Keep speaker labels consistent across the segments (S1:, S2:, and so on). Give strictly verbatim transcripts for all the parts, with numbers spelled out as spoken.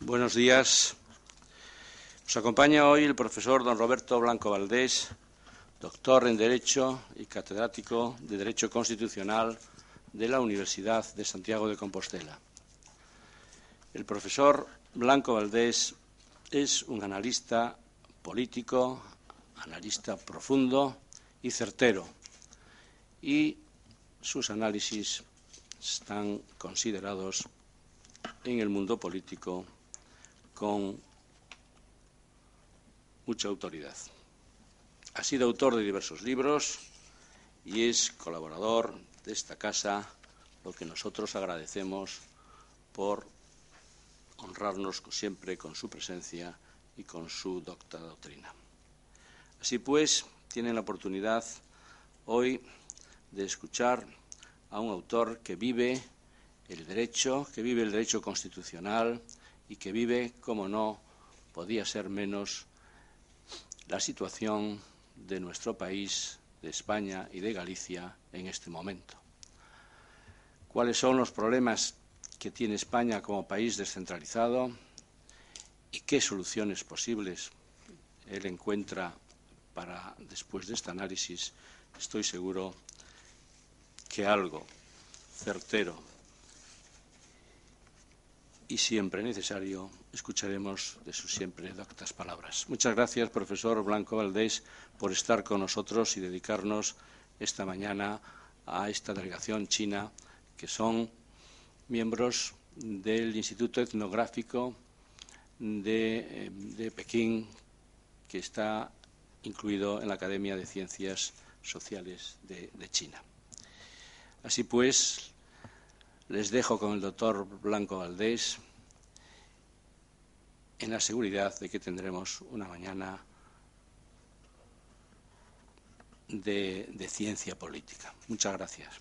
S1: Buenos días. Nos acompaña hoy el profesor don Roberto Blanco Valdés, doctor en Derecho y catedrático de Derecho Constitucional de la Universidad de Santiago de Compostela. El profesor Blanco Valdés es un analista político, analista profundo y certero, y sus análisis están considerados en el mundo político con mucha autoridad. Ha sido autor de diversos libros y es colaborador de esta casa, lo que nosotros agradecemos por honrarnos siempre con su presencia y con su docta doctrina. Así pues, tienen la oportunidad hoy de escuchar a un autor que vive el derecho, que vive el derecho constitucional y que vive, como no podía ser menos, la situación de nuestro país, de España y de Galicia en este momento. ¿Cuáles son los problemas que tiene España como país descentralizado y qué soluciones posibles él encuentra para, después de este análisis, estoy seguro que algo certero y siempre necesario escucharemos de sus siempre doctas palabras. Muchas gracias, profesor Blanco Valdés, por estar con nosotros y dedicarnos esta mañana a esta delegación china, que son miembros del Instituto Etnográfico de, de Pekín, que está incluido en la Academia de Ciencias Sociales de, de China. Así pues, les dejo con el doctor Blanco Valdés en la seguridad de que tendremos una mañana de, de ciencia política. Muchas gracias.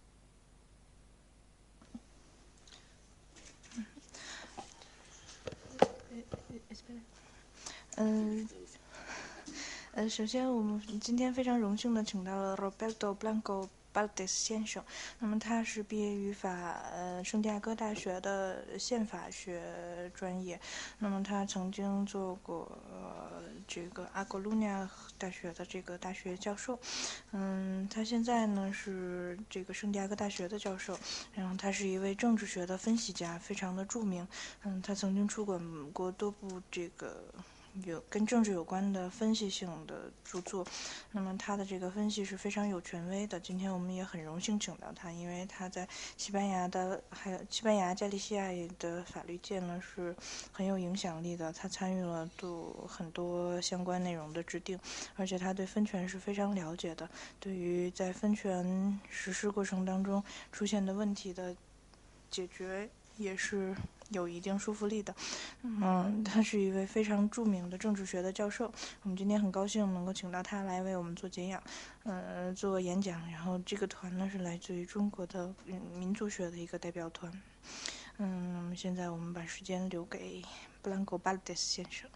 S2: 嗯，呃，首先我们今天非常荣幸的请到了 Roberto Blanco Valdés 先生，那么他是毕业于法呃圣地亚哥大学的宪法学专业，那么他曾经做过呃这个阿格鲁尼亚大学的这个大学教授，嗯，他现在呢是这个圣地亚哥大学的教授，然后他是一位政治学的分析家，非常的著名，嗯，他曾经出版过多部这个有跟政治有关的分析性的著作，那么他的这个分析是非常有权威的。今天我们也很荣幸请到他，因为他在西班牙的还有西班牙加利西亚的法律界呢是很有影响力的，他参与了多很多相关内容的制定，而且他对分权是非常了解的，对于在分权实施过程当中出现的问题的解决也是有一定说服力的。嗯，他是一位非常著名的政治学的教授，我们今天很高兴能够请到他来为我们做讲演，呃，做演讲。然后这个团呢是来自于中国的民族学的一个代表团。嗯，那么现在我们把时间留给 Blanco Valdés 先生。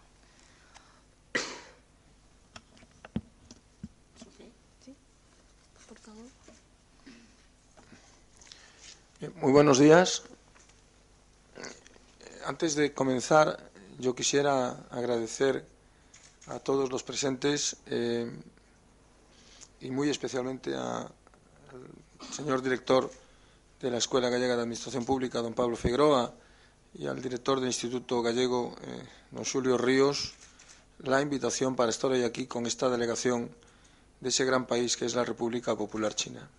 S3: Muy buenos días. Antes de comenzar, yo quisiera agradecer a todos los presentes eh, y muy especialmente a, al señor director de la Escuela Gallega de Administración Pública, don Pablo Figueroa, y al director del Instituto Gallego, eh, don Xulio Ríos, la invitación para estar hoy aquí con esta delegación de ese gran país que es la República Popular China.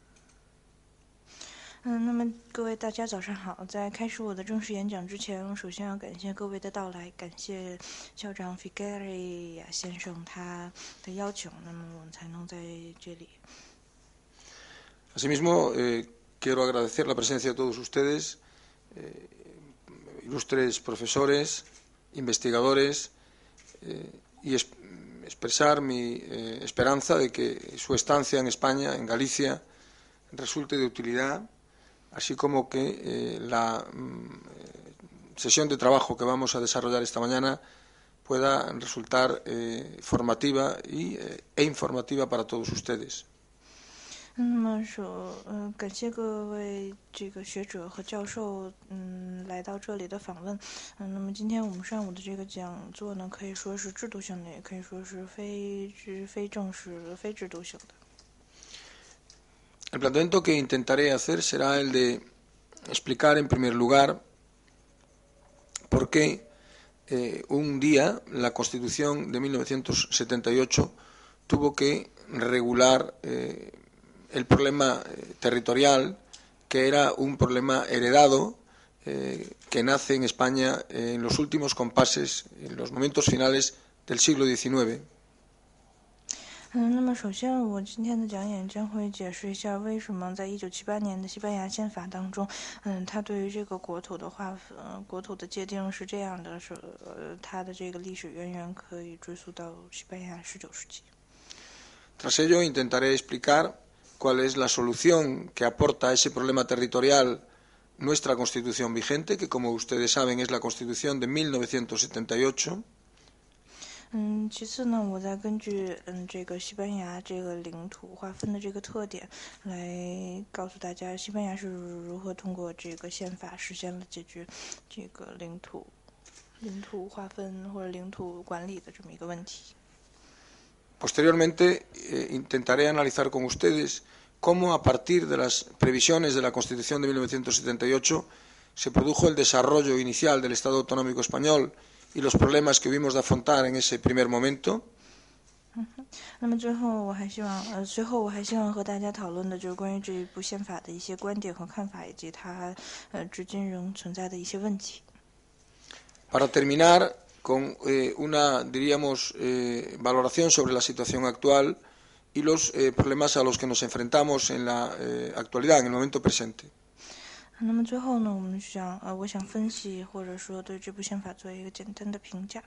S2: 嗯，那么各位大家早上好。在开始我的正式演讲之前，我首先要感谢各位的到来，感谢校长 Figueroa 先生他的邀请，那么我们才能在这里。
S3: Asimismo, eh, quiero agradecer la presencia de todos ustedes, eh, ilustres profesores, investigadores, eh, y es, expresar mi eh, esperanza de que su estancia en España, en Galicia, resulte de utilidad, así como que eh, la mm, sesión de trabajo que vamos a desarrollar esta mañana pueda resultar eh, formativa y, eh, e informativa para todos ustedes.
S2: 那么说，呃，感谢各位这个学者和教授，嗯，来到这里的访问。嗯，那么今天我们上午的这个讲座呢，可以说是制度性的，也可以说是非非正式、非制度性的。
S3: El planteamiento que intentaré hacer será el de explicar, en primer lugar, por qué eh, un día la Constitución de mil novecientos setenta y ocho tuvo que regular eh, el problema eh, territorial, que era un problema heredado eh, que nace en España eh, en los últimos compases, en los momentos finales del siglo diecinueve.
S2: 嗯，那么首先，我今天的讲演将会解释一下为什么在一九七八年的西班牙宪法当中，嗯，它对于这个国土的划分、呃、国土的界定是这样的，是呃，它的这个历史渊源可以追溯到西班牙十九世纪。
S3: Tras ello, intentaré explicar cuál es la solución que aporta a ese problema territorial nuestra Constitución vigente, que como ustedes saben es la Constitución de mil novecientos setenta y ocho.
S2: 嗯，其次呢，我再根据嗯这个西班牙这个领土划分的这个特点，来告诉大家西班牙是如何通过这个宪法实现了解决这个领土领土划分或者领土管理的这么一个问题。
S3: Posteriormente, eh, intentaré analizar con ustedes cómo a partir de las previsiones de la Constitución de mil novecientos setenta y ocho se produjo el desarrollo inicial del Estado autonómico español y los problemas que hubimos de afrontar en ese primer momento.
S2: 那么最后我还希望，呃，最后我还希望和大家讨论的就是关于这一部宪法的一些观点和看法，以及它，呃，至今仍存在的一些问题。
S3: Para terminar con eh, una, diríamos, eh, valoración sobre la situación actual y los eh, problemas a los que nos enfrentamos en la eh, actualidad, en el momento presente.
S2: 那么最后呢，我们想，呃，我想分析或者说对这部宪法做一个简单的评价。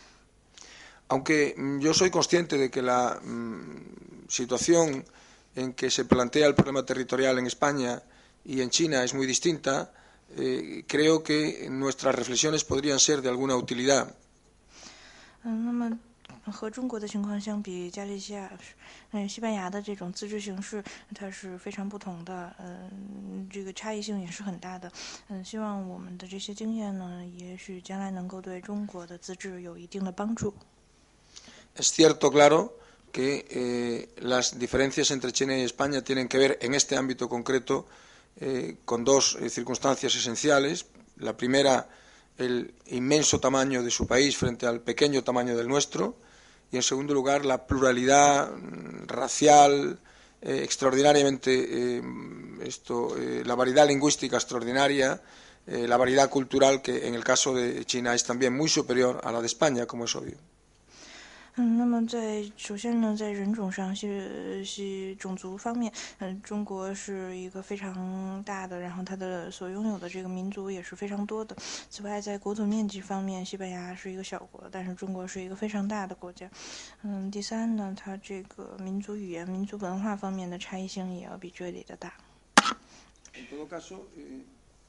S3: Aunque yo soy consciente de que la mm, situación en que se plantea el problema territorial en España y en China es muy distinta, eh, creo que nuestras reflexiones podrían ser de alguna utilidad.
S2: 嗯，那么和中国的情况相比，加利西亚，嗯，西班牙的这种自治形式，它是非常不同的，嗯，这个差异性也是很大的。嗯，希望我们的这些经验呢，也许将来能够对中国的自治有一定的帮助。
S3: Es cierto, claro, que eh, las diferencias entre China y España tienen que ver en este ámbito concreto eh, con dos eh, circunstancias esenciales. La primera, el inmenso tamaño de su país frente al pequeño tamaño del nuestro, y en segundo lugar la pluralidad racial eh, extraordinariamente, eh, esto, eh, la variedad lingüística extraordinaria, eh, la variedad cultural que en el caso de China es también muy superior a la de España, como es obvio.
S2: 嗯，那么在首先呢，在人种上，西西种族方面，嗯，中国是一个非常大的，然后它的所拥有的这个民族也是非常多的。此外，在国土面积方面，西班牙是一个小国，但是中国是一个非常大的国家。嗯，第三呢，它这个民族语言、民族文化方面的差异性也要比这里的大。
S3: En todo caso, eh,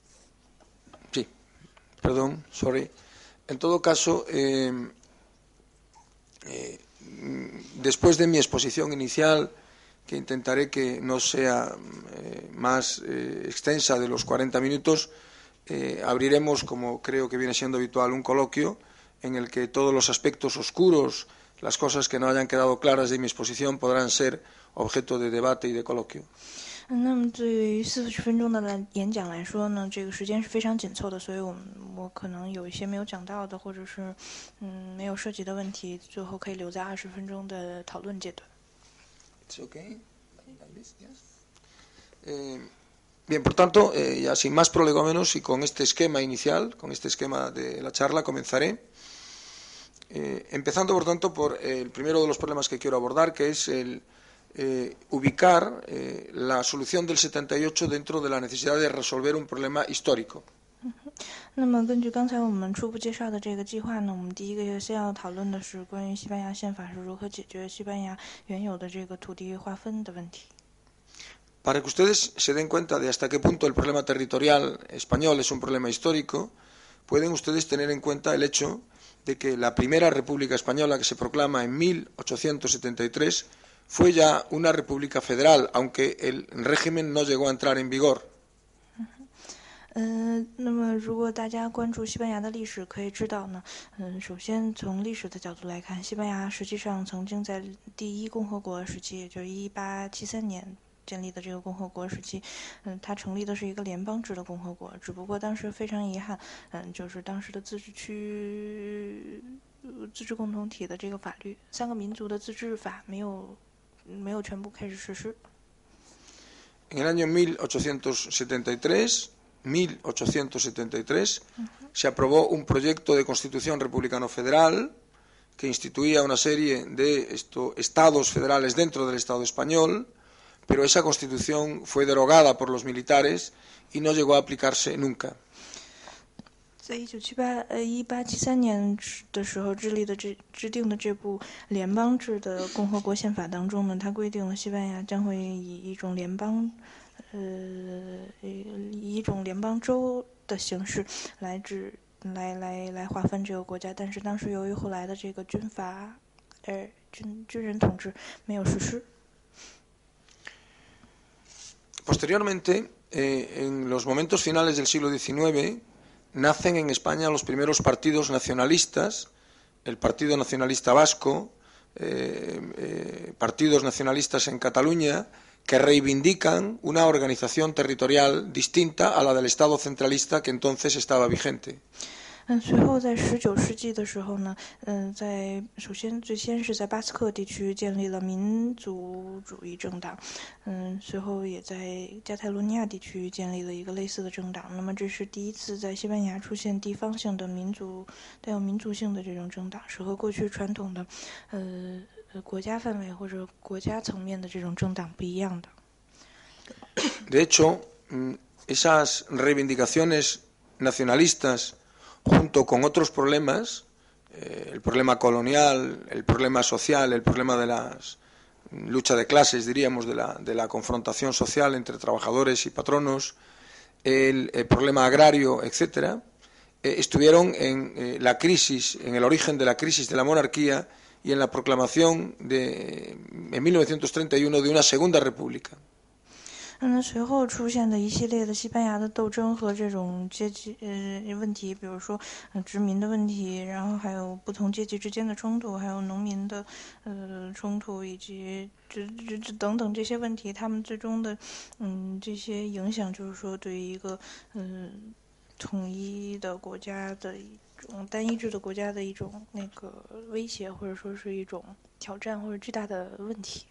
S3: sí, perdón, sorry. En todo caso, eh, Eh, después de mi exposición inicial, que intentaré que no sea eh, más eh, extensa de los cuarenta minutos, eh, abriremos, como creo que viene siendo habitual, un coloquio en el que todos los aspectos oscuros, las cosas que no hayan quedado claras de mi exposición, podrán ser objeto de debate y de coloquio.
S2: 那么对于四十分钟的演讲来说呢，这个时间是非常紧凑的，所以我们我可能有一些没有讲到的，或者是嗯没有涉及的问题，最后可以留在二十分钟的讨论阶段。
S3: It's okay. Eh, bien, por tanto, eh, ya sin más prolegómenos y con este esquema inicial, con este esquema de la charla, comenzaré. Eh, empezando, por tanto, por eh, el primero de los problemas que quiero abordar, que es el Eh, ubicar eh, la solución del setenta y ocho dentro de la necesidad de resolver un problema histórico.
S2: 那么根据刚才我们初步介绍的这个计划呢，我们第一个先要讨论的是关于西班牙宪法是如何解决西班牙原有的这个土地划分的问题。
S3: Para que ustedes se den cuenta de hasta qué punto el problema territorial español es un problema histórico, pueden ustedes tener en cuenta el hecho de que la primera República Española, que se proclama en mil ochocientos setenta y tres, fue ya una república federal, aunque el régimen no llegó a entrar en vigor.
S2: 呃，那么如果大家关注西班牙的历史，可以知道呢，嗯，首先从历史的角度来看，西班牙实际上曾经在第一共和国时期，也就是一八七三年建立的这个共和国时期，嗯，它成立的是一个联邦制的共和国，只不过当时非常遗憾，嗯，就是当时的自治区、自治共同体的这个法律，三个民族的自治法没有没有全部开始实施。
S3: En el año mil ochocientos setenta y tres mil ochocientos setenta y tres se aprobó un proyecto de constitución republicano federal que instituía una serie de esto, estados federales dentro del Estado español, pero esa constitución fue derogada por los militares y no llegó a aplicarse nunca.
S2: 在一九七八呃一八七三年的时候制立的这制定的这部联邦制的共和国宪法当中呢，它规定了西班牙将会以一种联邦呃以一种联邦州的形式来制来来来划分这个国家，但是当时由于后来的这个军阀呃军军人统治没有实施。
S3: Posteriormente, eh, en los momentos finales del siglo diecinueve, nacen en España los primeros partidos nacionalistas, el Partido Nacionalista Vasco, eh, eh, partidos nacionalistas en Cataluña, que reivindican una organización territorial distinta a la del Estado centralista que entonces estaba vigente.
S2: 嗯，随后在十九世纪的时候呢，嗯，在首先最先是在巴斯克地区建立了民族主义政党，嗯，随后也在加泰罗尼亚地区建立了一个类似的政党。那么这是第一次在西班牙出现地方性的民族带有民族性的这种政党，是和过去传统的呃国家范围或者国家层面的这种政党不一样的。
S3: De hecho, esas reivindicaciones nacionalistas junto con otros problemas, eh, el problema colonial, el problema social, el problema de la lucha de clases, diríamos, de la, de la confrontación social entre trabajadores y patronos, el, el problema agrario, etcétera, eh, estuvieron en eh, la crisis, en el origen de la crisis de la monarquía y en la proclamación de, en mil novecientos treinta y uno de una segunda república.
S2: 那随后出现的一系列的西班牙的斗争和这种阶级呃问题，比如说呃殖民的问题，然后还有不同阶级之间的冲突，还有农民的呃冲突，以及这这这等等这些问题，他们最终的嗯这些影响，就是说对于一个嗯、呃、统一的国家的一种单一制的国家的一种那个威胁，或者说是一种挑战或者巨大的问题。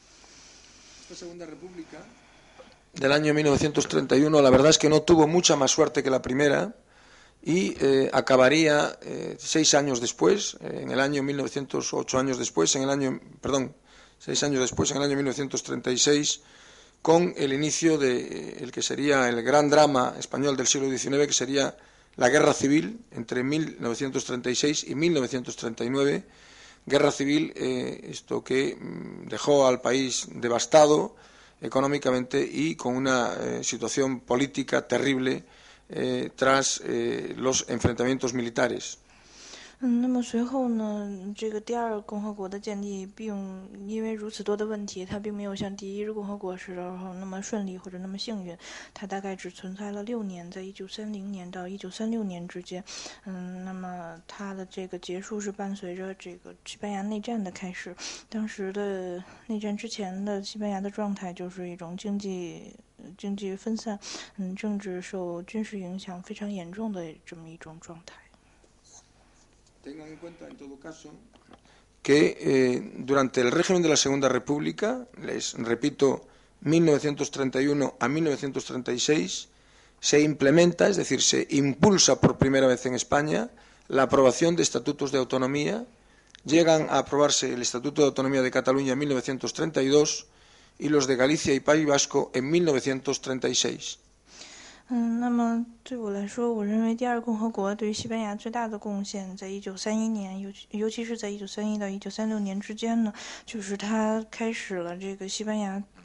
S3: Del año mil novecientos treinta y uno, la verdad es que no tuvo mucha más suerte que la primera y eh, acabaría eh, seis años después, eh, en el año mil novecientos ocho años después, en el año, perdón, seis años después, en el año mil novecientos treinta y seis, con el inicio de eh, el que sería el gran drama español del siglo diecinueve, que sería la guerra civil entre mil novecientos treinta y seis y mil novecientos treinta y nueve, guerra civil eh, esto que mm, dejó al país devastado económicamente y con una eh, situación política terrible eh, tras eh, los enfrentamientos militares.
S2: 嗯，那么随后呢，这个第二共和国的建立，并因为如此多的问题，它并没有像第一共和国时候那么顺利或者那么幸运。它大概只存在了六年，在一九三零年到一九三六年之间。嗯，那么它的这个结束是伴随着这个西班牙内战的开始。当时的内战之前的西班牙的状态就是一种经济经济分散，嗯，政治受军事影响非常严重的这么一种状态。
S3: Tengan en cuenta, en todo caso, que eh, durante el régimen de la Segunda República, les repito, mil novecientos treinta y uno a mil novecientos treinta y seis, se implementa, es decir, se impulsa por primera vez en España la aprobación de estatutos de autonomía. Llegan a aprobarse el Estatuto de Autonomía de Cataluña en mil novecientos treinta y dos y los de Galicia y País Vasco en mil novecientos treinta y seis.
S2: 嗯，那么对我来说，我认为第二共和国对于西班牙最大的贡献，在一九三一年，尤尤其是在一九三一到一九三六年之间呢，就是它开始了这个西班牙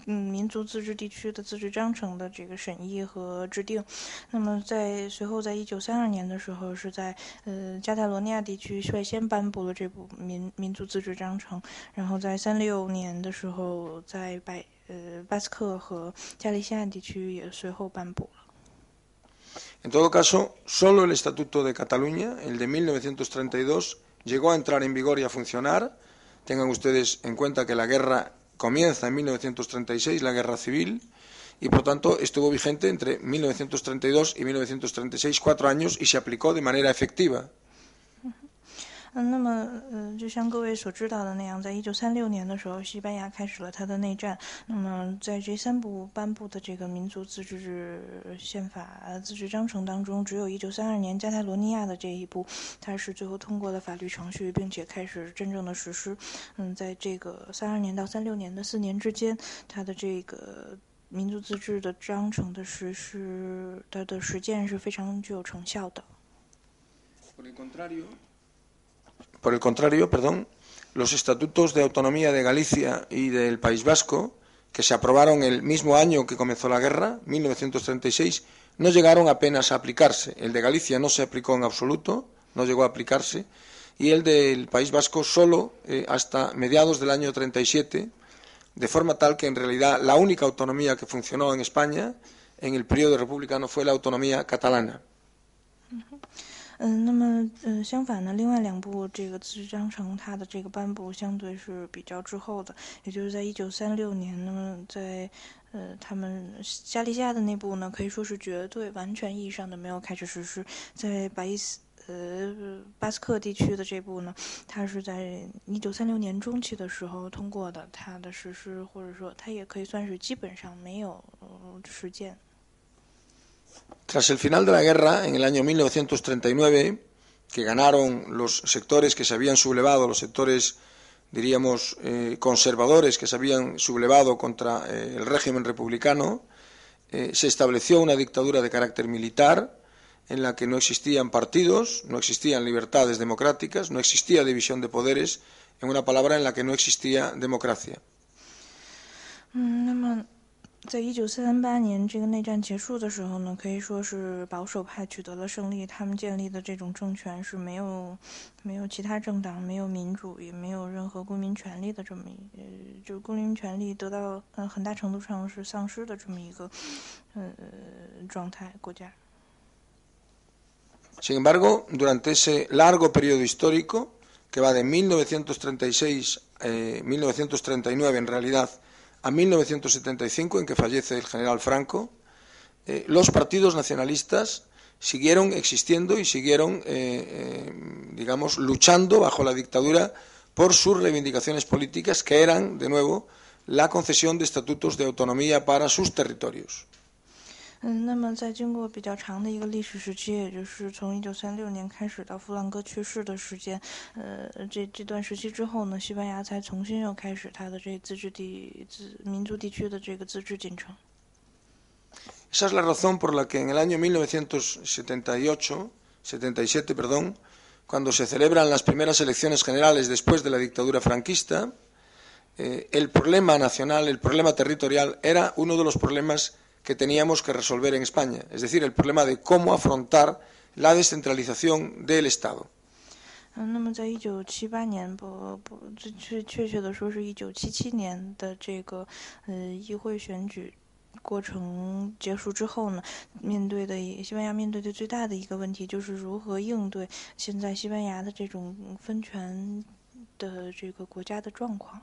S2: 嗯民族自治地区的自治章程的这个审议和制定。那么在随后在一九三二年的时候，是在呃加泰罗尼亚地区率先颁布了这部民民族自治章程，然后在三六年的时候，在百呃巴斯克和加利西亚地区也随后颁布了。
S3: En todo caso, solo el Estatuto de Cataluña, el de mil novecientos treinta y dos, llegó a entrar en vigor y a funcionar. Tengan ustedes en cuenta que la guerra comienza en mil novecientos treinta y seis, la guerra civil, y por tanto estuvo vigente entre mil novecientos treinta y dos y mil novecientos treinta y seis, cuatro años, y se aplicó de manera efectiva.
S2: 嗯，那么呃，就像各位所知道的那样，在一九三六年的时候，西班牙开始了它的内战。那么在这三部颁布的这个民族自治宪法、自治章程当中，只有一九三二年加泰罗尼亚的这一部，它是最后通过了法律程序，并且开始真正的实施。嗯，在这个三二年到三六年的四年之间，它的这个民族自治的章程的实施，它的实践是非常具有成效的。
S3: Por el contrario, Por el contrario, perdón, los estatutos de autonomía de Galicia y del País Vasco, que se aprobaron el mismo año que comenzó la guerra, mil novecientos treinta y seis, no llegaron apenas a aplicarse. El de Galicia no se aplicó en absoluto, no llegó a aplicarse, y el del País Vasco solo eh, hasta mediados del año treinta y siete, de forma tal que en realidad la única autonomía que funcionó en España en el periodo republicano fue la autonomía catalana.
S2: 嗯，那么呃，相反呢，另外两部这个自治章程，它的这个颁布相对是比较滞后的，也就是在一九三六年，那么在呃他们加利西亚的那部呢，可以说是绝对完全意义上的没有开始实施。在巴伊斯呃巴斯克地区的这部呢，它是在一九三六年中期的时候通过的，它的实施或者说它也可以算是基本上没有、呃、实践。
S3: Tras el final de la guerra, en el año mil novecientos treinta y nueve, que ganaron los sectores que se habían sublevado, los sectores, diríamos, eh, conservadores que se habían sublevado contra eh, el régimen republicano, eh, se estableció una dictadura de carácter militar en la que no existían partidos, no existían libertades democráticas, no existía división de poderes, en una palabra en la que no existía democracia.
S2: 嗯，那么在一九三八年这个内战结束的时候呢，可以说是保守派取得了胜利，他们建立的这种政权是没有没有其他政党，没有民主，也没有任何公民权利的这么一呃，就公民权利得到呃很大程度上是丧失的这么一个呃状态国家。
S3: Sin embargo, durante ese largo periodo histórico, que va de mil novecientos treinta y seis, eh, mil novecientos treinta y nueve en realidad, a mil novecientos setenta y cinco, en que fallece el general Franco, eh, los partidos nacionalistas siguieron existiendo y siguieron, eh, eh, digamos, luchando bajo la dictadura por sus reivindicaciones políticas, que eran, de nuevo, la concesión de estatutos de autonomía para sus territorios.
S2: 嗯，那么在经过比较长的一个历史时期，也就是从一九三六年开始到弗朗哥去世的时间，呃，这这段时期之后呢，西班牙才重新又开始它的这自治地自民族地区的这个自治进程。
S3: Esa es la razón por la que en el año mil novecientos setenta y ocho, setenta y siete, perdón, cuando se celebran las primeras elecciones generales después de la dictadura franquista, eh, el problema nacional, el problema territorial, era uno de los problemas que teníamos que resolver en España, es decir, el problema de cómo afrontar la descentralización del Estado.
S2: 嗯，那么在一九七八年，不不，确确切的说是一九七七年的这个呃议会选举过程结束之后呢，面对的西班牙面对的最大的一个问题就是如何应对现在西班牙的这种分权的这个国家的状况。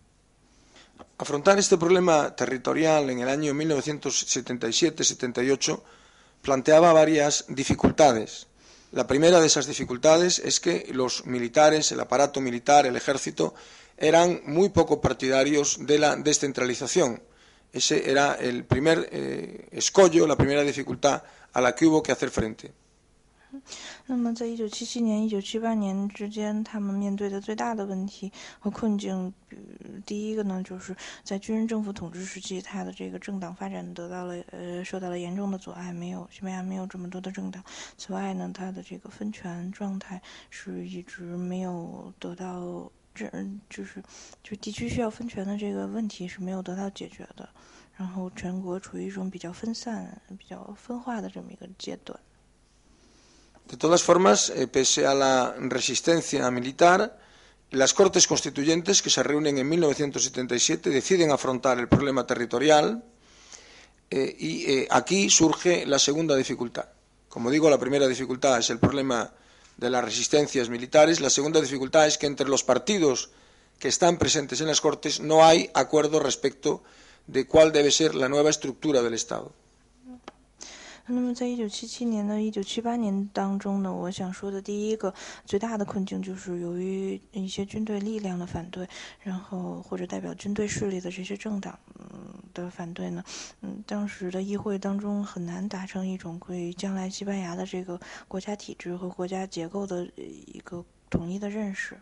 S3: Afrontar este problema territorial en el año mil novecientos setenta y siete setenta y ocho planteaba varias dificultades. La primera de esas dificultades es que los militares, el aparato militar, el ejército, eran muy poco partidarios de la descentralización. Ese era el primer eh, escollo, la primera dificultad a la que hubo que hacer frente.
S2: 那么在一九七七年一九七八年之间，他们面对的最大的问题和困境，第一个呢，就是在军人政府统治时期，他的这个政党发展得到了呃受到了严重的阻碍，没有西班牙没有这么多的政党。此外呢，他的这个分权状态是一直没有得到这就是就地区需要分权的这个问题是没有得到解决的，然后全国处于一种比较分散、比较分化的这么一个阶段。
S3: De todas formas, eh, pese a la resistencia militar, las Cortes Constituyentes, que se reúnen en mil novecientos setenta y siete, deciden afrontar el problema territorial eh, y eh, aquí surge la segunda dificultad. Como digo, la primera dificultad es el problema de las resistencias militares. La segunda dificultad es que entre los partidos que están presentes en las Cortes no hay acuerdo respecto de cuál debe ser la nueva estructura del Estado.
S2: 那么在一九七七年到一九七八年当中呢，我想说的第一个最大的困境就是由于一些军队力量的反对，然后或者代表军队势力的这些政党的反对呢，嗯，当时的议会当中很难达成一种关于将来西班牙的这个国家体制和国家结构的一个统一的认识。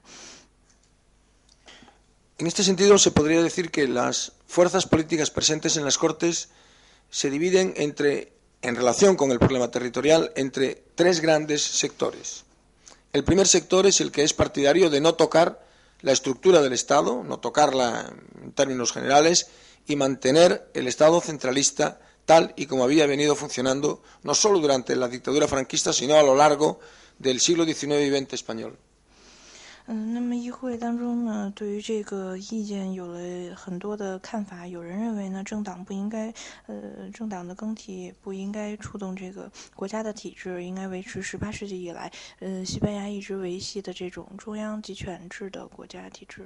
S3: En este sentido, se podría decir que las fuerzas políticas presentes en las Cortes se dividen entre en relación con el problema territorial entre tres grandes sectores. El primer sector es el que es partidario de no tocar la estructura del Estado, no tocarla en términos generales y mantener el Estado centralista tal y como había venido funcionando no solo durante la dictadura franquista, sino a lo largo del siglo diecinueve y veinte español.
S2: 嗯，那么议会当中呢，对于这个意见有了很多的看法。有人认为呢，政党不应该，呃，政党的更替不应该触动这个国家的体制，应该维持十八世纪以来，呃，西班牙一直维系的这种中央集权制的国家体制。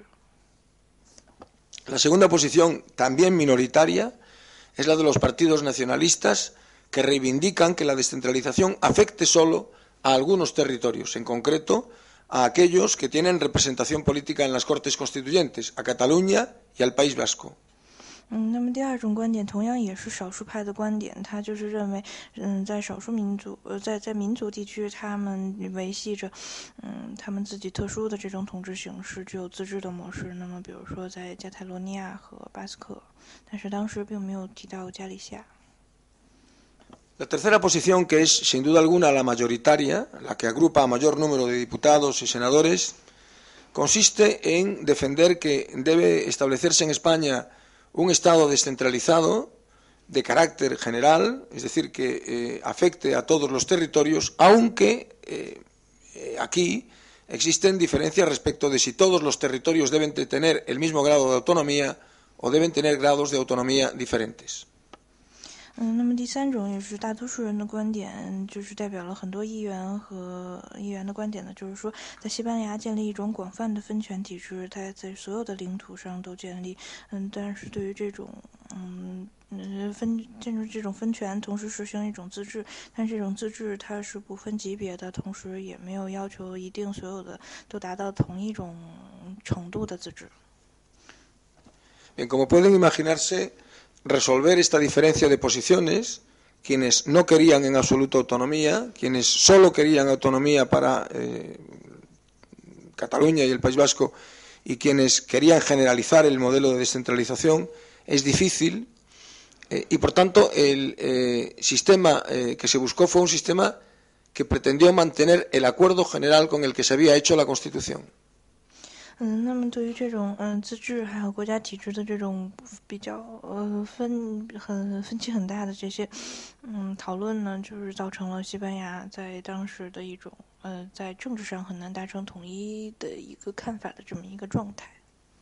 S3: La segunda posición, también minoritaria, es la de los partidos nacionalistas que reivindican que la descentralización afecte solo a algunos territorios, en concreto a aquellos que tienen representación política en las Cortes Constituyentes, a Cataluña y al País Vasco.
S2: 嗯，那么第二种观点同样也是少数派的观点，他就是认为，嗯，在少数民族，呃，在在民族地区，他们维系着，嗯，他们自己特殊的这种统治形式，具有自治的模式。那么，比如说在加泰罗尼亚和巴斯克，但是当时并没有提到加利西亚。
S3: La tercera posición, que es sin duda alguna la mayoritaria, la que agrupa a mayor número de diputados y senadores, consiste en defender que debe establecerse en España un Estado descentralizado de carácter general, es decir, que eh, afecte a todos los territorios, aunque eh, eh, aquí existen diferencias respecto de si todos los territorios deben de tener el mismo grado de autonomía o deben tener grados de autonomía diferentes.
S2: 嗯，那么第三种也是大多数人的观点，就是代表了很多议员和议员的观点呢，就是说，在西班牙建立一种广泛的分权体制，它在所有的领土上都建立。嗯，但是对于这种嗯分建筑这种分权，同时实行一种自治，但这种自治它是不分级别的，同时也没有要求一定所有的都达到同一种程度的自治。
S3: Bien, como pueden imaginarse, resolver esta diferencia de posiciones, quienes no querían en absoluto autonomía, quienes solo querían autonomía para eh, Cataluña y el País Vasco y quienes querían generalizar el modelo de descentralización, es difícil eh, y por tanto el eh, sistema eh, que se buscó fue un sistema que pretendió mantener el acuerdo general con el que se había hecho la Constitución.
S2: 嗯，那么对于这种嗯自治还有国家体制的这种比较呃分很分歧很大的这些嗯讨论呢，就是造成了西班牙在当时的一种呃在政治上很难达成统一的一个看法的这么一个状态。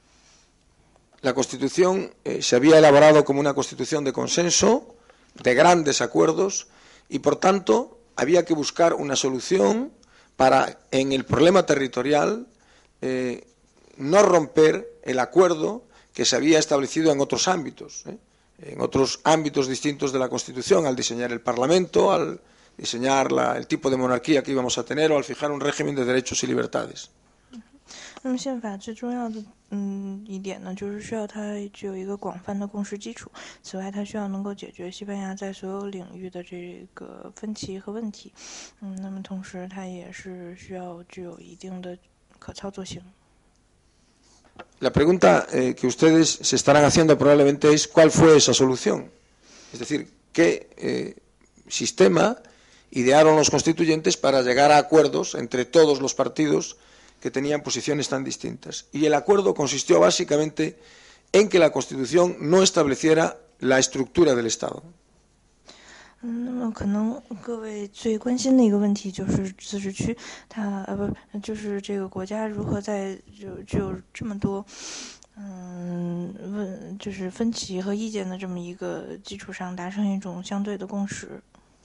S3: La Constitución eh, se había elaborado como una Constitución de consenso, de grandes acuerdos, y por tanto había que buscar una solución para, en el problema territorial, eh, no romper el acuerdo que se había establecido en otros ámbitos, ¿eh? en otros ámbitos distintos de la Constitución, al diseñar el Parlamento, al diseñar la, el tipo de monarquía que íbamos a tener o al fijar un régimen de derechos y libertades.
S2: 那么宪法最重要的嗯一点呢，就是需要它具有一个广泛的共识基础。此外，它需要能够解决西班牙在所有领域的这个分歧和问题。嗯，那么同时它也是需要具有一定的可操作性。
S3: La pregunta eh, que ustedes se estarán haciendo probablemente es ¿cuál fue esa solución? Es decir, ¿qué eh, sistema idearon los constituyentes para llegar a acuerdos entre todos los partidos que tenían posiciones tan distintas. Y el acuerdo consistió básicamente en que la Constitución no estableciera la estructura del Estado.
S2: 嗯，那么可能各位最关心的一个问题就是自治区，它呃不就是这个国家如何在就具有这么多嗯问就是分歧和意见的这么一个基础上达成一种相对的共识。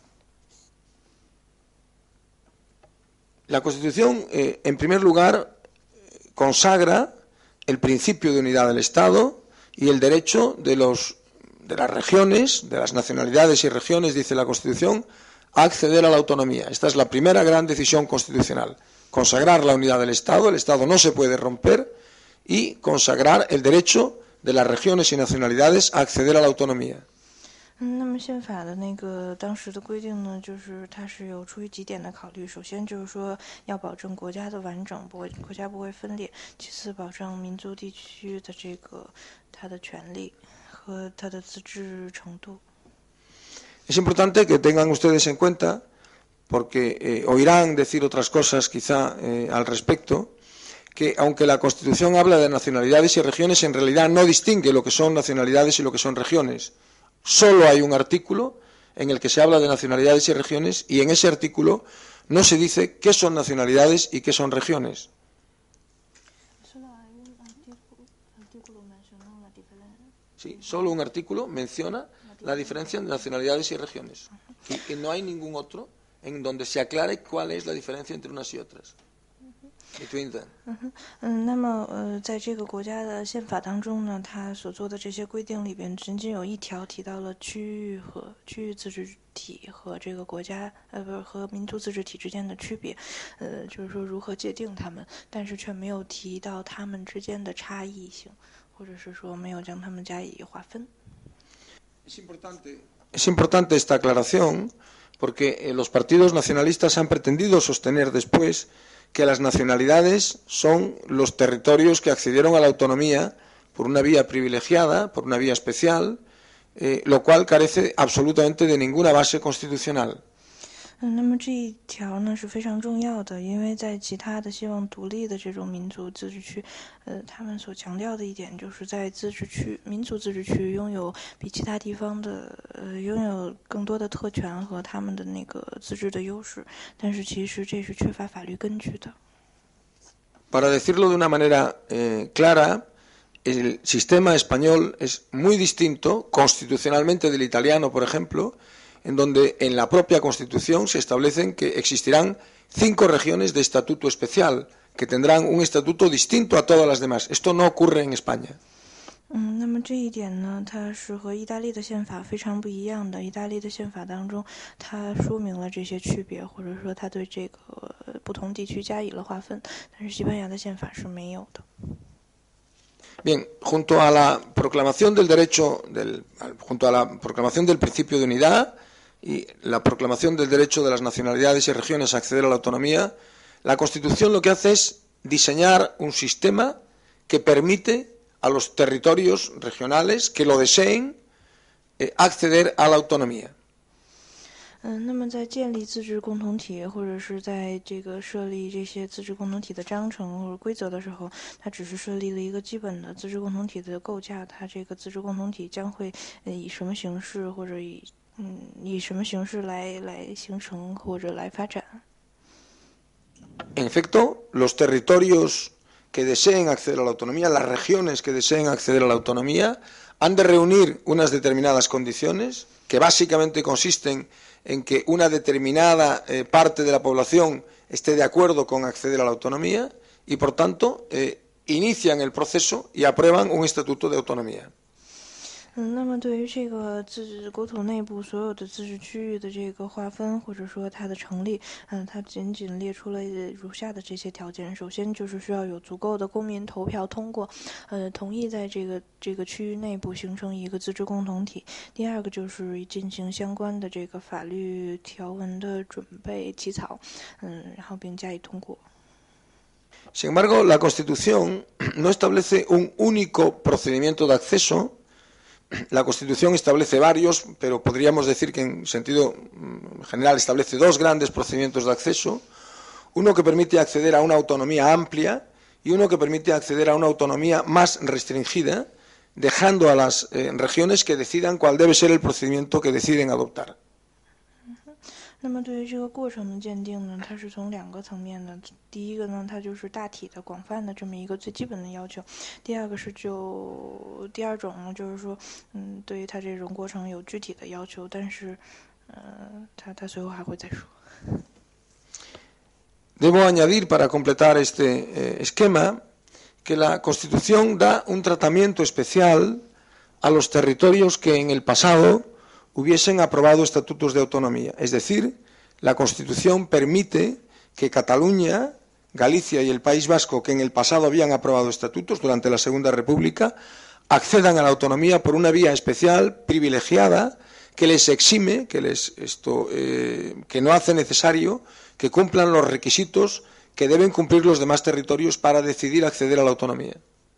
S3: La Constitución, eh, en primer lugar, consagra el principio de unidad del Estado y el derecho de, los, de las regiones, de las nacionalidades y regiones, dice la Constitución, a acceder a la autonomía. Esta es la primera gran decisión constitucional. Consagrar la unidad del Estado, el Estado no se puede romper, y consagrar el derecho de las regiones y nacionalidades a acceder a la autonomía.
S2: 嗯，那么宪法的那个当时的规定呢，就是它是有出于几点的考虑。首先就是说要保证国家的完整，不会国家不会分裂；其次保证民族地区的这个它的权利和它的自治程度。
S3: Es importante que tengan ustedes en cuenta, porque eh, oirán decir otras cosas quizá eh, al respecto, que aunque la Constitución habla de nacionalidades y regiones, en realidad no distingue lo que son nacionalidades y lo que son regiones. Solo hay un artículo en el que se habla de nacionalidades y regiones, y en ese artículo no se dice qué son nacionalidades y qué son regiones. Sí, solo un artículo menciona la diferencia entre nacionalidades y regiones. Y, y no hay ningún otro en donde se aclare cuál es la diferencia entre unas y otras. Between them.
S2: 嗯嗯，那么呃，在这个国家的宪法当中呢，它所做的这些规定里边，仅仅有一条提到了区域和区域自治体和这个国家呃不是和民族自治体之间的区别，呃，就是说如何界定它们，但是却没有提到它们之间的差异性，或者是说没有将它们加以划分。
S3: Es importante, es importante esta aclaración porque eh, los partidos nacionalistas han pretendido sostener después que las nacionalidades son los territorios que accedieron a la autonomía por una vía privilegiada, por una vía especial, eh, lo cual carece absolutamente de ninguna base constitucional.
S2: 嗯，那么这一条呢是非常重要的，因为在其他的希望独立的这种民族自治区，呃，他们所强调的一点就是在自治区、民族自治区拥有比其他地方的呃拥有更多的特权和他们的那个自治的优势，但是其实这是缺乏法律根据的。
S3: Para decirlo de una manera eh, clara, el sistema español es muy distinto constitucionalmente del italiano, por ejemplo, en donde en la propia Constitución se establecen que existirán cinco regiones de estatuto especial, que tendrán un estatuto distinto a todas las demás. Esto no ocurre en España.
S2: 嗯，那么这一点呢，它是和意大利的宪法非常不一样的。意大利的宪法当中，它说明了这些区别，或者说它对这个不同地区加以了划分，但是西班牙的宪法是没有的。
S3: Bien, junto a la proclamación del derecho, del, junto a la proclamación del principio de unidad y la proclamación del derecho de las nacionalidades y regiones a acceder a la autonomía, la Constitución lo que hace es diseñar un sistema que permite a los territorios regionales que lo deseen eh, acceder a la autonomía.
S2: 嗯，那么在建立自治共同体，或者是在这个设立这些自治共同体的章程或者规则的时候，它只是设立了一个基本的自治共同体的构架。它这个自治共同体将会呃以什么形式，或者以嗯以什么形式来来形成或者来发展？
S3: En efecto, los territorios que deseen acceder a la autonomía, las regiones que deseen acceder a la autonomía, han de reunir unas determinadas condiciones que básicamente consisten en que una determinada eh, parte de la población esté de acuerdo con acceder a la autonomía y, por tanto, eh, inician el proceso y aprueban un estatuto de autonomía.
S2: 嗯，那么对于这个自治国土内部所有的自治区域的这个划分，或者说它的成立，嗯，它仅仅列出了如下的这些条件。首先就是需要有足够的公民投票通过，呃，同意在这个这个区域内部形成一个自治共同体。第二个就是进行相关的这个法律条文的准备起草，嗯，然后并加以通过。
S3: Sin embargo, la Constitución no establece un único procedimiento de acceso. La Constitución establece varios, pero podríamos decir que en sentido general establece dos grandes procedimientos de acceso. uno que permite acceder a una autonomía amplia y uno que permite acceder a una autonomía más restringida, dejando a las eh, regiones que decidan cuál debe ser el procedimiento que deciden adoptar.
S2: 那么对于这个过程的鉴定呢，它是从两个层面的。第一个呢，它就是大体的、广泛的这么一个最基本的要求；第二个是就第二种呢，就是说，嗯，对于它这种过程有具体的要求，但是，呃，它它随后还会再说。
S3: Debo añadir para completar este eh, esquema que la Constitución da un tratamiento especial a los territorios que en el pasado hubiesen aprobado estatutos de autonomía. Es decir, la Constitución permite que Cataluña, Galicia y el País Vasco, que en el pasado habían aprobado estatutos durante la Segunda República, accedan a la autonomía por una vía especial, privilegiada, que les exime, que, les, esto, eh, que no hace necesario que cumplan los requisitos que deben cumplir los demás territorios para decidir acceder a la autonomía.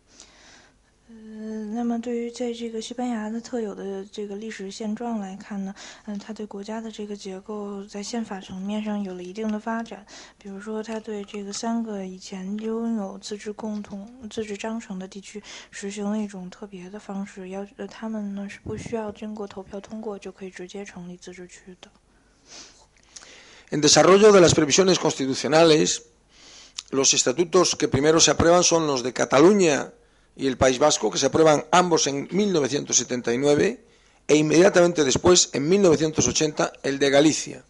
S2: 那么对于在这个西班牙的特有的这个历史现状来看呢，嗯，它对国家的这个结构在宪法层面上有了一定的发展。比如说，它对这个三个以前拥有自治共同、自治章程的地区实行了一种特别的方式，要呃，他们呢是不需要经过投票通过就可以直接成立自治区的。
S3: En desarrollo de las previsiones constitucionales, los estatutos que primero se aprueban son los de Cataluña y el País Vasco, que se aprueban ambos en mil novecientos setenta y nueve, e inmediatamente después, en mil novecientos ochenta, el de Galicia.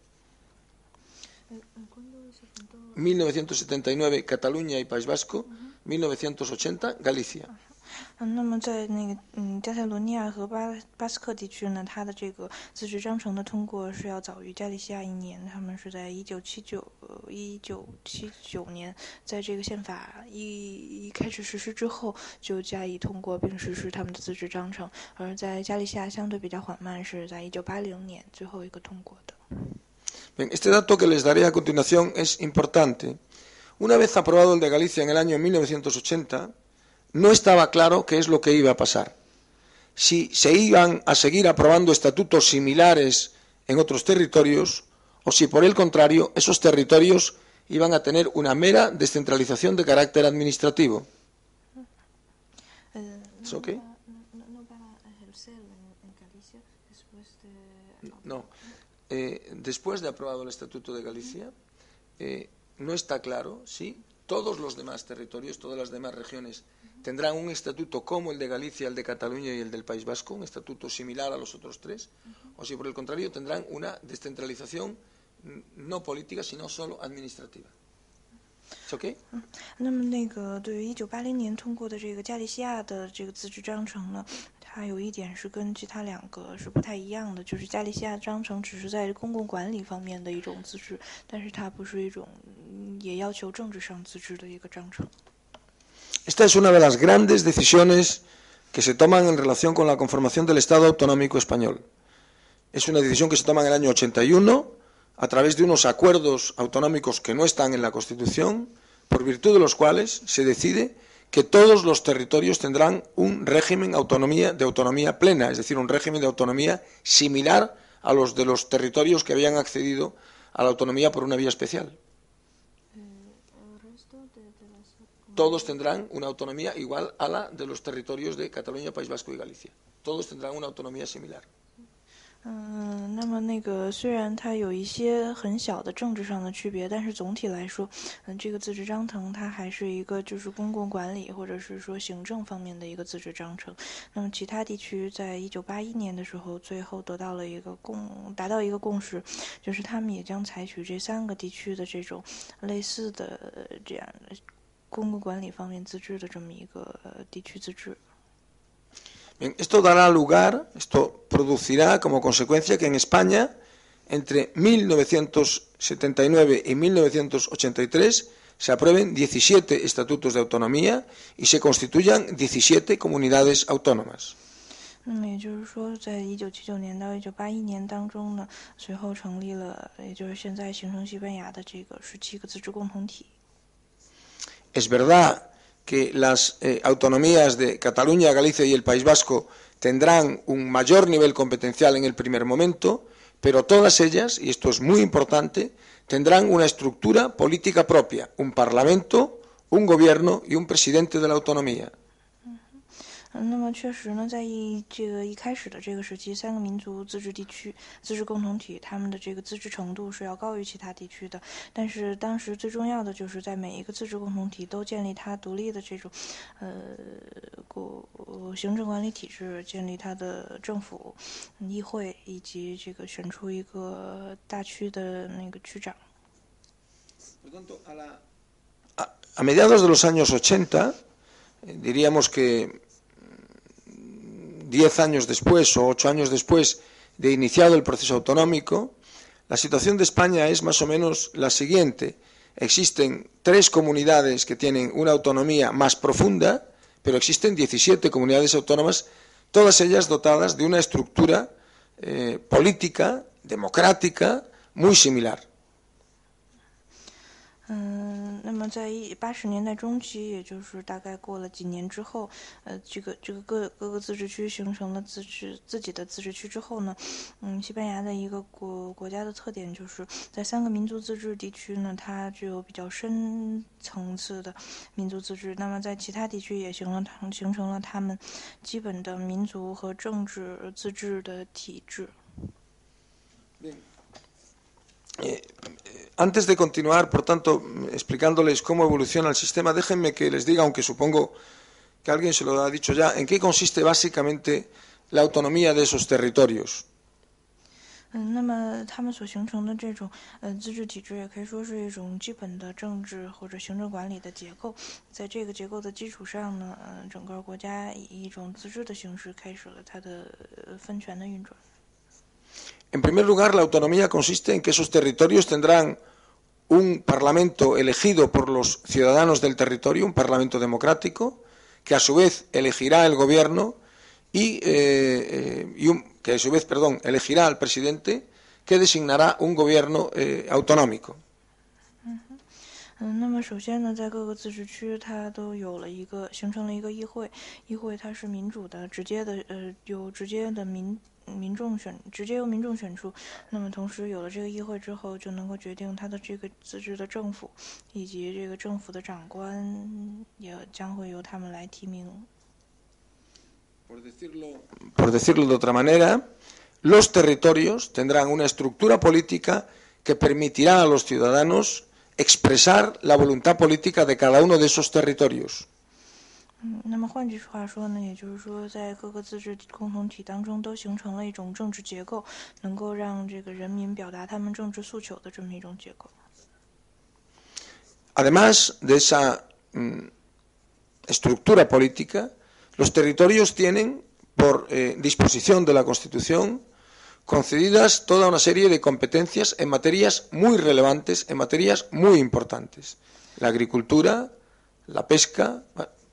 S3: mil novecientos setenta y nueve, Cataluña y País Vasco, mil novecientos ochenta, Galicia.
S2: 那么在那个嗯加泰罗尼亚和巴巴斯克地区呢，它的这个自治章程的通过是要早于加利西亚一年，他们是在一九七九一九七九年，在这个宪法一一开始实施之后就加以通过并实施他们的自治章程，而在加利西亚相对比较缓慢，是在一九八零年最后一个通过的。
S3: Bien, este dato que les daré a continuación es importante. Una vez aprobado el de Galicia en el año mil novecientos ochenta, no estaba claro qué es lo que iba a pasar. Si se iban a seguir aprobando estatutos similares en otros territorios o si, por el contrario, esos territorios iban a tener una mera descentralización de carácter administrativo. ¿Es ok? No. Eh, después de aprobado el Estatuto de Galicia, eh, no está claro si todos los demás territorios, todas las demás regiones tendrán un estatuto como el de Galicia, el de Cataluña y el del País Vasco, un estatuto similar a los otros tres, o si por el contrario tendrán una descentralización no política, sino solo administrativa. ¿Es ok?
S2: 那么那个对于一九八零年通过的这个加利西亚的这个自治章程呢，它有一点是跟其他两个是不太一样的，就是加利西亚章程只是在公共管理方面的一种自治，但是它不是一种也要求政治上自治的一个章程。
S3: Esta es una de las grandes decisiones que se toman en relación con la conformación del Estado autonómico español. Es una decisión que se toma en el año ochenta y uno a través de unos acuerdos autonómicos que no están en la Constitución, por virtud de los cuales se decide que todos los territorios tendrán un régimen autonomía, de autonomía plena, es decir, un régimen de autonomía similar a los de los territorios que habían accedido a la autonomía por una vía especial. Todos tendrán una autonomía igual a la de los territorios de Cataluña, País Vasco y Galicia. Todos tendrán una autonomía similar.
S2: 嗯，那么那个虽然它有一些很小的政治上的区别，但是总体来说，嗯，这个自治章程它还是一个就是公共管理或者是说行政方面的一个自治章程。那么其他地区在一九八一年的时候，最后得到了一个共达到一个共识，就是他们也将采取这三个地区的这种类似的这样的公共管理方面自治的这么一个地区自治。
S3: Bien, esto dará lugar, esto producirá como consecuencia que en España, entre mil novecientos setenta y nueve y mil novecientos ochenta y tres, se aprueben diecisiete estatutos de autonomía y se constituyan diecisiete comunidades autónomas.
S2: 那么也就是说，在一九七九年到一九八一年当中呢，随后成立了，也就是现在形成西班牙的这个十七个自治共同体。
S3: Es verdad que las eh, autonomías de Cataluña, Galicia y el País Vasco tendrán un mayor nivel competencial en el primer momento, pero todas ellas, y esto es muy importante, tendrán una estructura política propia, un parlamento, un gobierno y un presidente de la autonomía.
S2: 嗯，那么确实呢，在一这个一开始的这个时期，三个民族自治地区、自治共同体，他们的这个自治程度是要高于其他地区的。但是当时最重要的就是在每一个自治共同体都建立它独立的这种，呃，国行政管理体制，建立它的政府、议会，以及这个选出一个大区的那个区长。
S3: A, a mediados de los años ochenta, diríamos que diez años después o ocho años después de iniciado el proceso autonómico, la situación de España es más o menos la siguiente. Existen tres comunidades que tienen una autonomía más profunda, pero existen diecisiete comunidades autónomas, todas ellas dotadas de una estructura eh, política, democrática, muy similar.
S2: 嗯，那么在一八十年代中期，也就是大概过了几年之后，呃，这个这个各各个自治区形成了自治自己的自治区之后呢，嗯，西班牙的一个国国家的特点就是在三个民族自治地区呢，它具有比较深层次的民族自治。那么在其他地区也形了形成了他们基本的民族和政治自治的体制。
S3: Eh, antes de continuar, por tanto, explicándoles cómo evoluciona el sistema, déjenme que les diga, aunque supongo que alguien se lo ha dicho ya, en qué consiste básicamente la autonomía de esos territorios.
S2: 嗯，那么他们所形成的这种呃自治体制，也可以说是一种基本的政治或者行政管理的结构。在这个结构的基础上呢，呃，整个国家以一种自治的形式开始了它的分权的运转。
S3: En primer lugar, la autonomía consiste en que esos territorios tendrán un parlamento elegido por los ciudadanos del territorio, un parlamento democrático, que a su vez elegirá el gobierno y, eh, eh, y un, que a su vez, perdón, elegirá al presidente, que designará un gobierno eh, autonómico.
S2: 嗯，那么首先呢，在各个自治区，它都有了一个形成了一个议会，议会它是民主的，直接的，呃，有直接的民。民众选直接由民众选出，那么同时有了这个议会之后，就能够决定他的这个自治的政府，以及这个政府的长官也将会由他们来提名。
S3: Por decirlo, por decirlo de otra manera, los territorios tendrán una estructura política que permitirá a los ciudadanos expresar la voluntad política de cada uno de esos territorios.
S2: 嗯，那么换句话说呢，也就是说，在各个自治共同体当中都形成了一种政治结构，能够让这个人民表达他们政治诉求的这么一种结构。
S3: Además de esa mm, estructura política, los territorios tienen, por eh, disposición de la Constitución, concedidas toda una serie de competencias en materias muy relevantes, en materias muy importantes. La agricultura, la pesca.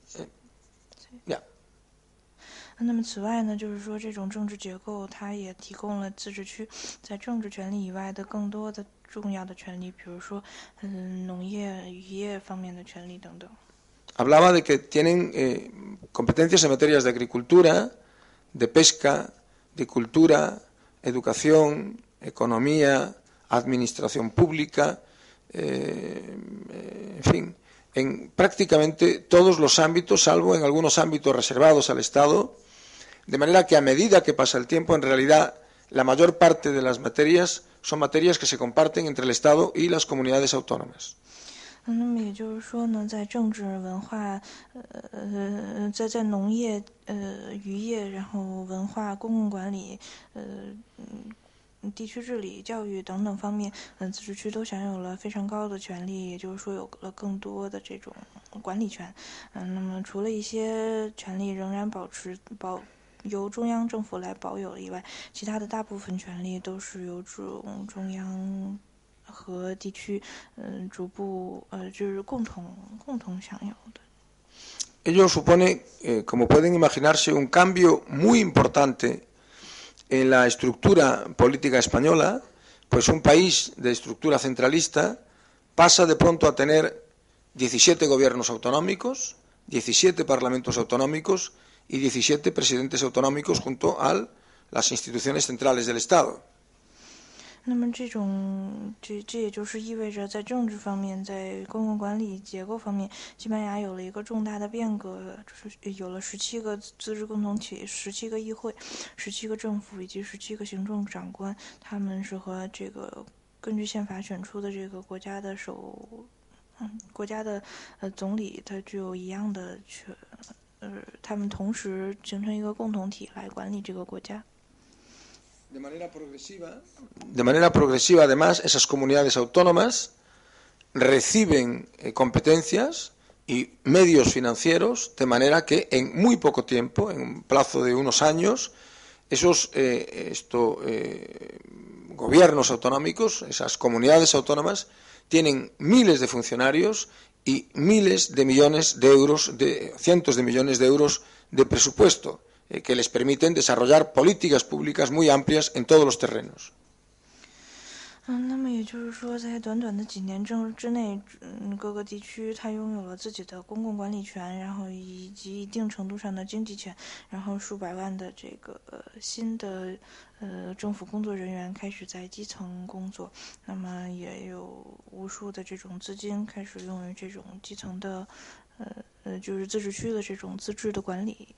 S2: 那么此外呢，就是说这种政治结构，它也提供了自治区在政治权利以外的更多的重要的权利，比如说，嗯，农业、渔业方面的权利等等。
S3: Hablaba de que tienen eh, competencias en materias de agricultura, de pesca, de cultura, educación, economía, administración pública, eh, en fin, en prácticamente todos los ámbitos, salvo en algunos ámbitos reservados al Estado. De manera que a medida que pasa el tiempo, en realidad, la mayor parte de las materias son materias que se comparten entre el Estado y las comunidades autónomas.
S2: 那么也就是说呢，在政治、文化，呃，在在农业、呃渔业，然后文化、公共管理，呃，地区治理、教育等等方面，嗯，自治区都享有了非常高的权利，也就是说有了更多的这种管理权。嗯，那么除了一些权利仍然保持保。由中央政府来保有以外，其他的大部分权利都是由中中央和地区，嗯、呃，逐步呃，就是共同共同享有的。
S3: Ello supone, eh, como pueden imaginarse, un cambio muy importante en la estructura política española, pues un país de estructura centralista pasa de pronto a tener diecisiete gobiernos autonómicos, diecisiete parlamentos autonómicos y diecisiete presidentes autonómicos junto a las instituciones centrales del Estado.
S2: 那么这种这这也就是意味着，在政治方面，在公共管理结构方面，西班牙有了一个重大的变革，就是有了十七个自治共同体、十七个议会、十七个政府以及十七个行政长官，他们是和这个根据宪法选出的这个国家的首，嗯，国家的呃总理，他具有一样的权，呃，他们同时形成一个共同体来管理这个国家。
S3: De manera progresiva, de manera progresiva, además, esas comunidades autónomas reciben eh, competencias y medios financieros, de manera que en muy poco tiempo, en un plazo de unos años, esos eh, esto, eh, gobiernos autonómicos, esas comunidades autónomas, tienen miles de funcionarios y miles de millones de euros, de, cientos de millones de euros de presupuesto, que les permiten desarrollar políticas públicas muy amplias en todos los terrenos.
S2: 嗯，那么也就是说，在短短的几年之之内，嗯，各个地区它拥有了自己的公共管理权，然后以及一定程度上的经济权，然后数百万的这个呃新的呃政府工作人员开始在基层工作，那么也有无数的这种资金开始用于这种基层的呃呃就是自治区的这种自治的管理。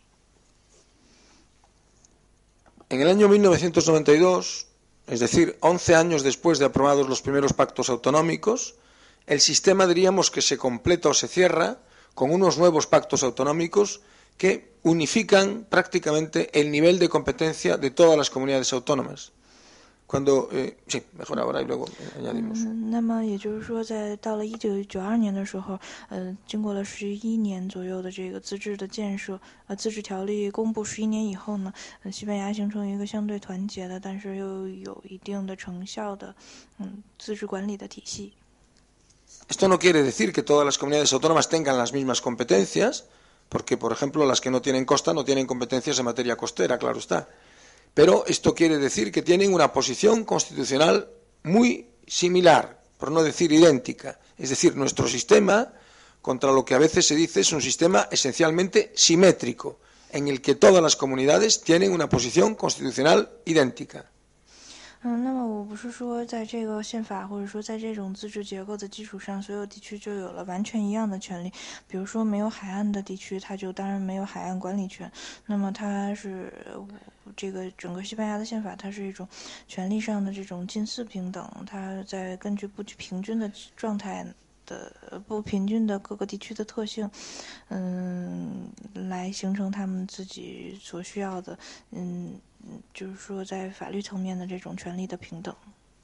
S3: En el año mil novecientos noventa y dos, es decir, once años después de aprobados los primeros pactos autonómicos, el sistema diríamos que se completa o se cierra con unos nuevos pactos autonómicos que unifican prácticamente el nivel de competencia de todas las comunidades autónomas. Cuando, eh, sí, mejor ahora y luego añadimos.
S2: 嗯，那么也就是说，在到了一九九二年的时候，呃，经过了十一年左右的这个自治的建设，呃，自治条例公布十一年以后呢，呃，西班牙形成一个相对团结的，但是又有一定的成效的，嗯，自治管理的体系。
S3: Esto no quiere decir que todas las comunidades autónomas tengan las mismas competencias, porque, por ejemplo, las que no tienen costa no tienen competencias en materia costera, claro está. Pero esto quiere decir que tienen una posición constitucional muy similar, por no decir idéntica. Es decir, nuestro sistema, contra lo que a veces se dice, es un sistema esencialmente simétrico, en el que todas las comunidades tienen una posición constitucional idéntica.
S2: 嗯，那么我不是说在这个宪法或者说在这种自治结构的基础上，所有地区就有了完全一样的权利。比如说没有海岸的地区，它就当然没有海岸管理权。那么它是这个整个西班牙的宪法，它是一种权利上的这种近似平等，它在根据不平均的状态的不平均的各个地区的特性，嗯，来形成他们自己所需要的，嗯。就是说在法律层面的这种权利的平等。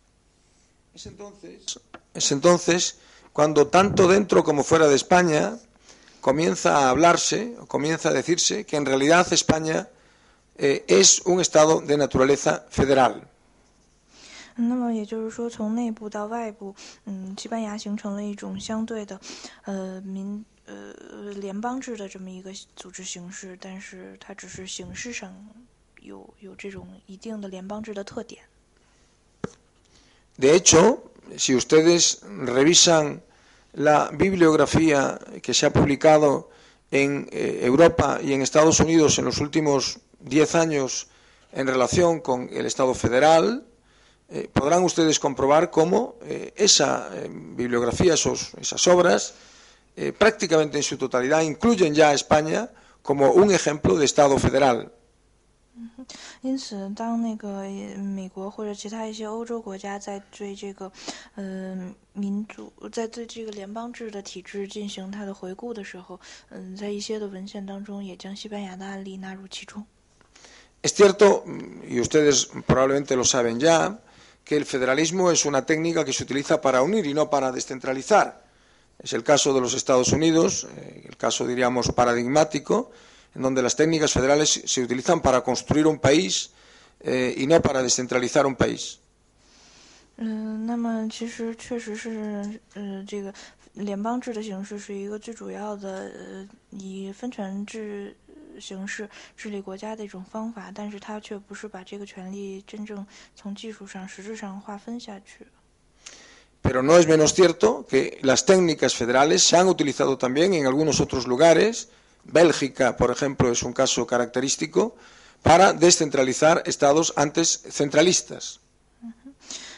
S3: Es entonces, es entonces cuando tanto dentro como fuera de España comienza a hablarse, o comienza a decirse que en realidad España eh, es un Estado de naturaleza federal.
S2: 那么也就是说，从内部到外部，嗯，西班牙形成了一种相对的，呃，民呃联邦制的这么一个组织形式，但是它只是形式上。有有这种一定的联邦制的特点。
S3: De hecho, si ustedes revisan la bibliografía que se ha publicado en eh, Europa y en Estados Unidos en los últimos diez años en relación con el Estado federal, eh, podrán ustedes comprobar cómo eh, esa eh, bibliografía, esos, esas obras, eh, prácticamente en su totalidad incluyen ya a España como un ejemplo de Estado federal.
S2: 因此，当那个美国或者其他一些欧洲国家在对这个，呃，民主在对这个联邦制的体制进行它的回顾的时候，嗯，在一些的文献当中也将西班牙的案例纳入其中。
S3: Es cierto, y ustedes probablemente lo saben ya, que el federalismo es una técnica que se utiliza para unir y no para descentralizar. Es el caso de los Estados Unidos, el caso diríamos paradigmático, en donde las técnicas federales se utilizan para construir un país eh, y no para descentralizar un país.
S2: 嗯，那么其实确实是，呃，这个联邦制的形式是一个最主要的，呃，以分权制形式治理国家的一种方法，但是它却不是把这个权力真正从技术上、实质上划分下去。
S3: Pero no es menos cierto que las técnicas federales se han utilizado también en algunos otros lugares. Bélgica, por ejemplo, es un caso característico para descentralizar estados antes centralistas.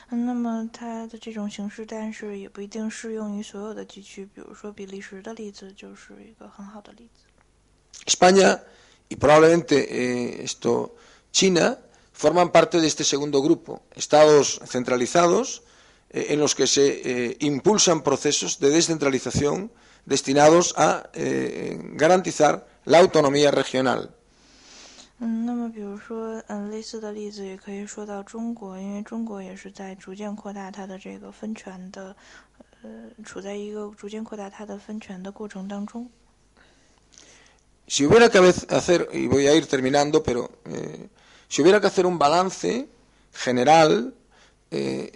S2: 那么它的这种形式，但是也不一定适用于所有的地区。比如说比利时的例子就是一个很好的例子。
S3: España y probablemente eh, esto China forman parte de este segundo grupo, estados centralizados eh, en los que se eh, impulsan procesos de descentralización destinados a eh, garantizar la autonomía regional.
S2: 嗯，那么比如说，嗯，类似的例子也可以说到中国，因为中国也是在逐渐扩大它的这个分权的，呃，处在一个逐渐扩大它的分权的过程当中。
S3: Si hubiera que hacer, y voy a ir terminando, pero eh, si hubiera que hacer un balance general, eh,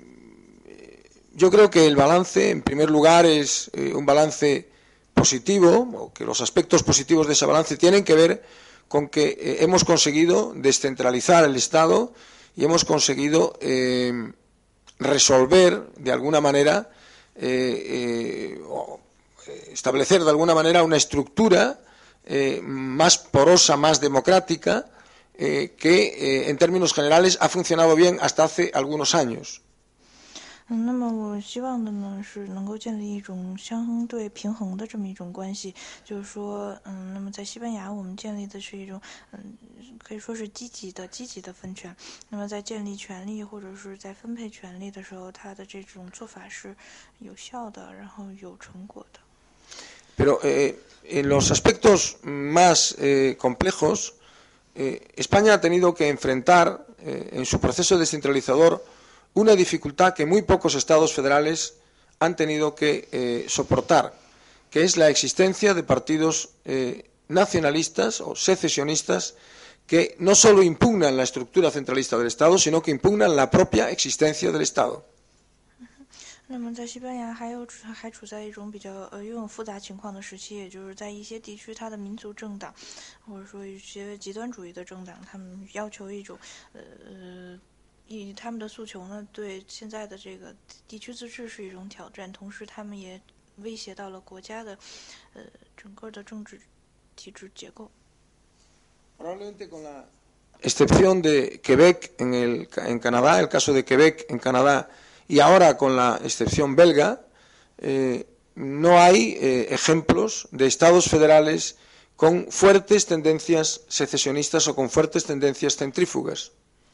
S3: yo creo que el balance, en primer lugar, es eh, un balance positivo, o que los aspectos positivos de ese balance tienen que ver con que eh, hemos conseguido descentralizar el Estado y hemos conseguido eh, resolver de alguna manera, eh, eh, o establecer de alguna manera una estructura eh, más porosa, más democrática, eh, que eh, en términos generales ha funcionado bien hasta hace algunos años.
S2: 嗯，那么我希望的呢是能够建立一种相对平衡的这么一种关系，就是说，嗯，那么在西班牙我们建立的是一种，嗯，可以说是积极的、积极的分权。那么在建立权力或者是在分配权力的时候，它的这种做法是有效的，然后有成果的。
S3: Pero eh, en los aspectos más eh, complejos, eh, España ha tenido que enfrentar eh, en su proceso descentralizador una dificultad que muy pocos estados federales han tenido que eh, soportar, que es la existencia de partidos eh, nacionalistas o secesionistas que no solo impugnan la estructura centralista del Estado, sino que impugnan la propia existencia del Estado.
S2: 那么在西班牙还有还处在一种比较呃拥有复杂情况的时期，也就是在一些地区，它的民族政党或者说一些极端主义的政党，他们要求一种呃呃。以他们的诉求呢，对现在的这个地区自治是一种挑战，同时他们也威胁到了国家的，呃，整个的政治体制结构。
S3: Probablemente con la excepción de Quebec en, el, en Canadá, el caso de Quebec en Canadá, y ahora con la excepción belga, eh, no hay eh, ejemplos de estados federales con fuertes tendencias secesionistas o con fuertes tendencias centrífugas.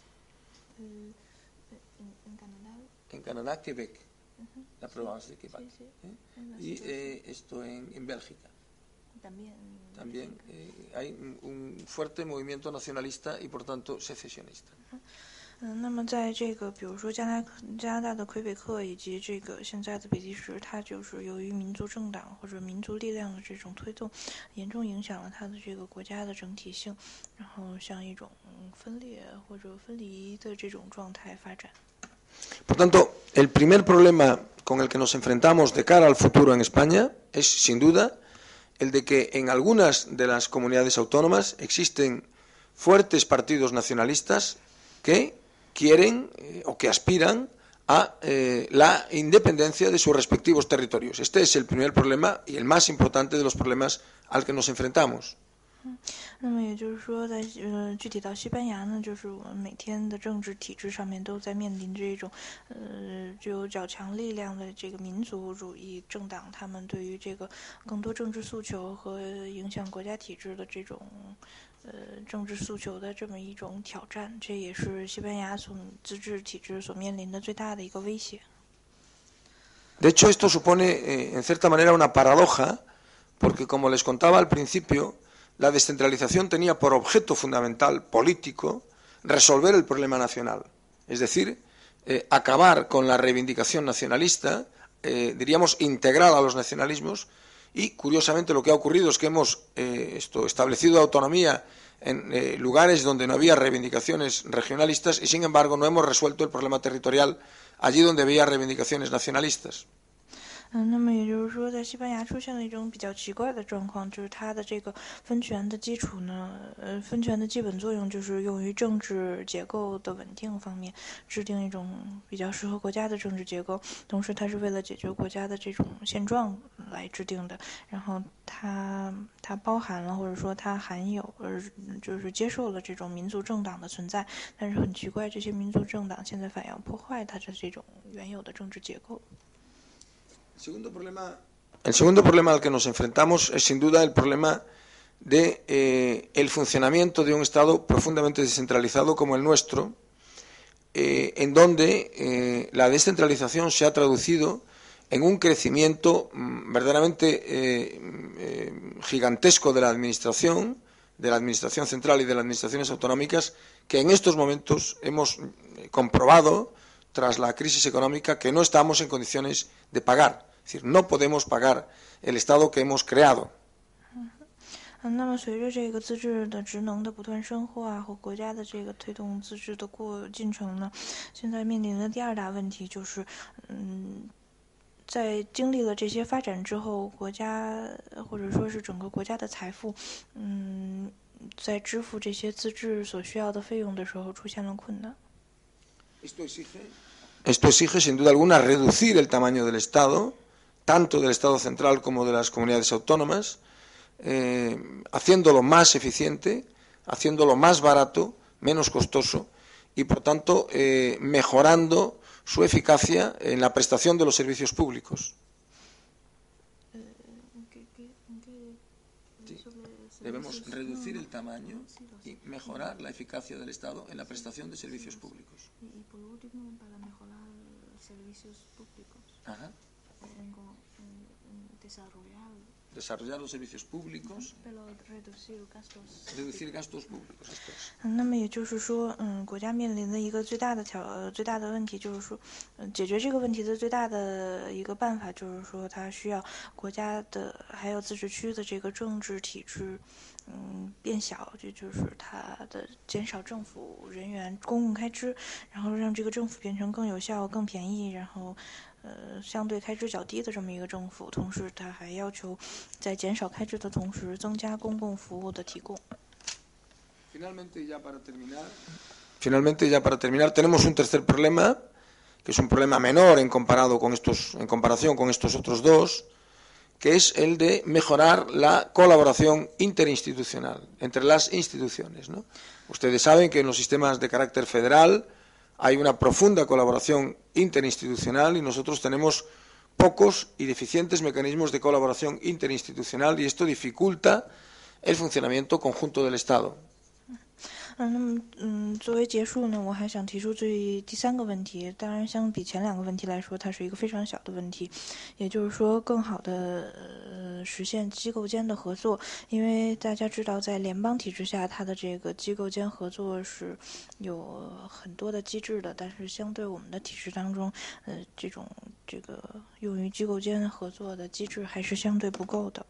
S3: En Canadá, Quebec, uh-huh. La provincia de Quebec. Sí, sí. ¿Eh? Y eh, esto en, en Bélgica.
S2: También,
S3: También eh, hay un, un fuerte movimiento nacionalista y, por tanto, secesionista.
S2: Uh-huh. 嗯，那么在这个，比如说加拿加拿大的魁北克以及这个现在的比利时，它就是由于民族政党或者民族力量的这种推动，严重影响了它的这个国家的整体性，然后向一种分裂或者分离的这种状态发展。
S3: Por tanto, el primer problema con el que nos enfrentamos de cara al futuro en España es, sin duda, el de que en algunas de las comunidades autónomas existen fuertes partidos nacionalistas que quieren eh, o que aspiran a eh, la independencia de sus respectivos territorios. Este es el primer problema y el más importante de los problemas al que nos enfrentamos.
S2: 那么也就是说在，在呃具体到西班牙呢，就是我们每天的政治体制上面都在面临着一种呃具有较强力量的这个民族主义政党，他们对于这个更多政治诉求和影响国家体制的这种呃政治诉求的这么一种挑战，这也是西班牙所自治体制所面临的最大的一个威胁。
S3: De hecho, esto supone, eh, en cierta manera, una paradoja, porque, como les contaba al principio, la descentralización tenía por objeto fundamental político resolver el problema nacional, es decir, eh, acabar con la reivindicación nacionalista, eh, diríamos integral a los nacionalismos, y curiosamente lo que ha ocurrido es que hemos eh, esto, establecido autonomía en eh, lugares donde no había reivindicaciones regionalistas y sin embargo no hemos resuelto el problema territorial allí donde había reivindicaciones nacionalistas.
S2: 嗯，那么也就是说，在西班牙出现了一种比较奇怪的状况，就是它的这个分权的基础呢，呃，分权的基本作用就是用于政治结构的稳定方面，制定一种比较适合国家的政治结构，同时它是为了解决国家的这种现状来制定的。然后它它包含了或者说它含有，呃，就是接受了这种民族政党的存在，但是很奇怪，这些民族政党现在反要破坏它的这种原有的政治结构。
S3: El segundo problema, el segundo problema al que nos enfrentamos es sin duda el problema de eh, el funcionamiento de un Estado profundamente descentralizado como el nuestro, eh, en donde eh, la descentralización se ha traducido en un crecimiento mmm, verdaderamente eh, eh, gigantesco de la administración, de la administración central y de las administraciones autonómicas, que en estos momentos hemos comprobado, tras la crisis económica, que no estamos en condiciones de pagar. Es decir, no podemos pagar el Estado que hemos creado.
S2: 嗯，那么随着这个自治的职能的不断深化和国家的这个推动自治的过进程呢，现在面临的第二大问题就是，嗯，在经历了这些发展之后，国家或者说是整个国家的财富，嗯，在支付这些自治所需要的费用的时候出现了困难。
S3: Esto exige, esto exige sin duda alguna reducir el tamaño del Estado, tanto del Estado central como de las comunidades autónomas, eh, haciéndolo más eficiente, haciéndolo más barato, menos costoso y, por tanto, eh, mejorando su eficacia en la prestación de los servicios públicos. Sí. Debemos reducir el tamaño y mejorar la eficacia del Estado en la prestación de servicios públicos.
S2: Y por último, para mejorar servicios públicos.
S3: Ajá.
S2: Desarrollar.
S3: Desarrollar los servicios públicos.
S2: Pero reducir gastos.
S3: Reducir gastos públicos. Esto es.
S2: 那么也就是说，嗯，国家面临的一个最大的挑呃最大的问题就是说，嗯，解决这个问题的最大的一个办法就是说，它需要国家的还有自治区的这个政治体制，嗯，变小，这就是它的减少政府人员公共开支，然后让这个政府变成更有效、更便宜，然后。呃，相对开支较低的这么一个政府，同时它还要求在减少开支的同时增加公共服务的提供。
S3: Finalmente, ya para terminar, finalmente, ya para terminar, tenemos un tercer problema, que es un problema menor en comparado con estos, en comparación con estos otros dos, que es el de mejorar la colaboración interinstitucional entre las instituciones, ¿no? Ustedes saben que en los sistemas de carácter federal hay una profunda colaboración interinstitucional y nosotros tenemos pocos y deficientes mecanismos de colaboración interinstitucional y esto dificulta el funcionamiento conjunto del Estado.
S2: 嗯，那么，嗯，作为结束呢，我还想提出最第三个问题。当然，相比前两个问题来说，它是一个非常小的问题，也就是说，更好的呃实现机构间的合作。因为大家知道，在联邦体制下，它的这个机构间合作是有很多的机制的，但是相对我们的体制当中，呃，这种这个用于机构间合作的机制还是相对不够的。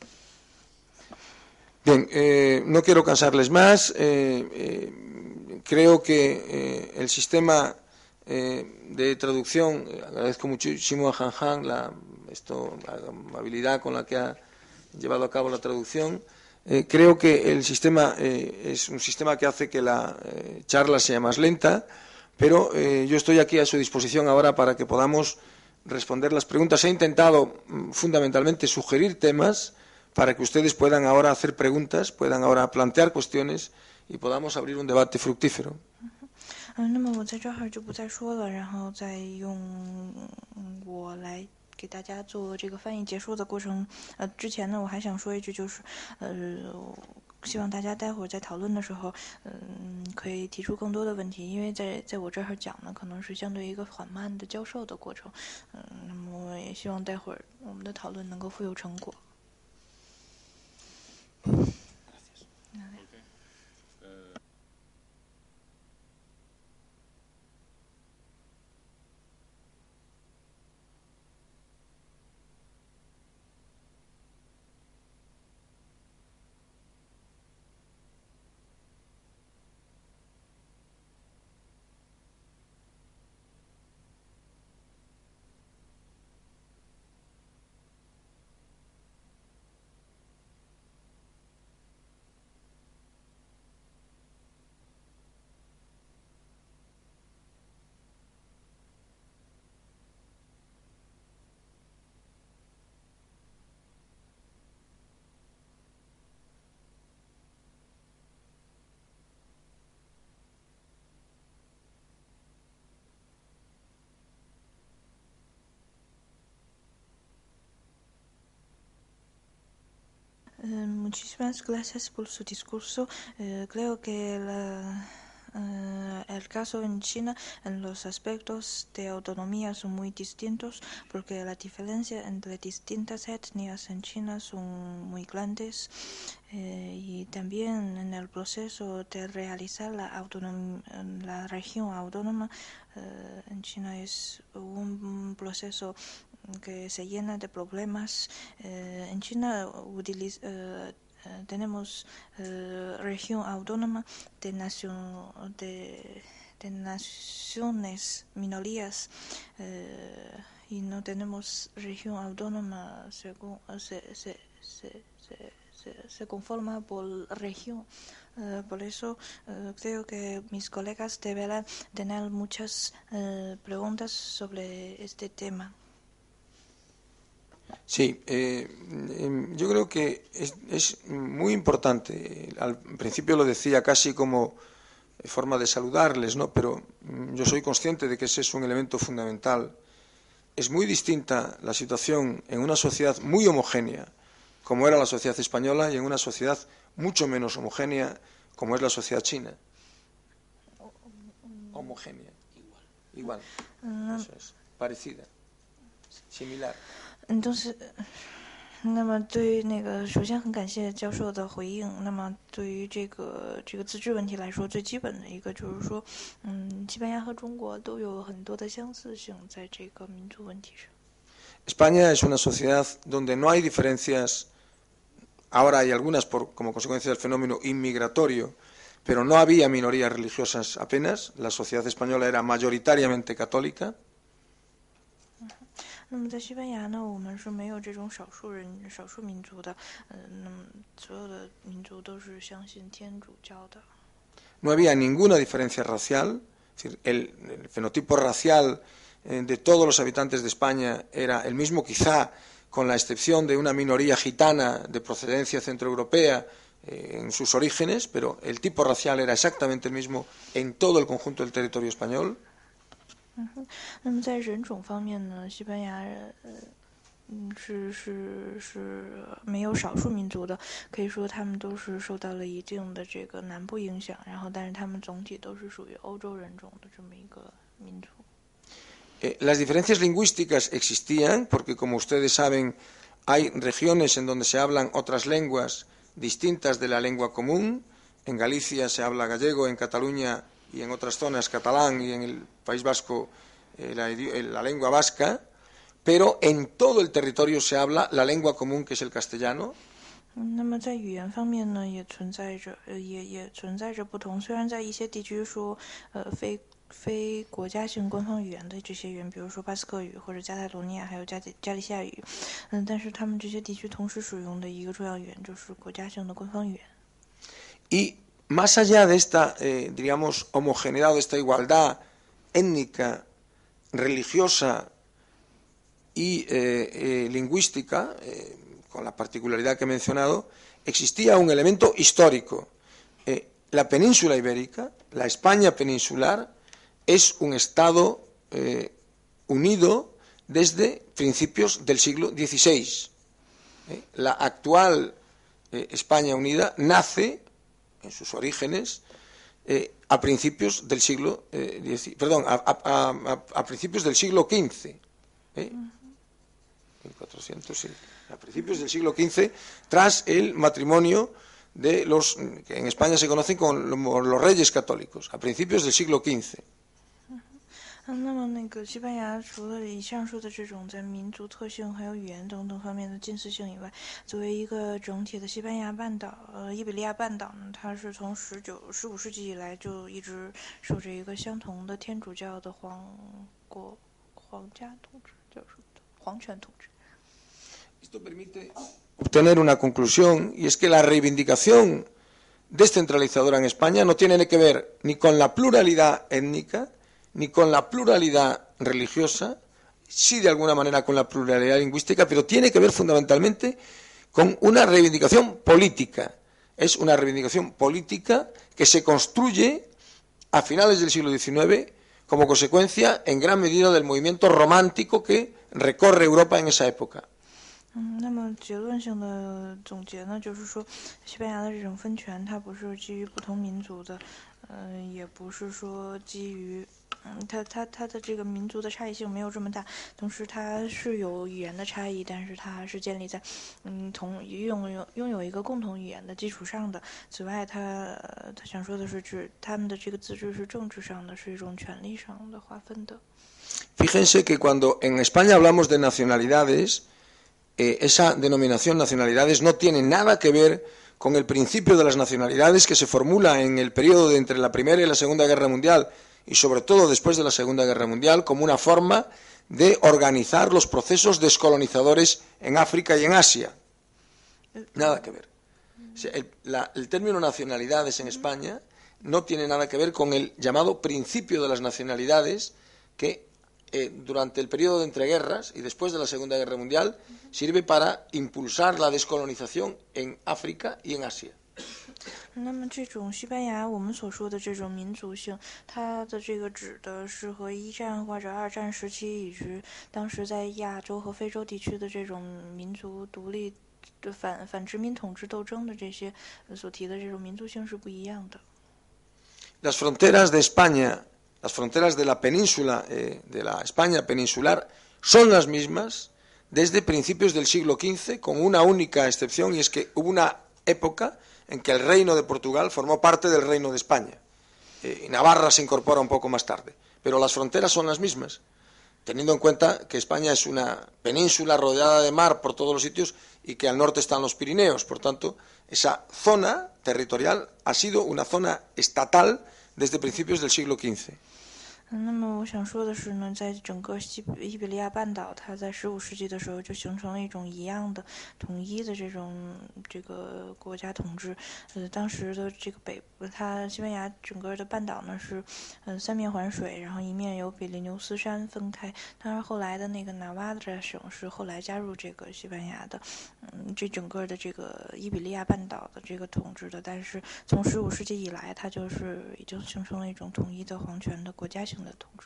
S3: Bien, eh, no quiero cansarles más. Eh, eh, creo que eh, el sistema eh, de traducción, eh, agradezco muchísimo a Han Han la, esto, la amabilidad con la que ha llevado a cabo la traducción. Eh, creo que el sistema eh, es un sistema que hace que la eh, charla sea más lenta, pero eh, yo estoy aquí a su disposición ahora para que podamos responder las preguntas. He intentado fundamentalmente sugerir temas para que ustedes puedan ahora hacer preguntas, puedan ahora plantear cuestiones y podamos abrir un debate fructífero.
S2: 嗯，那么我在这儿就不再说了，然后再用我来给大家做这个翻译结束的过程。呃，之前呢，我还想说一句，就是呃，希望大家待会儿在讨论的时候，嗯，可以提出更多的问题，因为在在我这儿讲呢，可能是相对一个缓慢的教授的过程。嗯，那么我也希望待会儿我们的讨论能够富有成果。 Uh, muchísimas gracias por su discurso. Uh, creo que la, uh, el caso en China en los aspectos de autonomía son muy distintos porque la diferencia entre distintas etnias en China son muy grandes eh, y también en el proceso de realizar la, autonom la región autónoma eh, en China es un proceso que se llena de problemas. Eh, en China utiliza, eh, eh, tenemos eh, región autónoma de, nación, de, de naciones, minorías, eh, y no tenemos región autónoma según se, se, se, se, se, se conforma por región. Uh, por eso uh, creo que mis colegas deberán tener muchas uh, preguntas sobre este tema.
S3: Sí, eh, yo creo que es, es muy importante. Al principio lo decía casi como forma de saludarles, ¿no? Pero yo soy consciente de que ese es un elemento fundamental. Es muy distinta la situación en una sociedad muy homogénea, como era la sociedad española, y en una sociedad mucho menos homogénea, como es la sociedad china. Homogénea. Igual. Igual. Eso es. Parecida. Similar.
S2: 嗯，就是那么对于那个，首先很感谢教授的回应。那么对于这个这个自治问题来说，最基本的一个就是说，嗯，西班牙和中国都有很多的相似性在这个民族问题上。
S3: España es una sociedad donde no hay diferencias. Ahora hay algunas por, como consecuencia del fenómeno inmigratorio, pero no había minorías religiosas apenas. La sociedad española era mayoritariamente católica.
S2: 那么在西班牙呢，我们是没有这种少数人、少数民族的，呃，那么所有的民族都是相信天主教的。
S3: No había ninguna diferencia racial, es decir, el, el fenotipo racial eh, de todos los habitantes de España era el mismo, quizá con la excepción de una minoría gitana de procedencia centroeuropea eh, en sus orígenes, pero el tipo racial era exactamente el mismo en todo el conjunto del territorio español.
S2: 嗯哼，那么在人种方面呢，西班牙人，嗯，是是是没有少数民族的，可以说他们都是受到了一定的这个南部影响，然后但是他们总体都是属于欧洲人种的这么一个民族。
S3: Eh, las diferencias lingüísticas existían porque, como ustedes saben, hay regiones en donde se hablan otras lenguas distintas de la lengua común. En Galicia se habla gallego, en Cataluña y en otras zonas catalán, y en el País Vasco eh, la, la lengua vasca, pero en todo el territorio se habla la lengua común, que es el castellano.
S2: 那么在语言方面呢，也存在着，呃，也也存在着不同。虽然在一些地区说，呃，非非国家性官方语言的这些语言，比如说巴斯克语或者加泰罗尼亚，还有加加利西亚语，嗯，但是他们这些地区同时使用的一个重要语言就是国家性的官方语言。
S3: Y más allá de esta, eh, diríamos, homogeneidad, de esta igualdad étnica, religiosa y eh, eh, lingüística, eh, con la particularidad que he mencionado, existía un elemento histórico. Eh, la península ibérica, la España peninsular, es un Estado eh, unido desde principios del siglo dieciséis. Eh, la actual eh, España unida nace en sus orígenes eh, a principios del siglo eh, diez, perdón a, a, a, a principios del siglo quince, ¿eh? mil cuatrocientos, sí, a principios del siglo quince, tras el matrimonio de los que en España se conocen como los reyes católicos, a principios del siglo quince.
S2: 那么，那个西班牙除了以上说的这种在民族特性还有语言等等方面的近似性以外，作为一个整体的西班牙半岛，呃，伊比利亚半岛呢，它是从十九、十五世纪以来就一直受着一个相同的天主教的皇国皇家统治，叫什么的皇权统治。
S3: Esto permite obtener una conclusión, y es que la reivindicación descentralizadora en España no tiene que ver ni con la pluralidad étnica, ni con la pluralidad religiosa, sí de alguna manera con la pluralidad lingüística, pero tiene que ver fundamentalmente con una reivindicación política. Es una reivindicación política que se construye a finales del siglo diecinueve como consecuencia en gran medida del movimiento romántico que recorre Europa en esa época.
S2: 嗯，那么结论性的总结呢，就是说，西班牙的这种分权，它不是基于不同民族的，嗯、呃，也不是说基于，嗯，它它它的这个民族的差异性没有这么大，同时它是有语言的差异，但是它是建立在，嗯，同拥有拥有一个共同语言的基础上的。此外，他呃他想说的是，指他们的这个自治是政治上的，是一种权利上的划分的。
S3: Fíjense que cuando en España hablamos de nacionalidades, eh, esa denominación nacionalidades no tiene nada que ver con el principio de las nacionalidades que se formula en el periodo de entre la Primera y la Segunda Guerra Mundial y sobre todo después de la Segunda Guerra Mundial como una forma de organizar los procesos descolonizadores en África y en Asia. Nada que ver. O sea, el, la, el término nacionalidades en España no tiene nada que ver con el llamado principio de las nacionalidades que Eh, durante el periodo de entreguerras y después de la Segunda Guerra Mundial sirve para impulsar la descolonización en África y en Asia.
S2: 那么这种西班牙我们所说的这种民族性，它的这个指的是和一战或者二战时期以及当时在亚洲和非洲地区的这种民族独立的反反殖民统治斗争的这些所提的这种民族性是不一样的。
S3: Las fronteras de España Las fronteras de la península, eh, de la España peninsular, son las mismas desde principios del siglo quince, con una única excepción, y es que hubo una época en que el reino de Portugal formó parte del reino de España. Eh, y Navarra se incorpora un poco más tarde. Pero las fronteras son las mismas, teniendo en cuenta que España es una península rodeada de mar por todos los sitios y que al norte están los Pirineos. Por tanto, esa zona territorial ha sido una zona estatal desde principios del siglo quince.
S2: 那么我想说的是呢，在整个西伊比利亚半岛，它在十五世纪的时候就形成了一种一样的、统一的这种这个国家统治。呃，当时的这个北，它西班牙整个的半岛呢是，呃，三面环水，然后一面由比利牛斯山分开。当然，后来的那个纳瓦拉省是后来加入这个西班牙的，嗯，这整个的这个伊比利亚半岛的这个统治的。但是从十五世纪以来，它就是已经形成了一种统一的皇权的国家性的统治。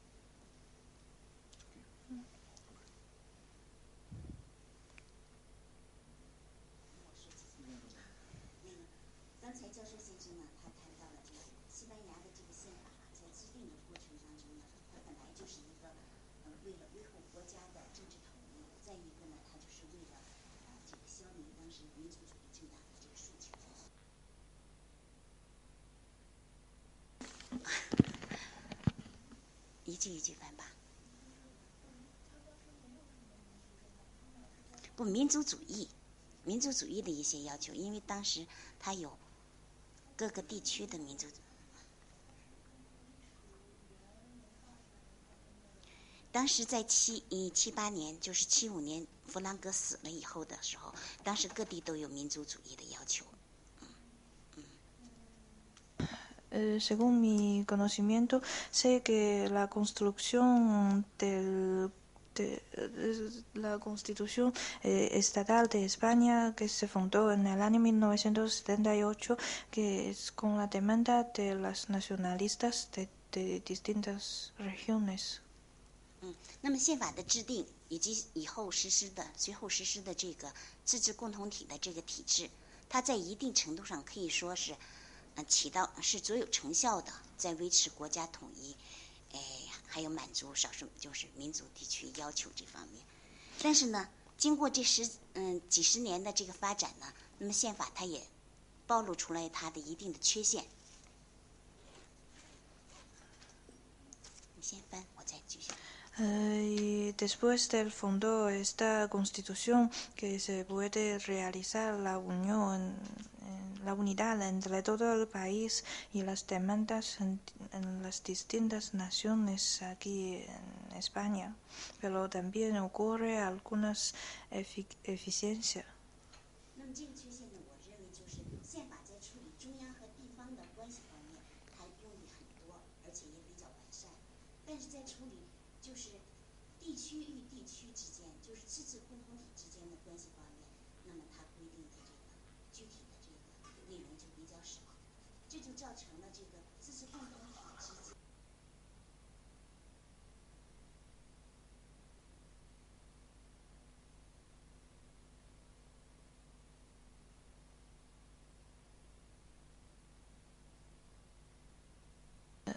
S4: 刚才教授先生呢，他谈到了这个西班牙的这个宪法在制定的过程当中呢，它本来就是一个呃为了维护国家的政治统一，再一个呢，它就是为了啊、呃、这个消弭当时民族主义政党的这个诉求。一句一句翻吧。不，民族主义，民族主义的一些要求，因为当时它有各个地区的民族。当时在七一七八年，就是七五年弗朗哥死了以后的时候，当时各地都有民族主义的要求。
S2: Eh, según mi conocimiento, sé que la construcción del, de, de la Constitución eh, Estatal de España, que se fundó en el año mil novecientos setenta y ocho, que es con la demanda de las nacionalistas de, de distintas regiones.
S4: 嗯，那么宪法的制定以及以后实施的、随后实施的这个自治共同体的这个体制，它在一定程度上可以说是。呃，起到是最有成效的，在维持国家统一，哎，还有满足少数就是民族地区要求这方面。但是呢，经过这十嗯几十年的这个发展呢，那么宪法它也暴露出来它的一定的缺陷。你先翻，我再继续。
S2: Uh, y después del fondo esta constitución que se puede realizar la unión, la unidad entre todo el país y las demandas en, en las distintas naciones aquí en España, pero también ocurre algunas efic eficiencias.
S4: 那么这个缺陷呢，我认为就是宪法在处理中央和地方的关系方面，它用力很多，而且也比较完善，但是在处理就是地区与地区之间，就是自治共同体之间的关系方面，那么它规定的这个具体的这个内容就比较少，这就造成了这个自治共同体之间。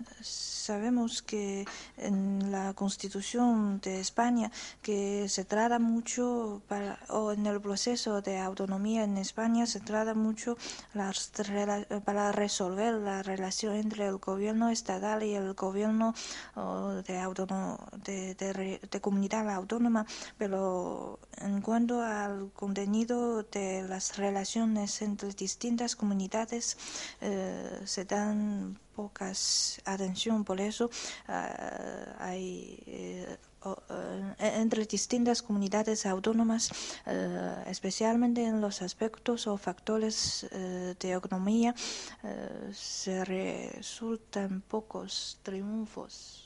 S2: sabemos que en la Constitución de España que se trata mucho para, o en el proceso de autonomía en España se trata mucho las, para resolver la relación entre el gobierno estatal y el gobierno oh, de, autono, de, de, de comunidad autónoma, pero en cuanto al contenido de las relaciones entre distintas comunidades eh, se dan pocas atención, por eso uh, hay eh, uh, uh, entre distintas comunidades autónomas, uh, especialmente en los aspectos o factores uh, de economía, uh, se resultan pocos triunfos.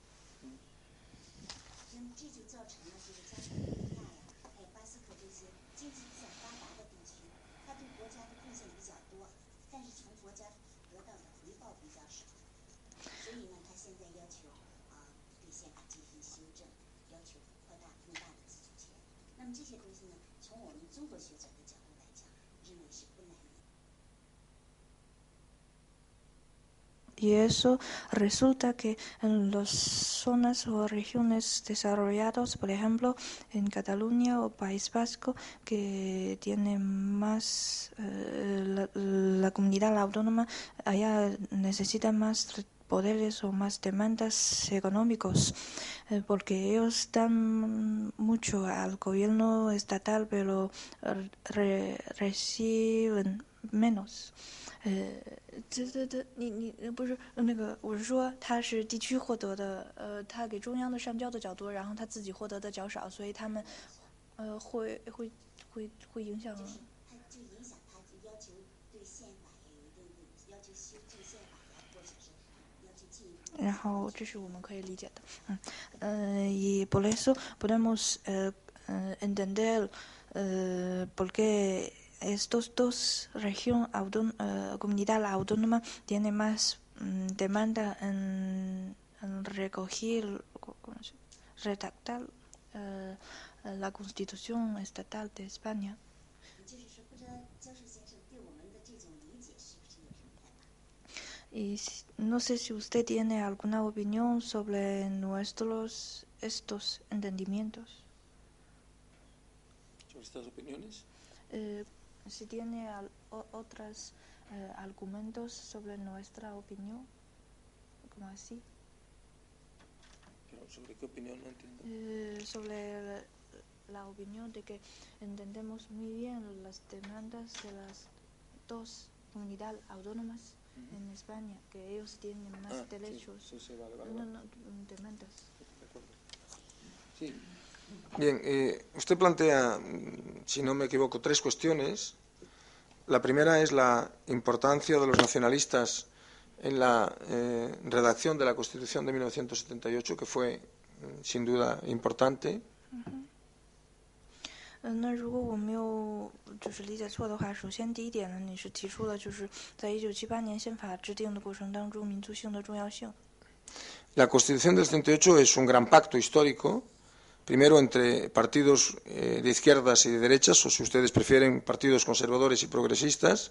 S2: Y eso resulta que en las zonas o regiones desarrolladas, por ejemplo, en Cataluña o País Vasco, que tiene más, eh, la, la comunidad autónoma, allá necesita más poderes o más demandas económicos, eh, porque ellos dan mucho al gobierno estatal, pero re, reciben menos. 呃，这这这，你你不是那个，我是说他是地区获得的，呃，他给中央的上交的较多，然后他自己获得的较少，所以他们，呃，会会会会影响。就是他就影响他要求对宪法也有一定的要求修正宪法呀，或者是要求进一步。然后这是我们可以理解的，嗯，呃，y por eso podemos eh, entender eh, por qué estos dos regiones, auton, uh, comunidad autónoma, tiene más um, demanda en, en recoger, redactar uh, la Constitución Estatal de España. Y no sé si usted tiene alguna opinión sobre nuestros estos entendimientos.
S3: ¿Sobre estas opiniones?
S2: Eh, si tiene al, o, otros eh, argumentos sobre nuestra opinión, como así.
S3: ¿Pero sobre qué opinión? No entiendo.
S2: Eh, sobre la, la opinión de que entendemos muy bien las demandas de las dos comunidades autónomas uh-huh. en España, que ellos tienen más ah, derechos.
S3: Sí, sí, sí, vale, vale,
S2: no,
S3: vale.
S2: no, demandas.
S3: De acuerdo. Sí. Bien, eh, usted plantea, si no me equivoco, tres cuestiones. La primera es la importancia de los nacionalistas en la eh, redacción de la Constitución de mil novecientos setenta y ocho, que fue, sin duda, importante.
S2: Uh-huh. 那如果我没有就是理解错的话，首先第一点呢，你是提出了就是在一九七八年宪法制定的过程当中民族性的重要性。
S3: La Constitución del setenta y ocho es un gran pacto histórico. Primero entre partidos eh, de izquierdas y de derechas, o si ustedes prefieren, partidos conservadores y progresistas.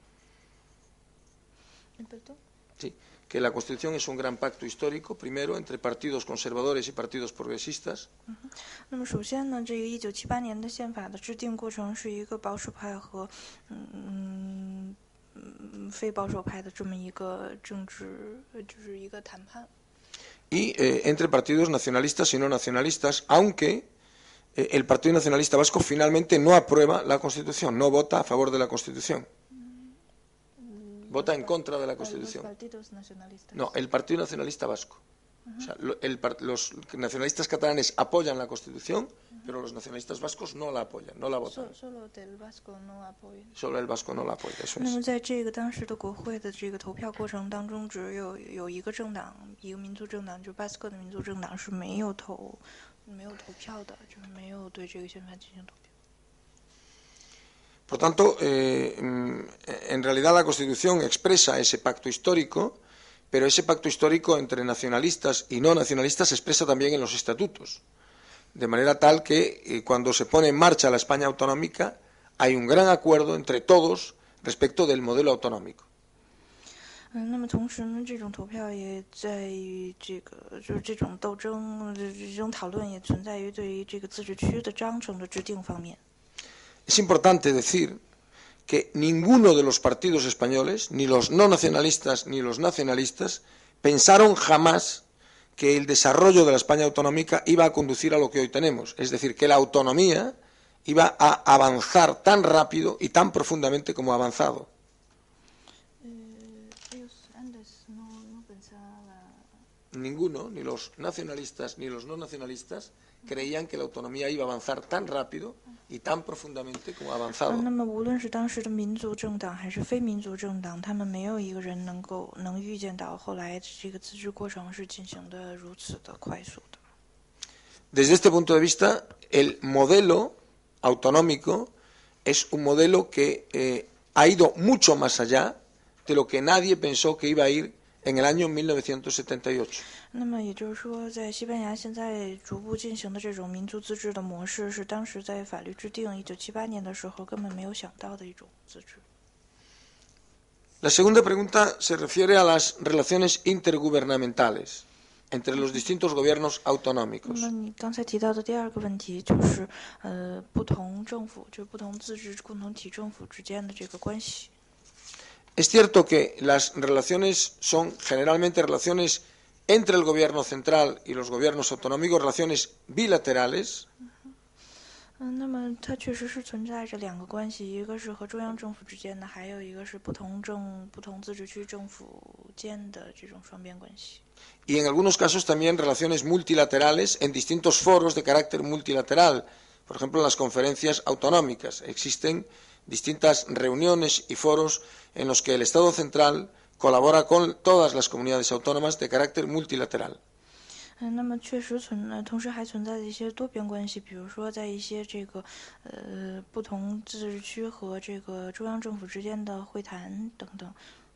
S3: Sí, que la Constitución es un gran pacto histórico, primero entre partidos conservadores y partidos progresistas.
S2: 那么首先呢，这个一九七八年的宪法的制定过程是一个保守派和嗯非保守派的这么一个政治，就是一个谈判。
S3: y eh, entre partidos nacionalistas y no nacionalistas, aunque eh, el Partido Nacionalista Vasco finalmente no aprueba la Constitución, no vota a favor de la Constitución. Vota en contra de la Constitución. No, el Partido Nacionalista Vasco. Uh-huh. O sea, lo, el, los nacionalistas catalanes apoyan la Constitución, uh-huh. pero los nacionalistas vascos no la apoyan, no la votan.
S2: Solo, solo del vasco no apoya.
S3: Solo el vasco no la apoya, eso es.
S2: 那么在这个当时的国会的这个投票过程当中，只有有一个政党，一个民族政党，就巴斯克的民族政党是没有投没有投票的，就是没有对这个宪法进行投票。
S3: Por tanto, eh, en realidad la Constitución expresa ese pacto histórico, pero ese pacto histórico entre nacionalistas y no nacionalistas se expresa también en los estatutos, de manera tal que eh, cuando se pone en marcha la España autonómica hay un gran acuerdo entre todos respecto del modelo autonómico.
S2: 嗯，那么同时呢，这种投票也在于这个，就是这种斗争、这种讨论也存在于对于这个自治区的章程的制定方面。
S3: Es importante decir que ninguno de los partidos españoles, ni los no nacionalistas ni los nacionalistas, pensaron jamás que el desarrollo de la España autonómica iba a conducir a lo que hoy tenemos, es decir, que la autonomía iba a avanzar tan rápido y tan profundamente como ha avanzado. Ninguno, ni los nacionalistas ni los no nacionalistas, creían que la autonomía iba a avanzar tan rápido y tan profundamente como ha avanzado.
S2: 那么无论是当时的民族政党还是非民族政党，他们没有一个人能够能预见到后来这个自治过程是进行的如此的快速的。
S3: Desde este punto de vista, el modelo autonómico es un modelo que eh, ha ido mucho más allá de lo que nadie pensó que iba a ir en el año mil novecientos setenta y ocho.
S2: 那么也就是说，在西班牙现在逐步进行的这种民族自治的模式，是当时在法律制定一九七八年的时候根本没有想到的一种自治。
S3: La segunda pregunta se refiere a las relaciones intergubernamentales entre los distintos gobiernos autonómicos.
S2: 那你刚才提到的第二个问题就是，呃，不同政府，就是不同自治共同体政府之间的这个关系。
S3: Es cierto que las relaciones son generalmente relaciones entre el gobierno central y los gobiernos autonómicos, relaciones bilaterales.
S2: 嗯，那么它确实是存在着两个关系，一个是和中央政府之间的，还有一个是不同政、不同自治区政府间的这种双边关系。
S3: Y en algunos casos también relaciones multilaterales en distintos foros de carácter multilateral. Por ejemplo, en las conferencias autonómicas existen distintas reuniones y foros en los que el Estado central colabora con todas las comunidades autónomas de carácter multilateral.
S2: 嗯，那么确实存，同时还存在着一些多边关系，比如说在一些这个呃不同自治区和这个中央政府之间的会谈等等。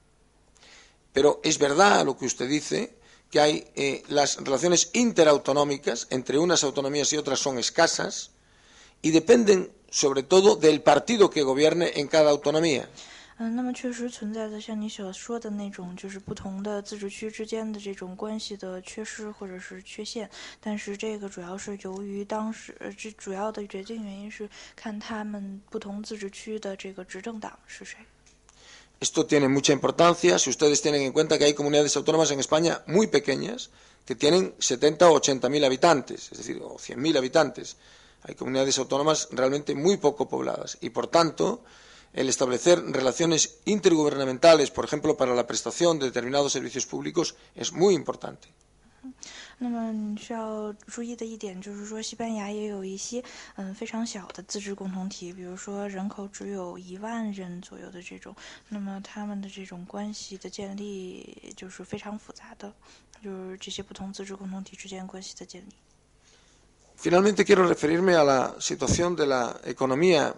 S3: Pero es verdad lo que usted dice, que hay eh, las relaciones interautonómicas entre unas autonomías y otras son escasas y dependen sobre todo del partido que gobierne en cada autonomía.
S2: 嗯，那么确实存在着像你所说的那种，就是不同的自治区之间的这种关系的缺失或者是缺陷，但是这个主要是由于当时，呃，这主要的决定原因是看他们不同自治区的这个执政党是谁。
S3: Esto tiene mucha importancia si ustedes tienen en cuenta que hay comunidades autónomas en España muy pequeñas que tienen setenta o ochenta mil habitantes, es decir, o cien mil habitantes. Hay comunidades autónomas realmente muy poco pobladas y, por tanto, el establecer relaciones intergubernamentales, por ejemplo, para la prestación de determinados servicios públicos, es muy importante.
S2: 那么你需要注意的一点就是说，西班牙也有一些嗯非常小的自治共同体，比如说人口只有一万人左右的这种，那么他们的这种关系的建立就是非常复杂的，就是这些不同自治共同体之间关系的建立。
S3: Finalmente quiero referirme a la situación de la economía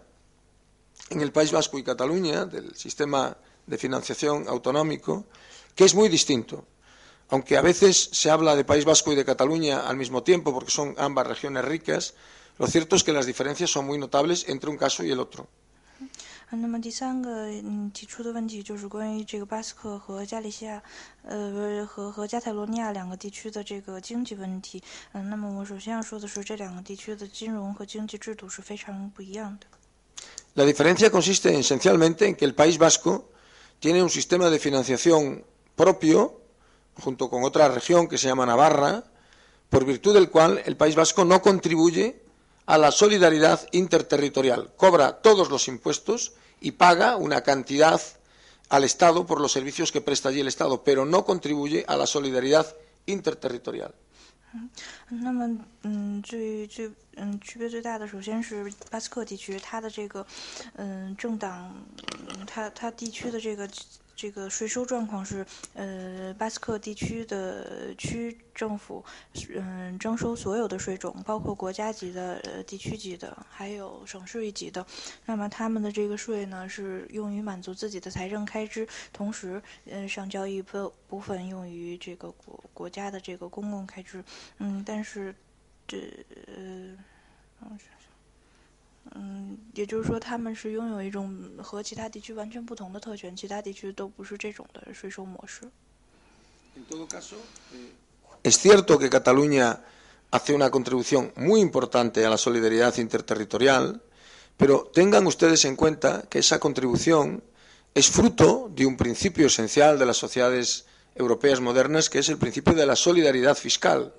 S3: en el País Vasco y Cataluña, del sistema de financiación autonómico, que es muy distinto. Aunque a veces se habla de País Vasco y de Cataluña al mismo tiempo porque son ambas regiones ricas, lo cierto es que las diferencias son muy notables entre un caso y el otro.
S2: 那么第三个你提出的问题就是关于这个巴斯克和加利西亚，呃，和和加泰罗尼亚两个地区的这个经济问题。嗯，那么我首先要说的是，这两个地区的金融和经济制度是非常不一样的。
S3: La diferencia consiste esencialmente en que el País Vasco tiene un sistema de financiación propio, junto con otra región que se llama Navarra, por virtud del cual el País Vasco no contribuye a la solidaridad interterritorial. Cobra todos los impuestos y paga una cantidad al Estado por los servicios que presta allí el Estado, pero no contribuye a la solidaridad interterritorial.
S2: 嗯，那么，嗯，最最，嗯，区别最大的，首先是巴斯克地区，它的这个，嗯，政党，它它地区的这个这个税收状况是，呃，巴斯克地区的区政府，嗯，征收所有的税种，包括国家级的、呃地区级的，还有省市一级的。那么他们的这个税呢，是用于满足自己的财政开支，同时，嗯，上交一部部分用于这个国国家的这个公共开支。嗯，但是这，呃， 嗯，也就是说，他们是拥有一种和其他地区完全不同的特权，其他地区都不是这种的税收模式。
S3: En todo caso, eh, es cierto que Cataluña hace una contribución muy importante a la solidaridad interterritorial, pero tengan ustedes en cuenta que esa contribución es fruto de un principio esencial de las sociedades europeas modernas, que es el principio de la solidaridad fiscal.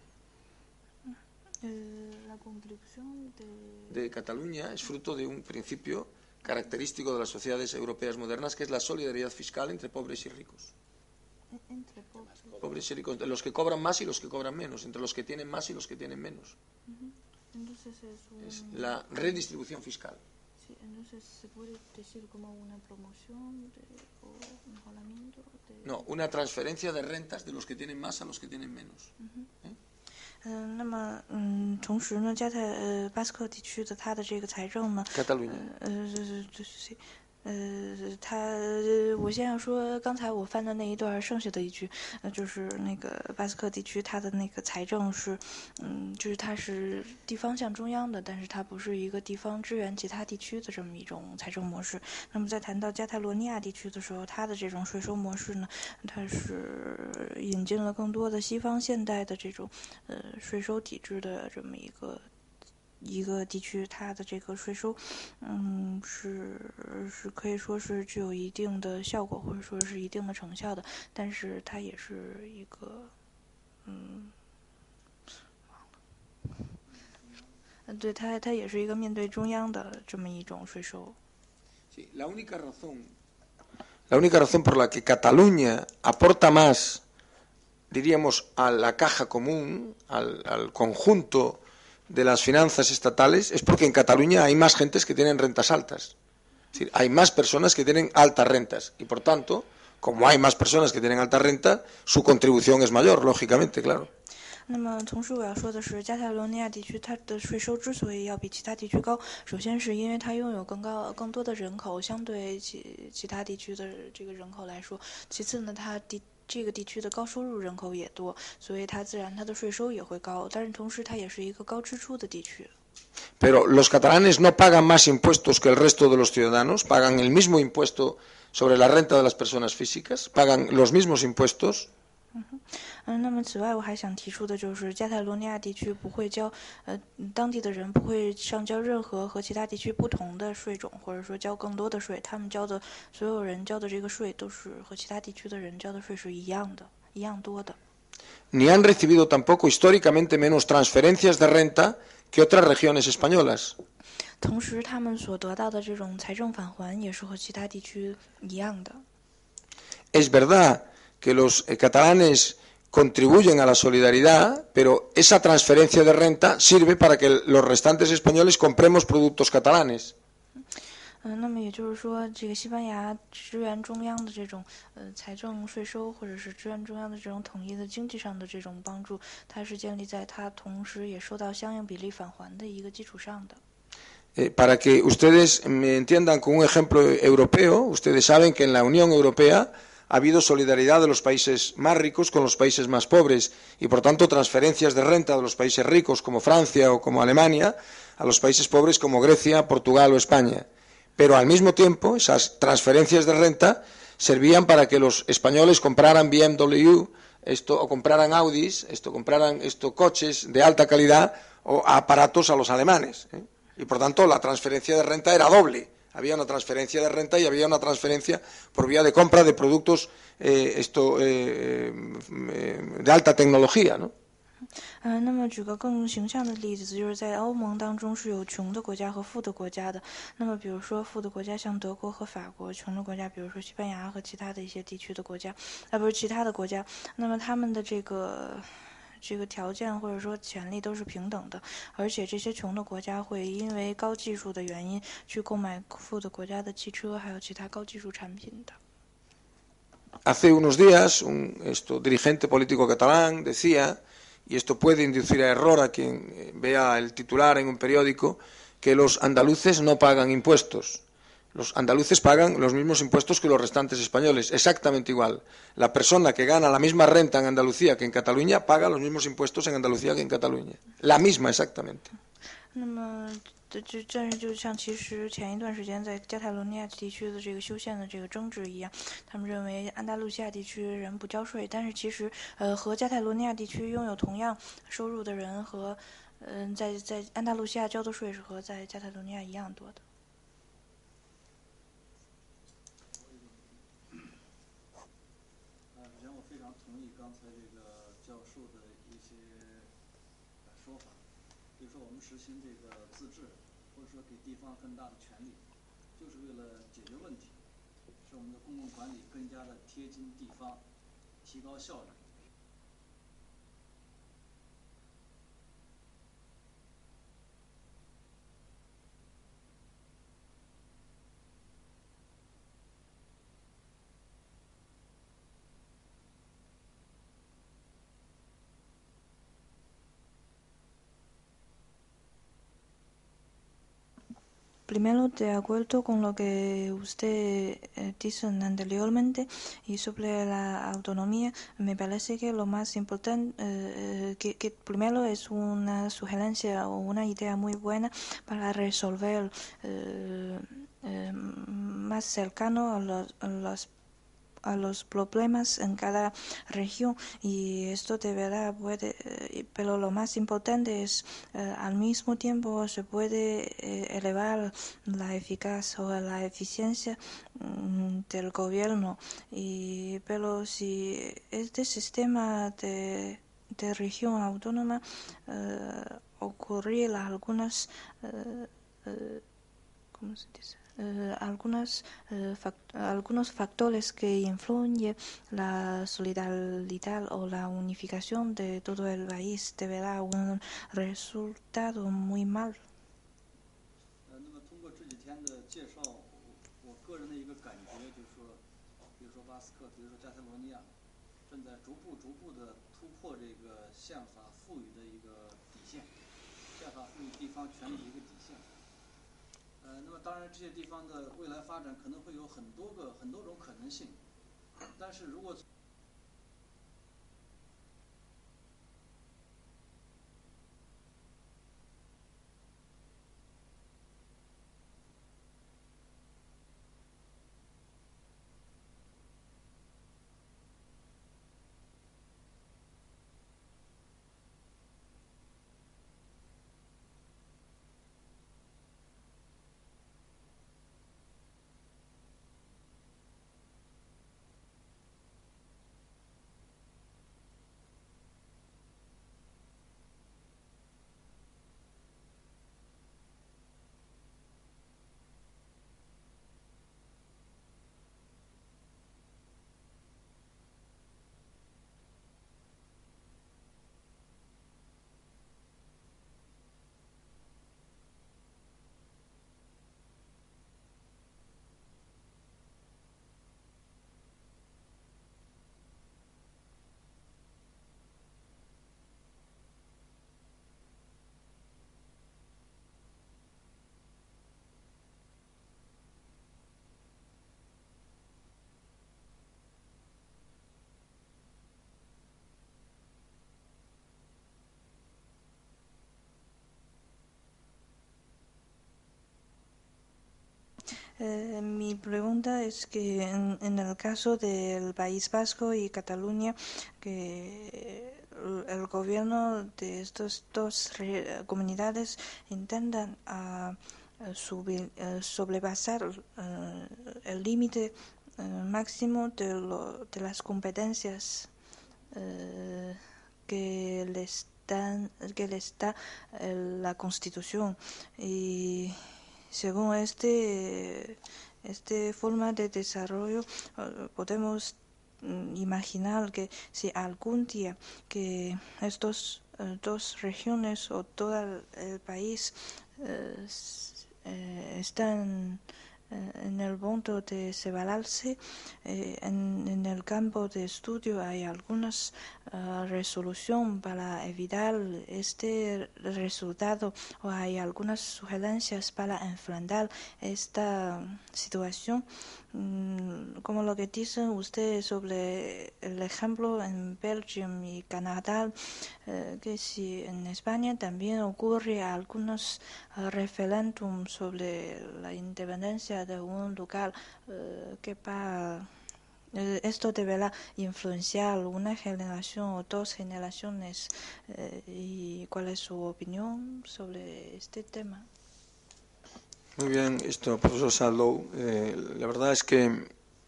S2: La contribución de...
S3: de Cataluña es fruto de un principio característico de las sociedades europeas modernas, que es la solidaridad fiscal entre pobres y ricos.
S2: Entre pobres.
S3: Pobres y ricos, de los que cobran más y los que cobran menos, entre los que tienen más y los que tienen menos.
S2: Uh-huh. Entonces es, un...
S3: es la redistribución fiscal.
S2: Sí, entonces se puede decir como una promoción de, o mejoramiento de...
S3: No, una transferencia de rentas de los que tienen más a los que tienen menos.
S2: Uh-huh. 嗯、呃，那么，嗯，同时呢，加泰呃巴斯克地区的它的这个财政呢，呃，呃，就是。呃，他，我先要说刚才我翻的那一段剩下的一句，呃，就是那个巴斯克地区它的那个财政是，嗯，就是它是地方向中央的，但是它不是一个地方支援其他地区的这么一种财政模式。那么在谈到加泰罗尼亚地区的时候，它的这种税收模式呢，它是引进了更多的西方现代的这种呃税收体制的这么一个。一个地区，它的这个税收，嗯，是是可以说是具有一定的效果，或者说是一定的成效的，但是它也是一个，嗯，嗯，对，它它也是一个面对中央的这么一种税收。
S3: Sí, la única razón, la única razón por la que Cataluña aporta más, diríamos, a la caja común, al, al conjunto de las finanzas estatales, es porque en Cataluña hay más gentes que tienen rentas altas. Es decir, hay más personas que tienen altas rentas y, por tanto, como hay más personas que tienen alta renta, su contribución es mayor, lógicamente, claro.
S2: 那么，同时我要说的是，加泰罗尼亚地区它的税收之所以要比其他地区高，首先是因为它拥有更高、更多的人口，相对其其他地区的这个人口来说；其次呢，它地这个地区的高收入人口也多，所以它自然它的税收也会高。但是同时，它也是一个高支出的地区。
S3: Pero los catalanes no pagan más impuestos que el resto de los ciudadanos, pagan el mismo impuesto sobre la renta de las personas físicas, pagan los mismos impuestos.
S2: 嗯，那么此外，我还想提出的就是，加泰罗尼亚地区不会交，呃，当地的人不会上交任何和其他地区不同的税种，或者说交更多的税。他们交的所有人交的这个税都是和其他地区的人交的税是一样的，一样多的。
S3: Ni han recibido tampoco históricamente menos transferencias de renta que otras regiones españolas.
S2: 同时，他们所得到的这种财政返还也是和其他地区一样的。
S3: Es verdad que los eh, catalanes contribuyen a la solidaridad, pero esa transferencia de renta sirve para que los restantes españoles compremos productos catalanes.
S2: 嗯，那么也就是说，这个西班牙支援中央的这种呃财政税收，或者是支援中央的这种统一的经济上的这种帮助，它是建立在它同时也受到相应比例返还的一个基础上的。
S3: Eh, para que ustedes me entiendan con un ejemplo europeo, ustedes saben que en la Unión Europea ha habido solidaridad de los países más ricos con los países más pobres y, por tanto, transferencias de renta de los países ricos como Francia o como Alemania a los países pobres como Grecia, Portugal o España. Pero, al mismo tiempo, esas transferencias de renta servían para que los españoles compraran B M W esto, o compraran Audis, esto, compraran esto, coches de alta calidad o aparatos a los alemanes, ¿eh? Y, por tanto, la transferencia de renta era doble. Había una transferencia de renta y había una transferencia por vía de compra de productos eh, esto, eh, eh, de alta tecnología, ¿no?
S2: 嗯、呃，那么举个更形象的例子，就是在欧盟当中是有穷的国家和富的国家的。那么，比如说富的国家像德国和法国，穷的国家比如说西班牙和其他的一些地区的国家，啊，不是其他的国家。那么他们的这个。这个条件或者说权利都是平等的，而且这些穷的国家会因为高技术的原因去购买富的国家的汽车，还有其他高技术产品的。
S3: Hace unos días, un esto, dirigente político catalán decía, y esto puede inducir a error a quien vea el titular en un periódico, que los andaluces no pagan impuestos. Los andaluces pagan los mismos impuestos que los restantes españoles, exactamente igual. La persona que gana la misma renta en Andalucía que en Cataluña paga los mismos impuestos en Andalucía que en Cataluña. La misma, exactamente.
S2: 那么这这这就像其实前一段时间在加泰罗尼亚地区的这个修宪的这个争执一样，他们认为安达卢西亚地区人不交税，但是其实呃和加泰罗尼亚地区拥有同样收入的人和嗯、呃、在在安达卢西亚交的税是和在加泰罗尼亚一样多的。
S5: 呃，首先我非常同意刚才这个教授的一些说法，比如说我们实行这个自治，或者说给地方更大的权利，就是为了解决问题，使我们的公共管理更加的贴近地方，提高效率。
S2: Primero, de acuerdo con lo que usted eh, dice anteriormente y sobre la autonomía, me parece que lo más importante, eh, que, que primero es una sugerencia o una idea muy buena para resolver eh, eh, más cercano a los, a los a los problemas en cada región y esto de verdad puede, eh, pero lo más importante es eh, al mismo tiempo se puede eh, elevar la eficacia o la eficiencia mm, del gobierno y pero si este sistema de, de región autónoma eh, ocurriera algunas eh, eh, ¿cómo se dice? Eh, algunas, eh, fact algunos factores que influyen la solidaridad o la unificación de todo el país deberá un resultado muy mal.
S5: 呃，那么通过这几天的介绍，我我个人的一个感觉就是说，比如说巴斯克，比如说加泰罗尼亚，正在逐步逐步的突破这个宪法赋予的一个底线，宪法赋予地方权力的一个底线。呃，那么当然这些地方的未来发展可能会有很多个很多种可能性，但是如果
S2: Eh, mi pregunta es que en, en el caso del País Vasco y Cataluña, que el, el gobierno de estas dos re, comunidades intentan uh, subir, uh, sobrepasar uh, el límite uh, máximo de, lo, de las competencias uh, que les dan, que les da uh, la Constitución y según este, este forma de desarrollo, podemos imaginar que si algún día que estos uh, dos regiones o todo el país uh, eh, están en el punto de separarse, eh, en, en el campo de estudio hay algunas uh, resoluciones para evitar este resultado o hay algunas sugerencias para enfrentar esta situación, mm, como lo que dicen ustedes sobre el ejemplo en Belgium y Canadá, eh, que si en España también ocurre algunos uh, referéndums sobre la independencia de un lugar, uh, que para eh, esto deberá influenciar una generación o dos generaciones, eh, y cuál es su opinión sobre este tema.
S3: Muy bien, esto, profesor Saldou. Eh, la verdad es que,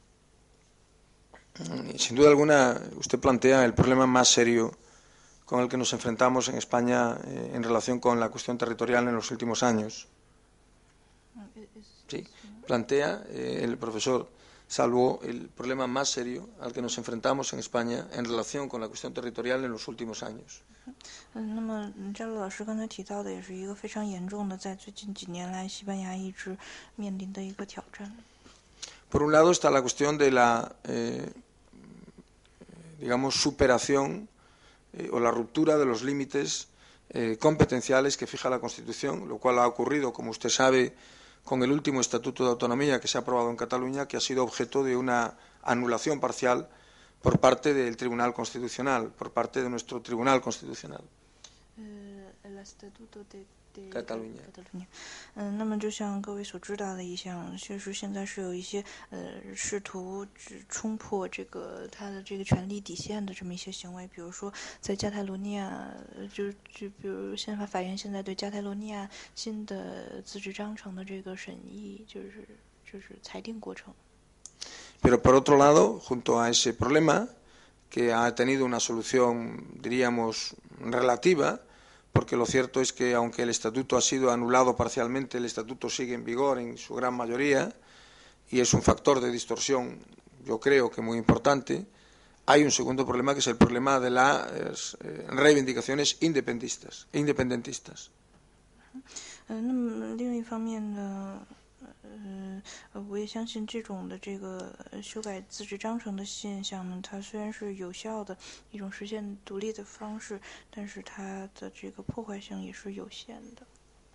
S3: sin duda alguna, usted plantea el problema más serio con el que nos enfrentamos en España eh, en relación con la cuestión territorial en los últimos años. Sí, plantea eh, el profesor Saldou el problema más serio al que nos enfrentamos en España en relación con la cuestión territorial en los últimos años.
S2: 嗯，那么赵露老师刚才提到的也是一个非常严重的，在最近几年来西班牙一直面临的一个挑战。
S3: Por un lado está la cuestión de la, eh, digamos, superación eh, o la ruptura de los límites eh, competenciales que fija la Constitución, lo cual ha ocurrido, como usted sabe, con el último Estatuto de Autonomía que se ha aprobado en Cataluña, que ha sido objeto de una anulación parcial por parte del Tribunal Constitucional, por parte de nuestro Tribunal Constitucional.
S2: El Estatuto de
S3: Cataluña.
S2: 嗯，那么就像各位所知道的一项，确实现在是有一些呃试图冲破这个他的这个权利底线的这么一些行为，比如说在加泰罗尼亚，就就比如宪法法院现在对加泰罗尼亚新的自治章程的这个审议，就是就是裁定过程。
S3: Pero por otro lado, junto a ese problema, que ha tenido una solución, diríamos, relativa, porque lo cierto es que aunque el estatuto ha sido anulado parcialmente, el estatuto sigue en vigor en su gran mayoría y es un factor de distorsión, yo creo que muy importante. Hay un segundo problema que es el problema de las eh, reivindicaciones independentistas. independentistas.
S2: 呃，那么另一方面呢，呃，我也相信这种的这个修改自治章程的现象呢，它虽然是有效的一种实现独立的方式，但是它的这个破坏性也是有限的。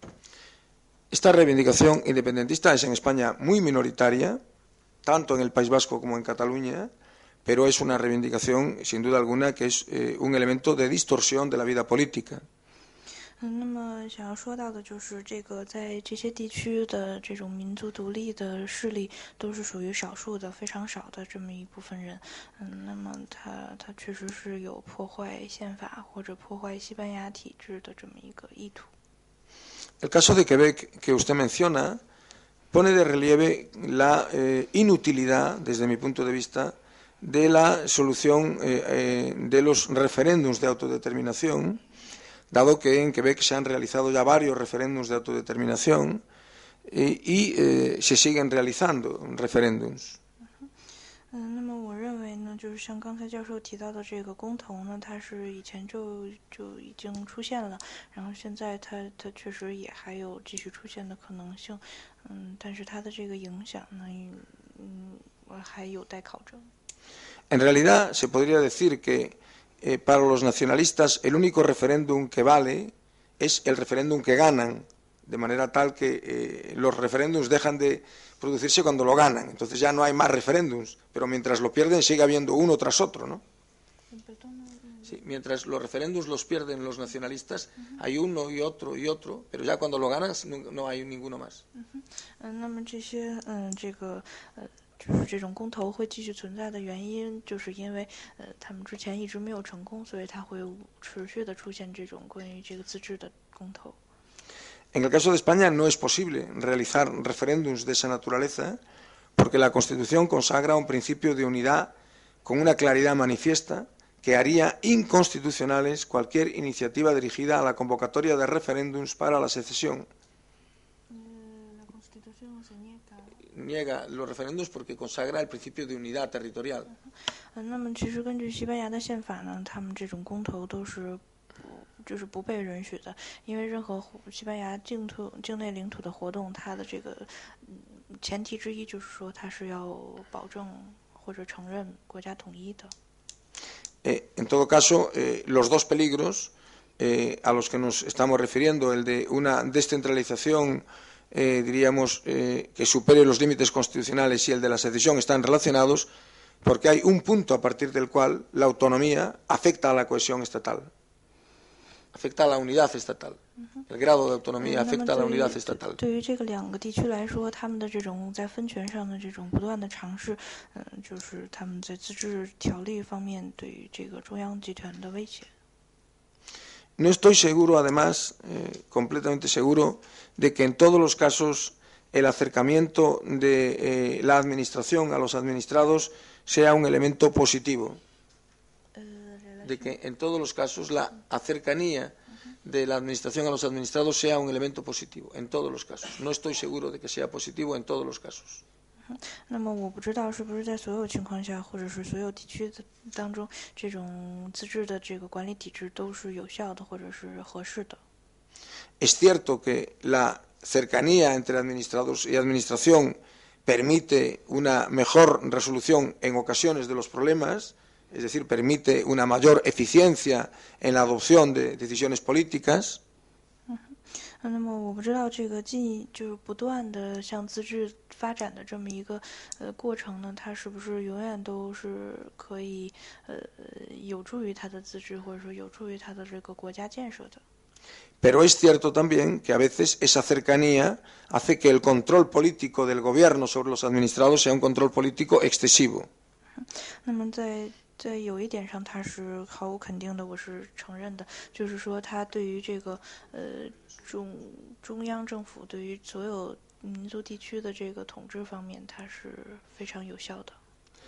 S3: Esta reivindicación independentista es en España muy minoritaria, tanto en el País Vasco como en Cataluña, pero es una reivindicación, sin duda alguna, que es eh, un elemento de distorsión de la vida política.
S2: 嗯，那么想要说到的就是这个，在这些地区的这种民族独立的势力都是属于少数的、非常少的这么一部分人。嗯，那么它它确实是有破坏宪法或者破坏西班牙体制的这么一个意图。
S3: El caso de Quebec que usted menciona pone de relieve la eh, inutilidad, desde mi punto de vista, de la solución eh, eh, de los referéndums de autodeterminación, dado que en Quebec se han realizado ya varios referéndums de autodeterminación y, y eh, se siguen realizando referéndums.
S2: 嗯，那么我认为呢，就是像刚才教授提到的这个公投呢，它是以前就就已经出现了，然后现在它它确实也还有继续出现的可能性，嗯，但是它的这个影响呢，嗯，还有待考证。
S3: En realidad se podría decir que eh, para los nacionalistas el único referéndum que vale es el referéndum que ganan, de manera tal que eh, los referéndums dejan de producirse cuando lo ganan, entonces ya no hay más referéndums, pero mientras lo pierden sigue habiendo uno tras otro, ¿no? Sí, mientras los referéndums los pierden los nacionalistas, hay uno y otro y otro, pero ya cuando lo ganas no, no hay ninguno más.
S2: 嗯，那么这些嗯，这个呃。 就是这种公投会继续存在的原因，就是因为呃，他们之前一直没有成功，所以它会持续的出现这种关于这个自治的公投。
S3: En el caso de España no es posible realizar referéndums de esa naturaleza porque la Constitución consagra un principio de unidad con una claridad manifiesta que haría inconstitucionales cualquier iniciativa dirigida a la convocatoria de referéndums para la secesión.
S2: La Constitución se niega.
S3: Niega los referéndums porque consagra el principio de unidad territorial.
S2: 那么其实根据西班牙的宪法呢，他们这种公投都是就是不被允许的，因为任何西班牙境土境内领土的活动，它的这个前提之一就是说，它是要保证或者承认国家统一的。
S3: Eh, en todo caso, eh, los dos peligros eh, a los que nos estamos refiriendo, el de una descentralización, eh, diríamos, eh, que supere los límites constitucionales y el de la secesión, están relacionados porque hay un punto a partir del cual la autonomía afecta a la cohesión estatal, afecta a la unidad estatal. El grado de autonomía afecta a la unidad estatal.
S2: 对于这个两个地区来说，他们的这种在分权上的这种不断的尝试，嗯、呃，就是他们在自治条例方面对于这个中央集团的威胁。
S3: No estoy seguro, además, eh, completamente seguro, de que en todos los casos el acercamiento de eh, la administración a los administrados sea un elemento positivo. De que en todos los casos la cercanía de la administración a los administrados sea un elemento positivo, en todos los casos. No estoy seguro de que sea positivo en todos los casos.
S2: 那么我不知道是不是在所有情况下，或者是所有地区的当中，这种自治的这个管理体制都是有效的，或者是合适的。
S3: Es cierto que la cercanía entre administrados y administración permite una mejor resolución en ocasiones de los problemas, es decir, permite una mayor eficiencia en la adopción de decisiones políticas.
S2: 那么我不知道这个进就是不断的向自治发展的这么一个呃过程呢，它是不是永远都是可以呃有助于它的自治，或者说有助于它的这个国家建设的。
S3: Pero es cierto también que a veces esa cercanía hace que el control político del gobierno sobre los administrados sea un control político excesivo.
S2: 那么在在有一点上，它是毫无肯定的，我是承认的，就是说，它对于这个呃中中央政府对于所有民族地区的这个统治方面，它是非常有效的。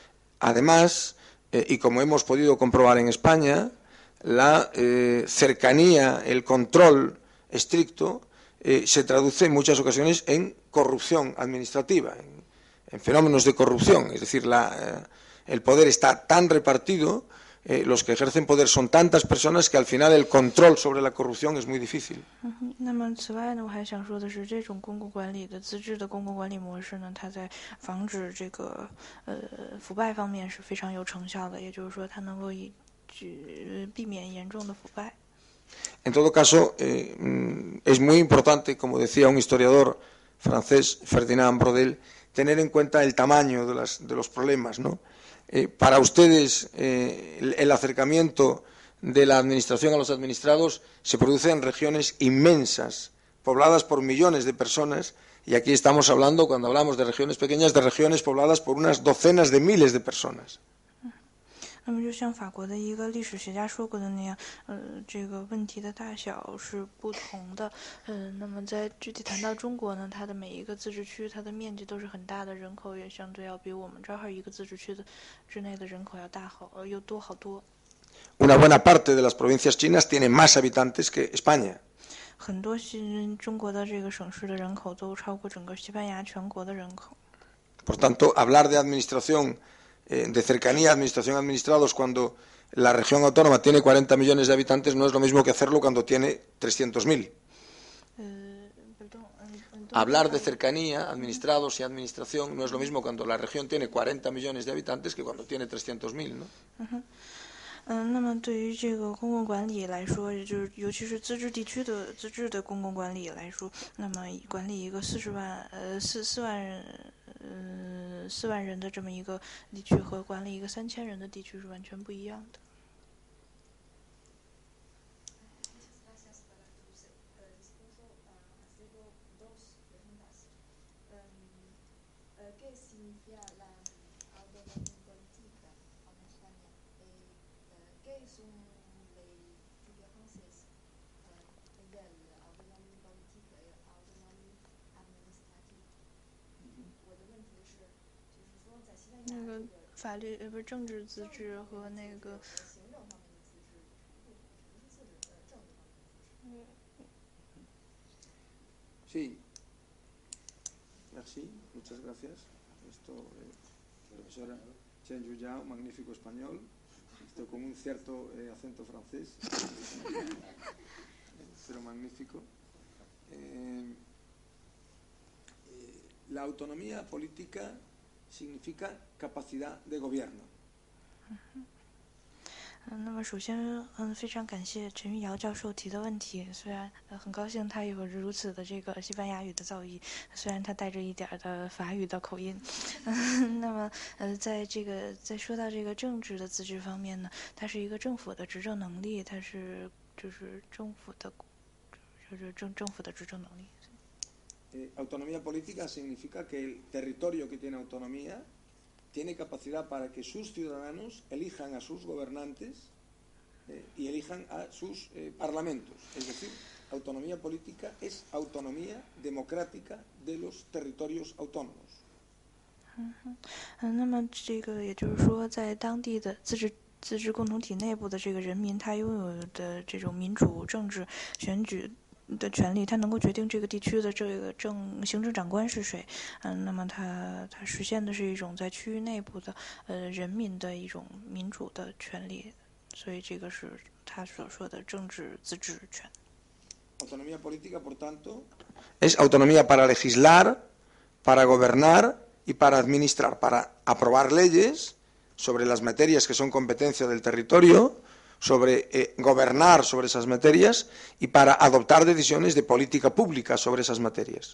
S3: Además, eh, y como hemos podido comprobar en España, la eh, cercanía, el control estricto, eh, se traduce en muchas ocasiones en corrupción administrativa, en, en fenómenos de corrupción, es decir, la eh, el poder está tan repartido, eh, los que ejercen poder son tantas personas que al final el control sobre la corrupción es muy difícil.
S2: 那么此外呢，我还想说的是，这种公共管理的自治的公共管理模式呢，它在防止这个呃腐败方面是非常有成效的，也就是说，它能够以避免严重的腐败。
S3: En todo caso, eh, es muy importante, como decía un historiador francés, Ferdinand Brodel, tener en cuenta el tamaño de, las, de los problemas, ¿no? Eh, para ustedes, eh, el, el acercamiento de la administración a los administrados se produce en regiones inmensas, pobladas por millones de personas, y aquí estamos hablando, cuando hablamos de regiones pequeñas, de regiones pobladas por unas docenas de miles de personas.
S2: 那么，就像法国的一个历史学家说过的那样，呃，这个问题的大小是不同的。嗯、呃，那么在具体谈到中国呢，它的每一个自治区，它的面积都是很大的，人口也相对要比我们这儿一个自治区的之内的人口要大好，呃，又多好多。
S3: Una buena parte de las provincias chinas tiene más habitantes que España.
S2: 很多新中国的这个省市的人口都超过整个西班牙全国的人口。
S3: Por tanto, hablar de administración, de cercanía, administración, administrados, cuando la región autónoma tiene cuarenta millones de habitantes, no es lo mismo que hacerlo cuando tiene trescientos mil. Hablar de cercanía, administrados y administración, no es lo mismo cuando la región tiene cuarenta millones de habitantes que cuando tiene trescientos mil, ¿no?
S2: 嗯，那么对于这个公共管理来说，就是尤其是自治地区的自治的公共管理来说，那么管理一个四十万呃四四万人呃四万人的这么一个地区和管理一个三千人的地区是完全不一样的。那个法律呃不是政治自治和那个。
S3: Sí. Merci, muchas gracias. Esto, eh, profesora Chen Yuyao, magnífico español, esto con un cierto eh, acento francés, pero magnífico. Eh, la autonomía política significa capacidad de gobierno.
S2: 嗯，那么首先，嗯，非常感谢陈玉瑶教授提的问题。虽然、呃、很高兴他有如此的这个西班牙语的造诣，虽然他带着一点的法语的口音。嗯、那么，呃，在这个在说到这个政治的自治方面呢，它是一个政府的执政能力，它是就是政府的，就是政政府的执政能力。
S3: Eh, autonomía política significa que el territorio que tiene autonomía tiene capacidad para que sus ciudadanos elijan a sus gobernantes eh, y elijan a sus eh, parlamentos. Es decir, autonomía política es autonomía democrática de los territorios autónomos.
S2: 嗯哼，嗯，那么这个也就是说，在当地的自治自治共同体内部的这个人民，他拥有的这种民主政治选举的权利，他能够决定这个地区的这个政行政长官是谁。嗯，那么他他实现的是一种在区域内部的呃人民的一种民主的权利，所以这个是他所说的政治自治权。
S3: Autonomía política, por tanto, es autonomía para legislar, para gobernar y para administrar, para aprobar leyes sobre las materias que son competencia del territorio, sobre eh, gobernar sobre esas materias y para adoptar decisiones de política pública sobre esas materias.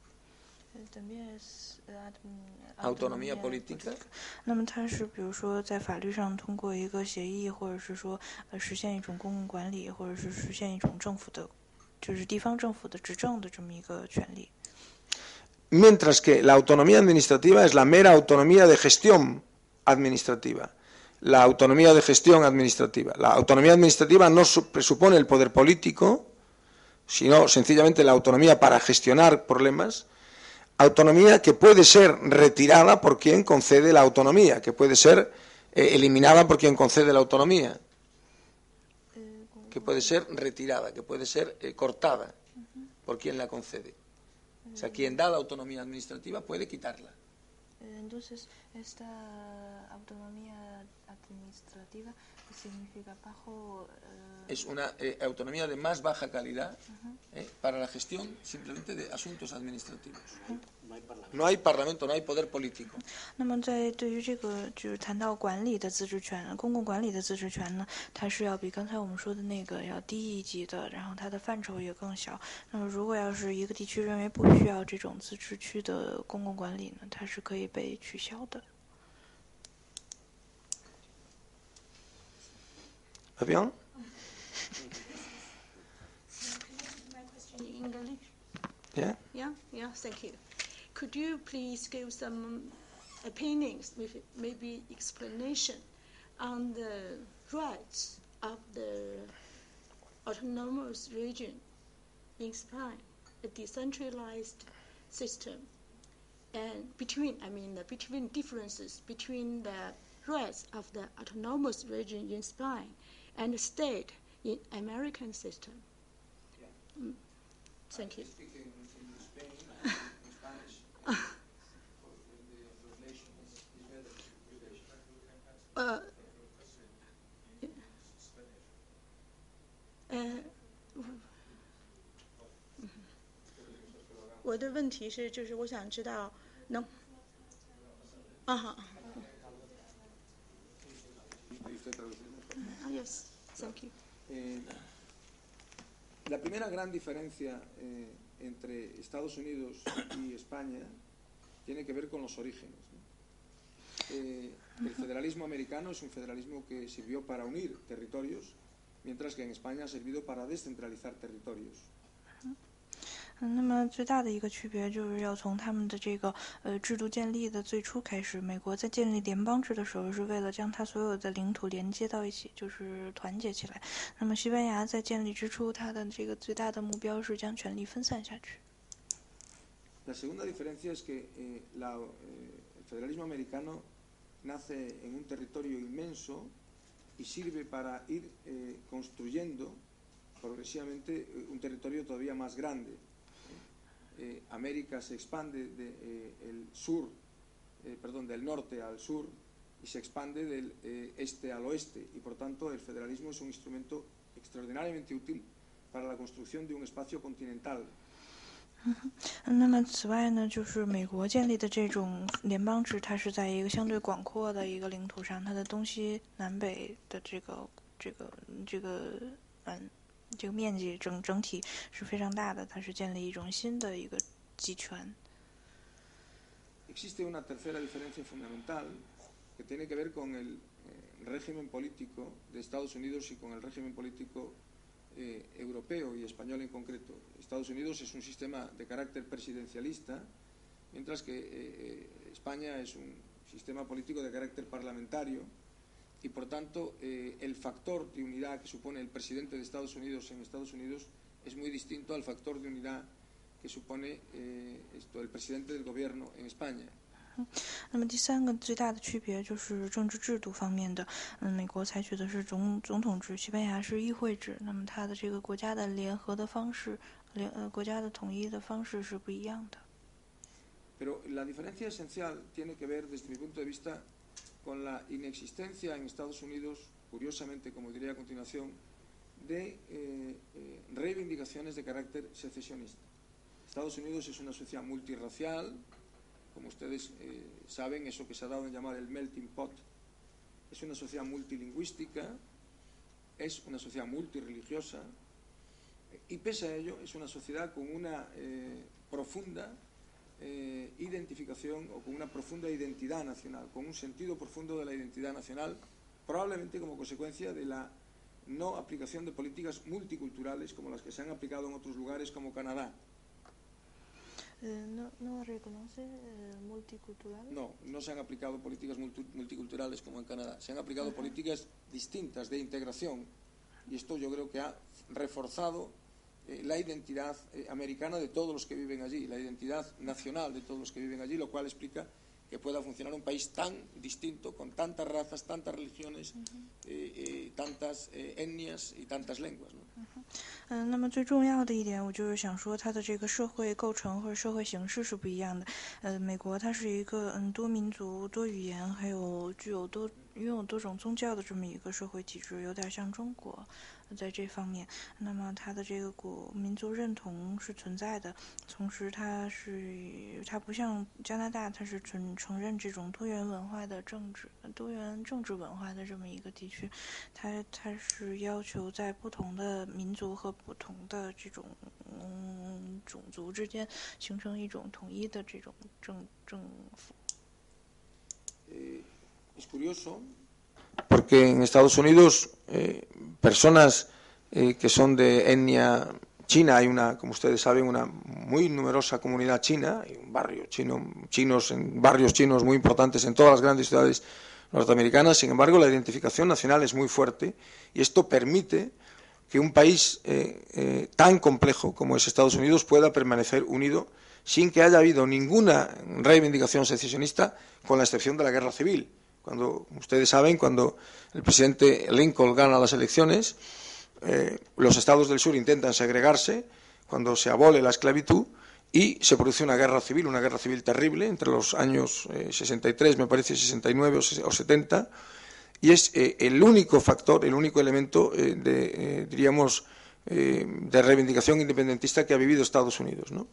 S3: Autonomía política.
S2: 那么它是比如说在法律上通过一个协议，或者是说呃实现一种公共管理，或者是实现一种政府的，就是地方政府的执政的这么一个权利。
S3: Mientras que la autonomía administrativa es la mera autonomía de gestión administrativa. La autonomía de gestión administrativa. La autonomía administrativa no presupone el poder político, sino sencillamente la autonomía para gestionar problemas. Autonomía que puede ser retirada por quien concede la autonomía, que puede ser eh, eliminada por quien concede la autonomía, que puede ser retirada, que puede ser eh, cortada por quien la concede. O sea, quien da la autonomía administrativa puede quitarla.
S2: Entonces, esta autonomía administrativa significa bajo... Uh...
S3: Es una eh, autonomía de más baja calidad eh, para la gestión simplemente de asuntos administrativos. Uh-huh. No hay parlamento, no hay poder político.
S2: 那么在对于这个就是谈到管理的自治权，公共管理的自治权呢，它是要比刚才我们说的那个要低一级的，然后它的范畴也更小。那么如果要是一个地区认为不需要这种自治区的公共管理呢，它是可以被取消的。
S3: ¿Está bien?
S6: English?
S3: Yeah.
S6: Yeah, yeah, thank you. Could you please give some opinions, with maybe explanation, on the rights of the autonomous region in Spain, a decentralized system, and between, I mean, the between differences between the rights of the autonomous region in Spain and the state in American system? Yeah. Mm. Thank you. Uh, 呃，我的问题是，就是我想知道能，啊好，啊 yes, thank you.
S3: Eh, la primera gran diferencia eh, entre Estados Unidos y España tiene que ver con los orígenes, ¿no? Eh, el federalismo americano es un federalismo que sirvió para unir territorios, mientras que en España ha servido para descentralizar territorios.
S2: 嗯，那么最大的一个区别就是要从他们的这个呃制度建立的最初开始。美国在建立联邦制的时候，是为了将它所有的领土连接到一起，就是团结起来。那么西班牙在建立之初，它的这个最大的目标是将权力分散下去。
S3: La segunda diferencia es que eh, la, eh, el federalismo americano nace en un territorio inmenso y sirve para ir eh, construyendo progresivamente un territorio todavía más grande. Eh, América se expande del de, eh, sur, eh, perdón, del norte al sur y se expande del eh, este al oeste, y por tanto el federalismo es un instrumento extraordinariamente útil para la construcción de un espacio continental.
S2: 嗯，那么此外呢，就是美国建立的这种联邦制，它是在一个相对广阔的一个领土上，它的东西南北的这个这个这个嗯这个面积整整体是非常大的，它是建立一种新的一个集权。
S3: Existe una tercera diferencia fundamental que tiene que ver con el régimen político de Estados Unidos y con el régimen político eh, europeo y español en concreto. Estados Unidos es un sistema de carácter presidencialista, mientras que eh, España es un sistema político de carácter parlamentario y, por tanto, eh, el factor de unidad que supone el presidente de Estados Unidos en Estados Unidos es muy distinto al factor de unidad que supone eh, esto, el presidente del gobierno en España.
S2: 那么第三个最大的区别就是政治制度方面的，嗯，美国采取的是总总统制，西班牙是议会制。那么它的这个国家的联合的方式，联呃国家的统一的方式是不一样的。
S3: Pero la diferencia esencial tiene que ver, desde mi punto de vista, con la inexistencia en Estados Unidos, curiosamente, como diré a continuación, de eh, eh, reivindicaciones de carácter secesionista. Estados Unidos es una sociedad multirracial. Como ustedes eh, saben, eso que se ha dado en llamar el melting pot, es una sociedad multilingüística, es una sociedad multirreligiosa, y pese a ello es una sociedad con una eh, profunda eh, identificación o con una profunda identidad nacional, con un sentido profundo de la identidad nacional, probablemente como consecuencia de la no aplicación de políticas multiculturales como las que se han aplicado en otros lugares como Canadá.
S2: ¿No, no reconoce eh, multicultural?
S3: No, no se han aplicado políticas multi, multiculturales como en Canadá. Se han aplicado uh-huh. políticas distintas de integración, y esto yo creo que ha reforzado eh, la identidad eh, americana de todos los que viven allí, la identidad nacional de todos los que viven allí, lo cual explica que pueda funcionar un país tan distinto, con tantas razas, tantas religiones, uh-huh. eh, eh, tantas eh, etnias y tantas lenguas, ¿no?
S2: 嗯，那么最重要的一点，我就是想说，它的这个社会构成或者社会形式是不一样的。呃，美国它是一个嗯多民族、多语言，还有具有多拥有多种宗教的这么一个社会体制，有点像中国。在这方面，那么它的这个国民族认同是存在的，同时它是它不像加拿大，它是承承认这种多元文化的政治、多元政治文化的这么一个地区，它它是要求在不同的民族和不同的这种嗯种族之间形成一种统一的这种政政府。
S3: Es curioso porque en Estados Unidos eh, personas eh, que son de etnia china, hay una, como ustedes saben, una muy numerosa comunidad china, hay un barrio chino, chinos en barrios chinos muy importantes en todas las grandes ciudades norteamericanas. Sin embargo, la identificación nacional es muy fuerte y esto permite que un país eh, eh, tan complejo como es Estados Unidos pueda permanecer unido sin que haya habido ninguna reivindicación secesionista, con la excepción de la guerra civil. Cuando ustedes saben, cuando el presidente Lincoln gana las elecciones, eh, los estados del sur intentan segregarse, cuando se abole la esclavitud, y se produce una guerra civil, una guerra civil terrible, entre los años eh, sesenta y tres, me parece, sesenta y nueve o setenta, y es eh, el único factor, el único elemento eh, de, eh, diríamos, eh, de reivindicación independentista que ha vivido Estados Unidos, ¿no?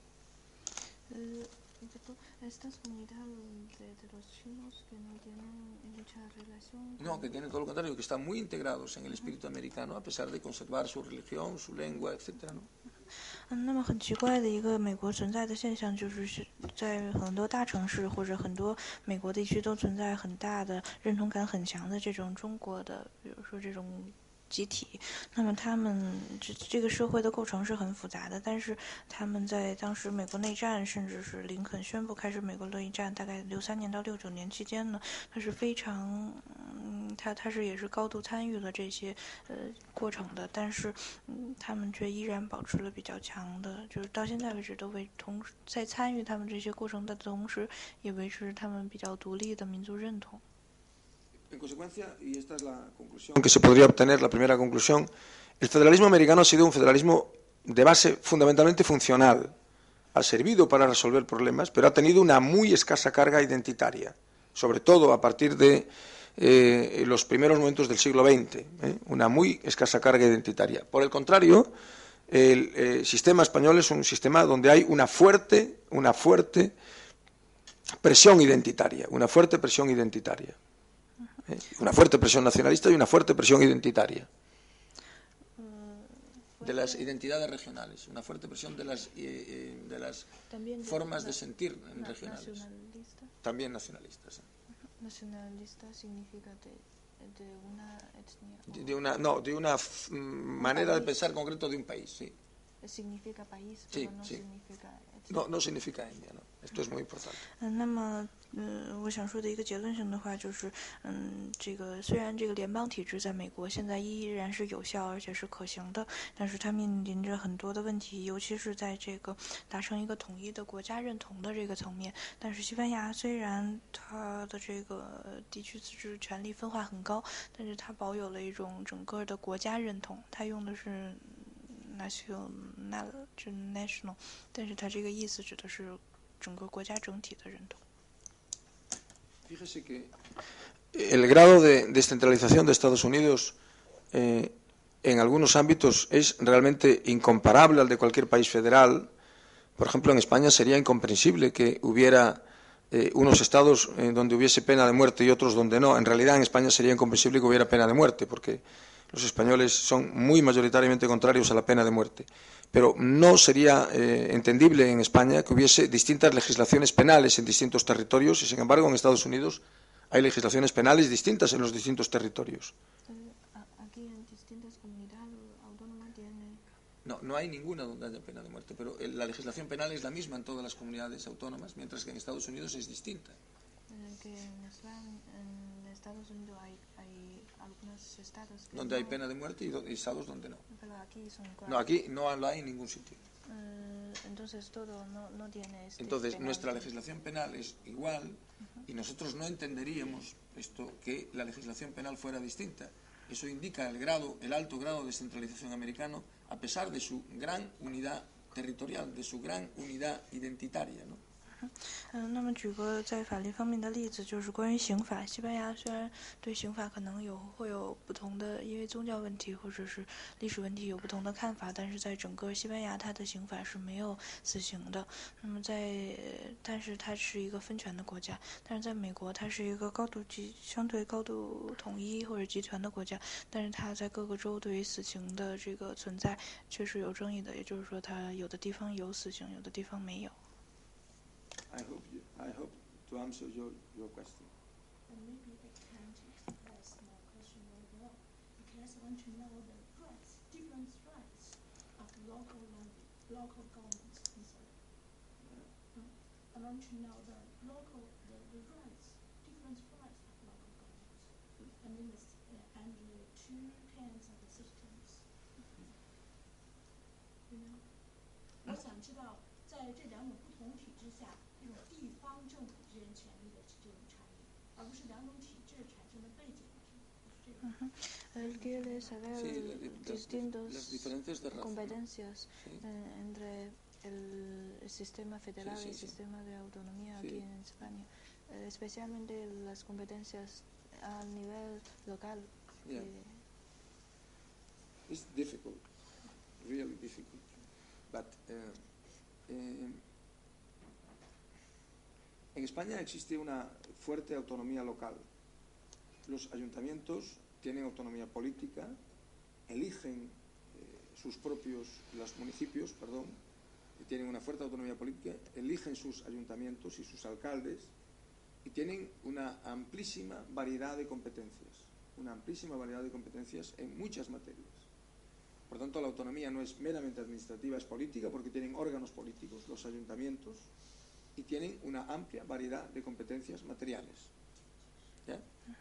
S3: No, que tienen todo lo contrario, que están muy integrados en el espíritu americano, a pesar de conservar su religión, su lengua, etcétera, ¿no?
S2: 嗯，那么很奇怪的一个美国存在的现象，就是在很多大城市或者很多美国地区都存在很大的认同感很强的这种中国的，比如说这种集体，那么他们这这个社会的构成是很复杂的，但是他们在当时美国内战，甚至是林肯宣布开始美国内战，大概六三年到六九年期间呢，他是非常，嗯，他他是也是高度参与了这些呃过程的，但是嗯，他们却依然保持了比较强的，就是到现在为止都为同在参与他们这些过程的同时，也维持他们比较独立的民族认同。
S3: En consecuencia, y esta es la conclusión que se podría obtener, la primera conclusión, el federalismo americano ha sido un federalismo de base fundamentalmente funcional. Ha servido para resolver problemas, pero ha tenido una muy escasa carga identitaria, sobre todo a partir de eh, los primeros momentos del siglo veinte, ¿eh? Una muy escasa carga identitaria. Por el contrario, el eh, sistema español es un sistema donde hay una fuerte, una fuerte presión identitaria, una fuerte presión identitaria, ¿eh? Una fuerte presión nacionalista y una fuerte presión identitaria. De las identidades regionales, una fuerte presión de las, eh, de las de formas de sentir na, regionales.
S2: Nacionalista.
S3: También nacionalistas. ¿eh?
S2: Nacionalista significa de, de una etnia.
S3: De, de una, no, de una f, manera de pensar concreto de un país, sí.
S2: Significa país,
S3: sí,
S2: pero no
S3: sí.
S2: significa etnia.
S3: No, no significa etnia, no. Esto es muy importante.
S2: 嗯，那么，呃，我想说的一个结论性的话就是，嗯，这个虽然这个联邦体制在美国现在依然是有效而且是可行的，但是它面临着很多的问题，尤其是在这个达成一个统一的国家认同的这个层面。但是西班牙虽然它的这个地区自治权力分化很高，但是它保有了一种整个的国家认同，它用的是 national， 就 national， 但是它这个意思指的是 整个国家整体的认同。
S3: Fíjese que el grado de descentralización de Estados Unidos eh, en algunos ámbitos es realmente incomparable al de cualquier país federal. Por ejemplo, en España sería incomprensible que hubiera eh, unos estados eh, donde hubiese pena de muerte y otros donde no. En realidad en España sería incomprensible que hubiera pena de muerte, porque los españoles son muy mayoritariamente contrarios a la pena de muerte. Pero no sería eh, entendible en España que hubiese distintas legislaciones penales en distintos territorios y, sin embargo, en Estados Unidos hay legislaciones penales distintas en los distintos territorios.
S2: Aquí en distintas comunidades autónomas tienen...
S3: No, no hay ninguna donde haya pena de muerte, pero la legislación penal es la misma en todas las comunidades autónomas, mientras que en Estados Unidos es distinta.
S2: Que en Estados Unidos hay, hay algunos estados que
S3: donde
S2: no,
S3: hay pena de muerte y, do, y estados donde no.
S2: Pero aquí son
S3: no, aquí no la hay en ningún sitio.
S2: Uh, entonces todo no, no tiene este
S3: Entonces
S2: penal.
S3: Nuestra legislación penal es igual uh-huh. y nosotros no entenderíamos esto que la legislación penal fuera distinta. Eso indica el grado, el alto grado de descentralización americano, a pesar de su gran unidad territorial, de su gran unidad identitaria, ¿no?
S2: 嗯，那么举个在法律方面的例子，就是关于刑法。西班牙虽然对刑法可能有会有不同的，因为宗教问题或者是历史问题有不同的看法，但是在整个西班牙，它的刑法是没有死刑的。那么在，但是它是一个分权的国家，但是在美国，它是一个高度集相对高度统一或者集权的国家，但是它在各个州对于死刑的这个存在确实有争议的，也就是说，它有的地方有死刑，有的地方没有。
S3: I hope you, I hope to answer your, your question.
S6: And maybe I can express my question as well, because I want to know the rights, different rights of local language, local governments. I want to know the local, the, the rights, different rights of local governments. I mean, this, uh, and the two kinds of the systems. You know, 我想知道在这两种不同体制下。 这种地方政府之间权力的这种差异，而不是两种体制产生的背景是这样。
S2: Él quiere saber sí, distintas competencias sí. eh, entre el sistema federal sí, sí, y el sí. sistema de autonomía sí. aquí en España, eh, especialmente las competencias a nivel local.
S3: Yeah. It's difficult, really difficult, but. Uh, uh, En España existe una fuerte autonomía local. Los ayuntamientos tienen autonomía política, eligen eh, sus propios, los municipios, perdón, tienen una fuerte autonomía política, eligen sus ayuntamientos y sus alcaldes y tienen una amplísima variedad de competencias, una amplísima variedad de competencias en muchas materias. Por tanto, la autonomía no es meramente administrativa, es política porque tienen órganos políticos, los ayuntamientos, y tienen una amplia variedad de competencias materiales. ¿Ya?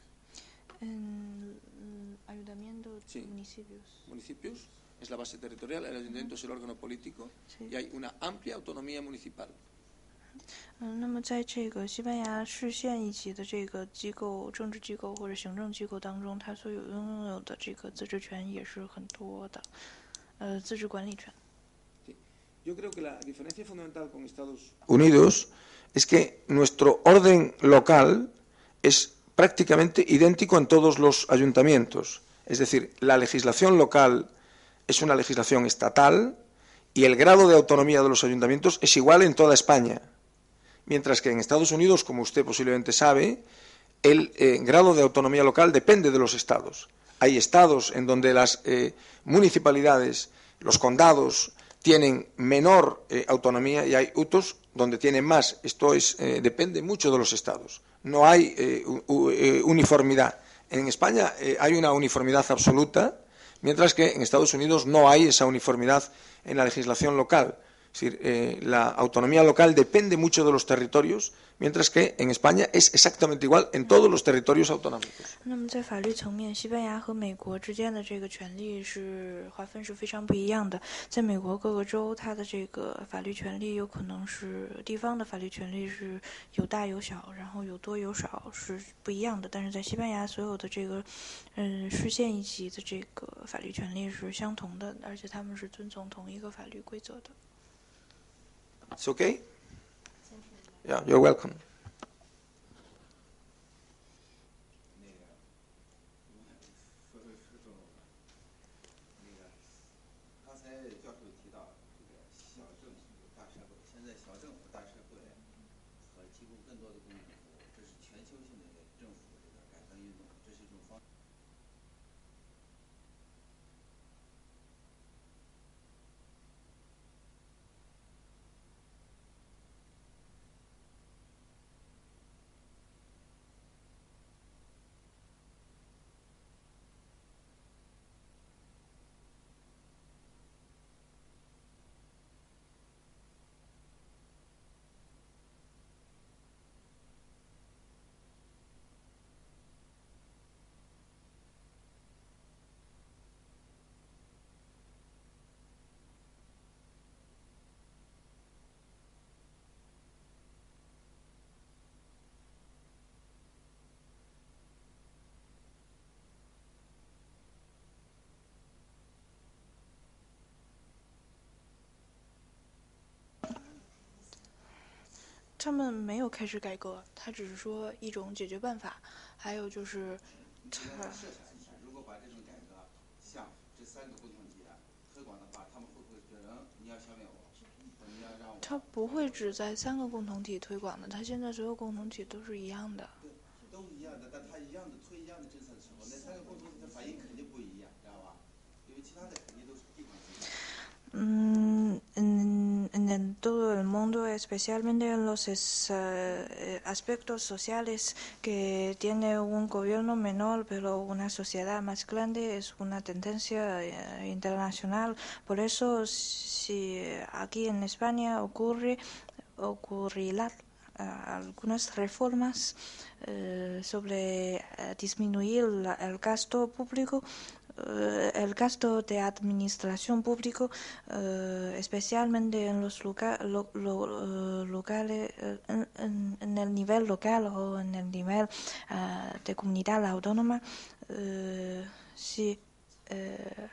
S2: En ayuntamientos, sí. municipios.
S3: Municipios es la base territorial, el ayuntamiento uh-huh. es el órgano político sí. y hay una amplia autonomía municipal.
S2: 嗯，那么在这个西班牙市县一级的这个机构、政治机构或者行政机构当中，它所有拥有的这个自治权也是很多的，呃，自治管理权。
S3: Yo creo que la diferencia fundamental con Estados Unidos es que nuestro orden local es prácticamente idéntico en todos los ayuntamientos. Es decir, la legislación local es una legislación estatal y el grado de autonomía de los ayuntamientos es igual en toda España. Mientras que en Estados Unidos, como usted posiblemente sabe, el eh, grado de autonomía local depende de los estados. Hay estados en donde las eh, municipalidades, los condados, tienen menor eh, autonomía y hay otros donde tienen más. Esto es, eh, depende mucho de los estados. No hay eh, u, u, uniformidad. En España eh, hay una uniformidad absoluta, mientras que en Estados Unidos no hay esa uniformidad en la legislación local. Es decir, eh, la autonomía local depende mucho de los territorios, mientras que en España es exactamente igual en todos los territorios autonómicos.
S2: 那么在法律层面，西班牙和美国之间的这个权利是划分是非常不一样的。在美国各个州，它的这个法律权利有可能是地方的法律权利是有大有小，然后有多有少是不一样的。但是在西班牙，所有的这个嗯市县一级的这个法律权利是相同的，而且他们是遵从同一个法律规则的。
S3: It's okay? Yeah, you're welcome.
S7: 刚才教授提到这个小政府大社会，现在小政府大社会和提供更多的公共服务，这是全球性的政府这个改革运动，这是一种方。
S2: 他们没有开始改革，他只是说一种解决办法，还有就是他。
S7: 设想一下，如果把这种改革向这三个共同体推广的话，他们会不会觉得你要消灭我，你要让我？
S2: 他不会只在三个共同体推广的，他现在所有共同体都是一样的。
S7: 对，都一样的，但他一样的推一样的政策的时候，那三个共同体的反应肯定不一样，知道吧？因为其他的肯定都是地方性的。
S2: 嗯嗯。 En todo el mundo, especialmente en los es, uh, aspectos sociales que tiene un gobierno menor pero una sociedad más grande, es una tendencia uh, internacional. Por eso, si aquí en España ocurre, ocurrirá uh, algunas reformas uh, sobre uh, disminuir la, el gasto público. El gasto de administración público, eh, especialmente en los lugar, lo, lo, locales, en, en, en el nivel local o en el nivel uh, de comunidad autónoma, eh, si eh,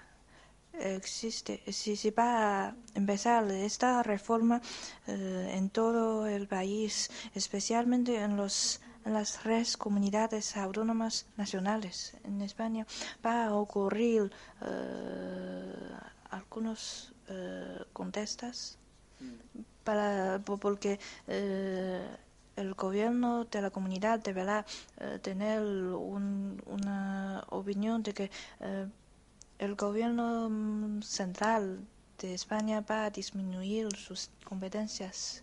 S2: existe, si se va a empezar esta reforma eh, en todo el país, especialmente en los en las tres comunidades autónomas nacionales en España, va a ocurrir eh, algunos eh, contestas para porque eh, el gobierno de la comunidad deberá eh, tener un, una opinión de que eh, el gobierno central de España va a disminuir sus competencias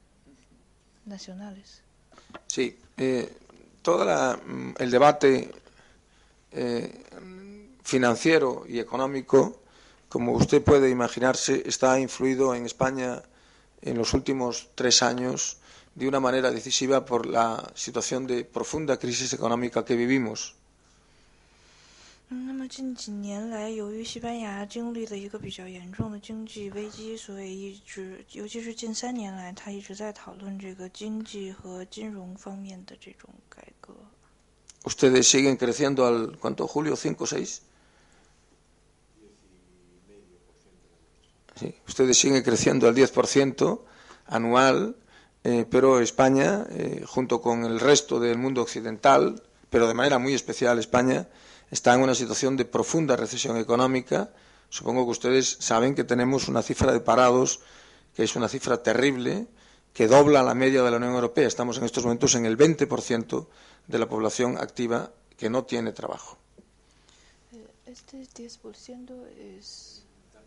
S2: nacionales.
S3: Sí, eh, todo el debate eh, financiero y económico, como usted puede imaginarse, está influido en España en los últimos tres años de una manera decisiva por la situación de profunda crisis económica que vivimos.
S2: 那么近几年来，由于西班牙经历了一个比较严重的经济危机，所以一直，尤其是近三年来，他一直在讨论这个经济和金融方面的这种改革。
S3: Ustedes siguen creciendo al ¿cuánto? Julio cinco seis. Sí, ustedes siguen creciendo al diez por ciento anual, eh, pero España, eh, junto con el resto del mundo occidental, pero de manera muy especial España, está en una situación de profunda recesión económica, Supongo que ustedes saben que tenemos una cifra de parados que es una cifra terrible, que dobla la media de la Unión Europea. Estamos en estos momentos en el veinte por ciento de la población activa que no tiene trabajo.
S2: Este diez por ciento es...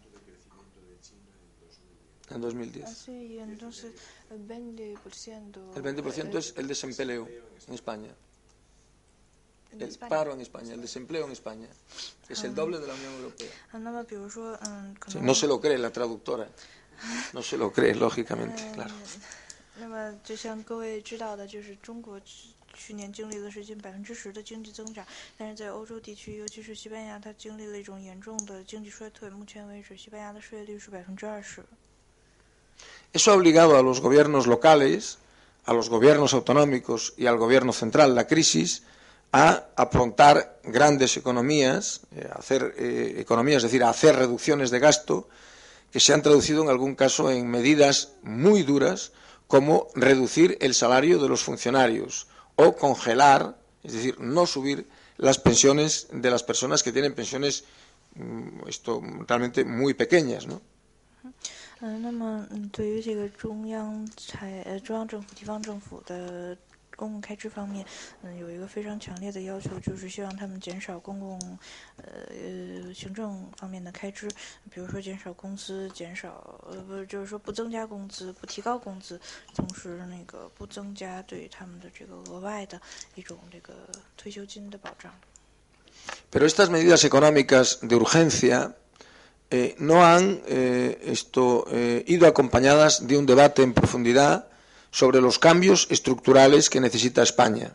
S3: En dos mil diez.
S2: Ah, sí, entonces el veinte por ciento...
S3: El veinte por ciento es el desempleo en España.
S2: En
S3: El
S2: España.
S3: paro en España, el desempleo en España. Es el doble de la Unión Europea.
S2: 啊，那么比如说，嗯，可
S3: Sí,
S2: 能
S3: no se lo cree la traductora. No se lo cree, lógicamente,
S2: 嗯
S3: claro.
S2: 那么就像各位知道的，就是中国去去年经历了是近百分之十的经济增长，但是在欧洲地区，尤其是西班牙，它经历了一种严重的经济衰退。目前为止，西班牙的失业率是百分之二十。
S3: Eso ha obligado a los gobiernos locales, a los gobiernos autonómicos y al gobierno central, la crisis, a afrontar grandes economías, eh, a hacer eh, economías, es decir, a hacer reducciones de gasto, que se han traducido en algún caso en medidas muy duras, como reducir el salario de los funcionarios o congelar, es decir, no subir las pensiones de las personas que tienen pensiones esto, realmente muy pequeñas, ¿no?
S2: 嗯，那么嗯，对于这个中央财呃中央政府、地方政府的公共开支方面，嗯，有一个非常强烈的要求，就是希望他们减少公共呃呃行政方面的开支，比如说减少工资，减少呃不是就是说不增加工资，不提高工资，同时那个不增加对他们的这个额外的一种这个退休金的保障。
S3: Pero estas medidas económicas de urgencia eh, no han eh, esto, eh, ido acompañadas de un debate en profundidad sobre los cambios estructurales que necesita España.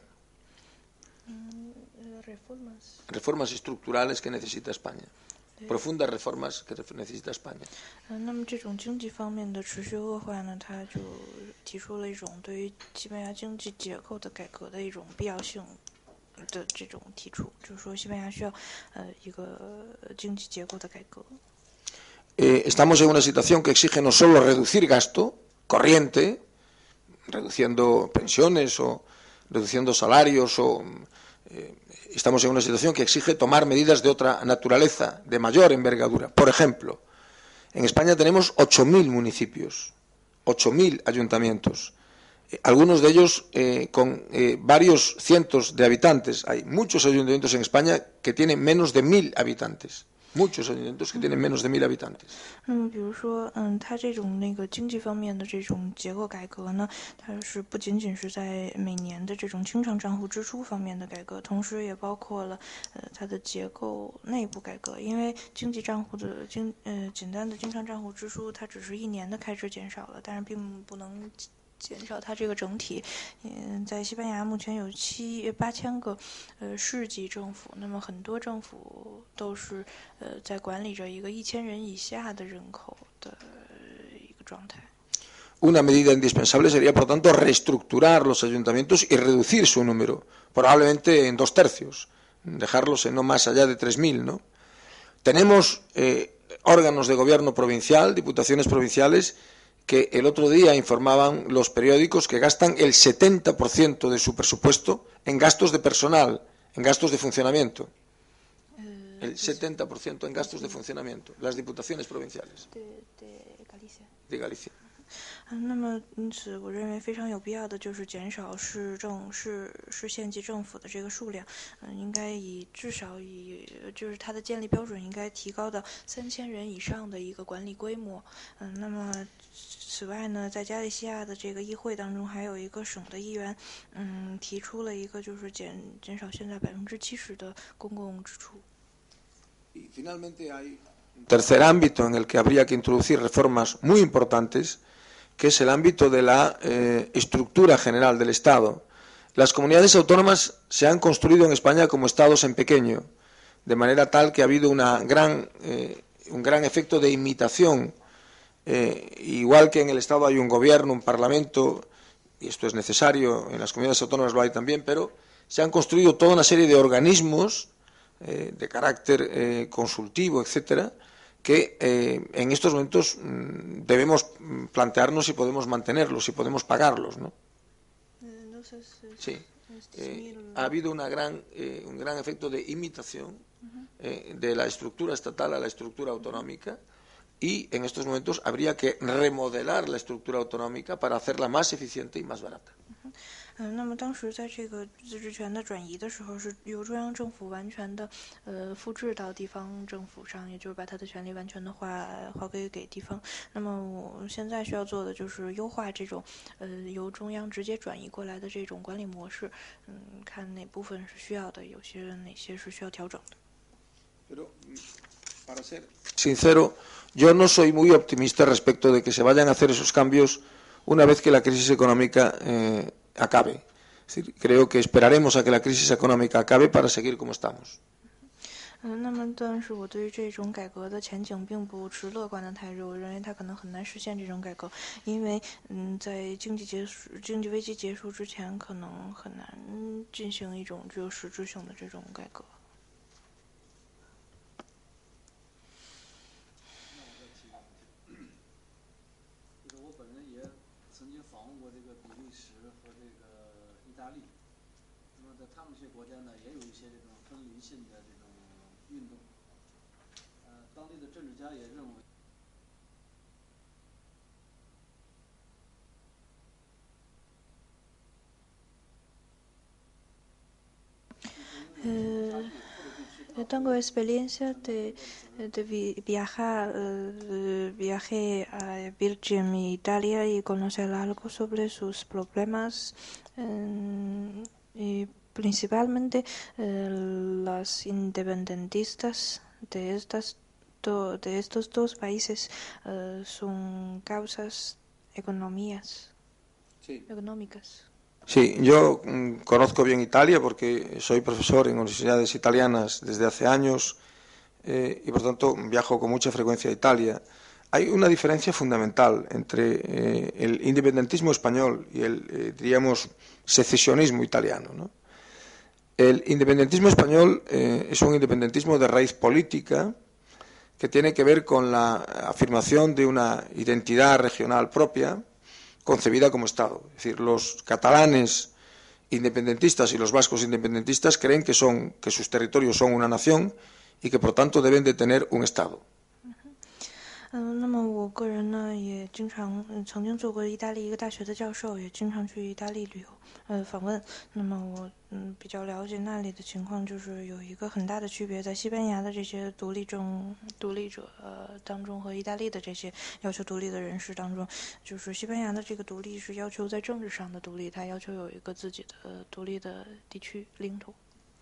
S2: Reformas.
S3: Reformas estructurales que necesita España. Profundas reformas que necesita España.
S2: 嗯，那么这种经济方面的持续恶化呢，他就提出了一种对于西班牙经济结构的改革的一种必要性的这种提出，就是说西班牙需要呃一个经济结构的改革。
S3: Eh, estamos en una situación que exige no solo reducir gasto corriente, reduciendo pensiones o reduciendo salarios, o eh, estamos en una situación que exige tomar medidas de otra naturaleza, de mayor envergadura. Por ejemplo, en España tenemos ocho mil municipios, ocho mil ayuntamientos, eh, algunos de ellos eh, con eh, varios cientos de habitantes. Hay muchos ayuntamientos en España que tienen menos de mil habitantes. Muchos ayuntamientos que tienen menos de mil habitantes.
S2: 那么，比如说，嗯，它这种那个经济方面的这种结构改革呢，它是不仅仅是在每年的这种经常账户支出方面的改革，同时也包括了呃它的结构内部改革。因为经济账户的经呃简单的经常账户支出，它只是一年的开支减少了，但是并不能 减少它这个整体。嗯，在西班牙目前有七八千个呃市级政府，那么很多政府都是呃在管理着一个一千人以下的人口的一个状态。
S3: Una medida indispensable sería, por tanto, reestructurar los ayuntamientos y reducir su número, probablemente en dos tercios, dejarlos en no más allá de tres mil, ¿no? Tenemos eh, órganos de gobierno provincial, diputaciones provinciales, que el otro día informaban los periódicos que gastan el setenta por ciento de su presupuesto en gastos de personal, en gastos de funcionamiento. El setenta por ciento en gastos de funcionamiento, las diputaciones provinciales.
S2: De, de Galicia.
S3: De Galicia.
S2: 嗯，那么因此，我认为非常有必要的就是减少市政市市县级政府的这个数量。嗯，应该以至少以就是它的建立标准应该提高到三千人以上的一个管理规模。嗯，那么此外呢，在加利西亚的这个议会当中，还有一个省的议员，嗯，提出了一个就是减减少现在百分之七十的公共支出。
S3: Y finalmente hay un tercer ámbito en el que habría que introducir reformas muy importantes, que es el ámbito de la eh, estructura general del Estado. Las comunidades autónomas se han construido en España como estados en pequeño, de manera tal que ha habido una gran, eh, un gran efecto de imitación. Eh, igual que en el Estado hay un gobierno, un parlamento, y esto es necesario, en las comunidades autónomas lo hay también, pero se han construido toda una serie de organismos eh, de carácter eh, consultivo, etcétera, que eh, en estos momentos mmm, debemos plantearnos si podemos mantenerlos, si podemos pagarlos, ¿no? Sí. Eh, ha habido una gran, eh, un gran efecto de imitación. eh, de la estructura estatal a la estructura autonómica, y en estos momentos habría que remodelar la estructura autonómica para hacerla más eficiente y más barata.
S2: 嗯，那么当时在这个自治权的转移的时候，是由中央政府完全的呃复制到地方政府上，也就是把它的权力完全的划划归给地方。那么我们现在需要做的就是优化这种呃由中央直接转移过来的这种管理模式，嗯，看哪部分是需要的，有些哪些是需要调整的。
S3: Pero, para ser sincero, yo no soy muy optimista respecto de que se vayan a hacer esos cambios una vez que la crisis económica eh, acabe. Es decir, creo que esperaremos a que la crisis económica acabe para seguir como estamos.
S2: 嗯，那么但是我对于这种改革的前景并不持乐观的态度，我认为它可能很难实现这种改革，因为嗯，在经济结束、经济危机结束之前，可能很难进行一种具有实质性的这种改革。
S5: 就是我本人也曾经访问过这个比利时和这个意大利，那么在他们这些国家呢，也有一些这种分离性的这种运动。呃，当地的政治家也认为。
S2: Eh, yo tengo experiencia de, de vi- viajar, eh, viajé a Belgium y Italia y conocer algo sobre sus problemas, eh, y principalmente eh, los independentistas de estas do- de estos dos países eh, son causas economías,
S3: Sí.
S2: económicas.
S3: Sí, yo mm, conozco bien Italia porque soy profesor en universidades italianas desde hace años eh, y por tanto viajo con mucha frecuencia a Italia. Hay una diferencia fundamental entre eh, el independentismo español y el, eh, diríamos, secesionismo italiano, ¿no? El independentismo español eh, es un independentismo de raíz política que tiene que ver con la afirmación de una identidad regional propia, concebida como Estado. Es decir, los catalanes independentistas y los vascos independentistas creen que son que sus territorios son una nación y que por tanto deben de tener un Estado.
S2: 嗯，那么我个人呢，也经常嗯曾经做过意大利一个大学的教授，也经常去意大利旅游，呃访问。那么我嗯比较了解那里的情况，就是有一个很大的区别，在西班牙的这些独立政独立者呃当中和意大利的这些要求独立的人士当中，就是西班牙的这个独立是要求在政治上的独立，它要求有一个自己的、呃、独立的地区领土。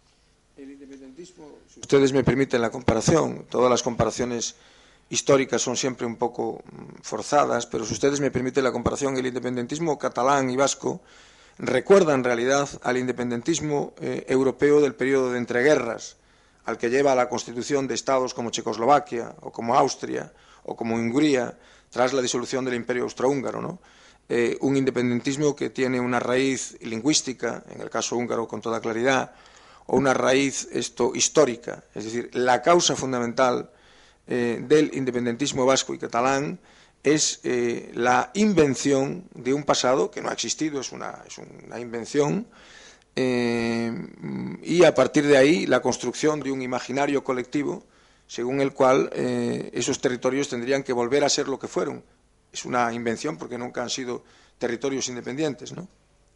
S3: Si ustedes me permiten la comparación, todas las comparaciones históricas son siempre un poco forzadas, pero si ustedes me permiten la comparación, el independentismo catalán y vasco recuerda en realidad al independentismo eh, europeo del periodo de entreguerras, al que lleva la constitución de estados como Checoslovaquia o como Austria o como Hungría tras la disolución del Imperio Austrohúngaro, ¿no? Eh, un independentismo que tiene una raíz lingüística, en el caso húngaro con toda claridad, o una raíz esto histórica, es decir, la causa fundamental eh, del independentismo vasco y catalán es eh, la invención de un pasado que no ha existido, es una, es una invención, eh, y a partir de ahí la construcción de un imaginario colectivo según el cual eh, esos territorios tendrían que volver a ser lo que fueron. Es una invención porque nunca han sido territorios independientes, ¿no?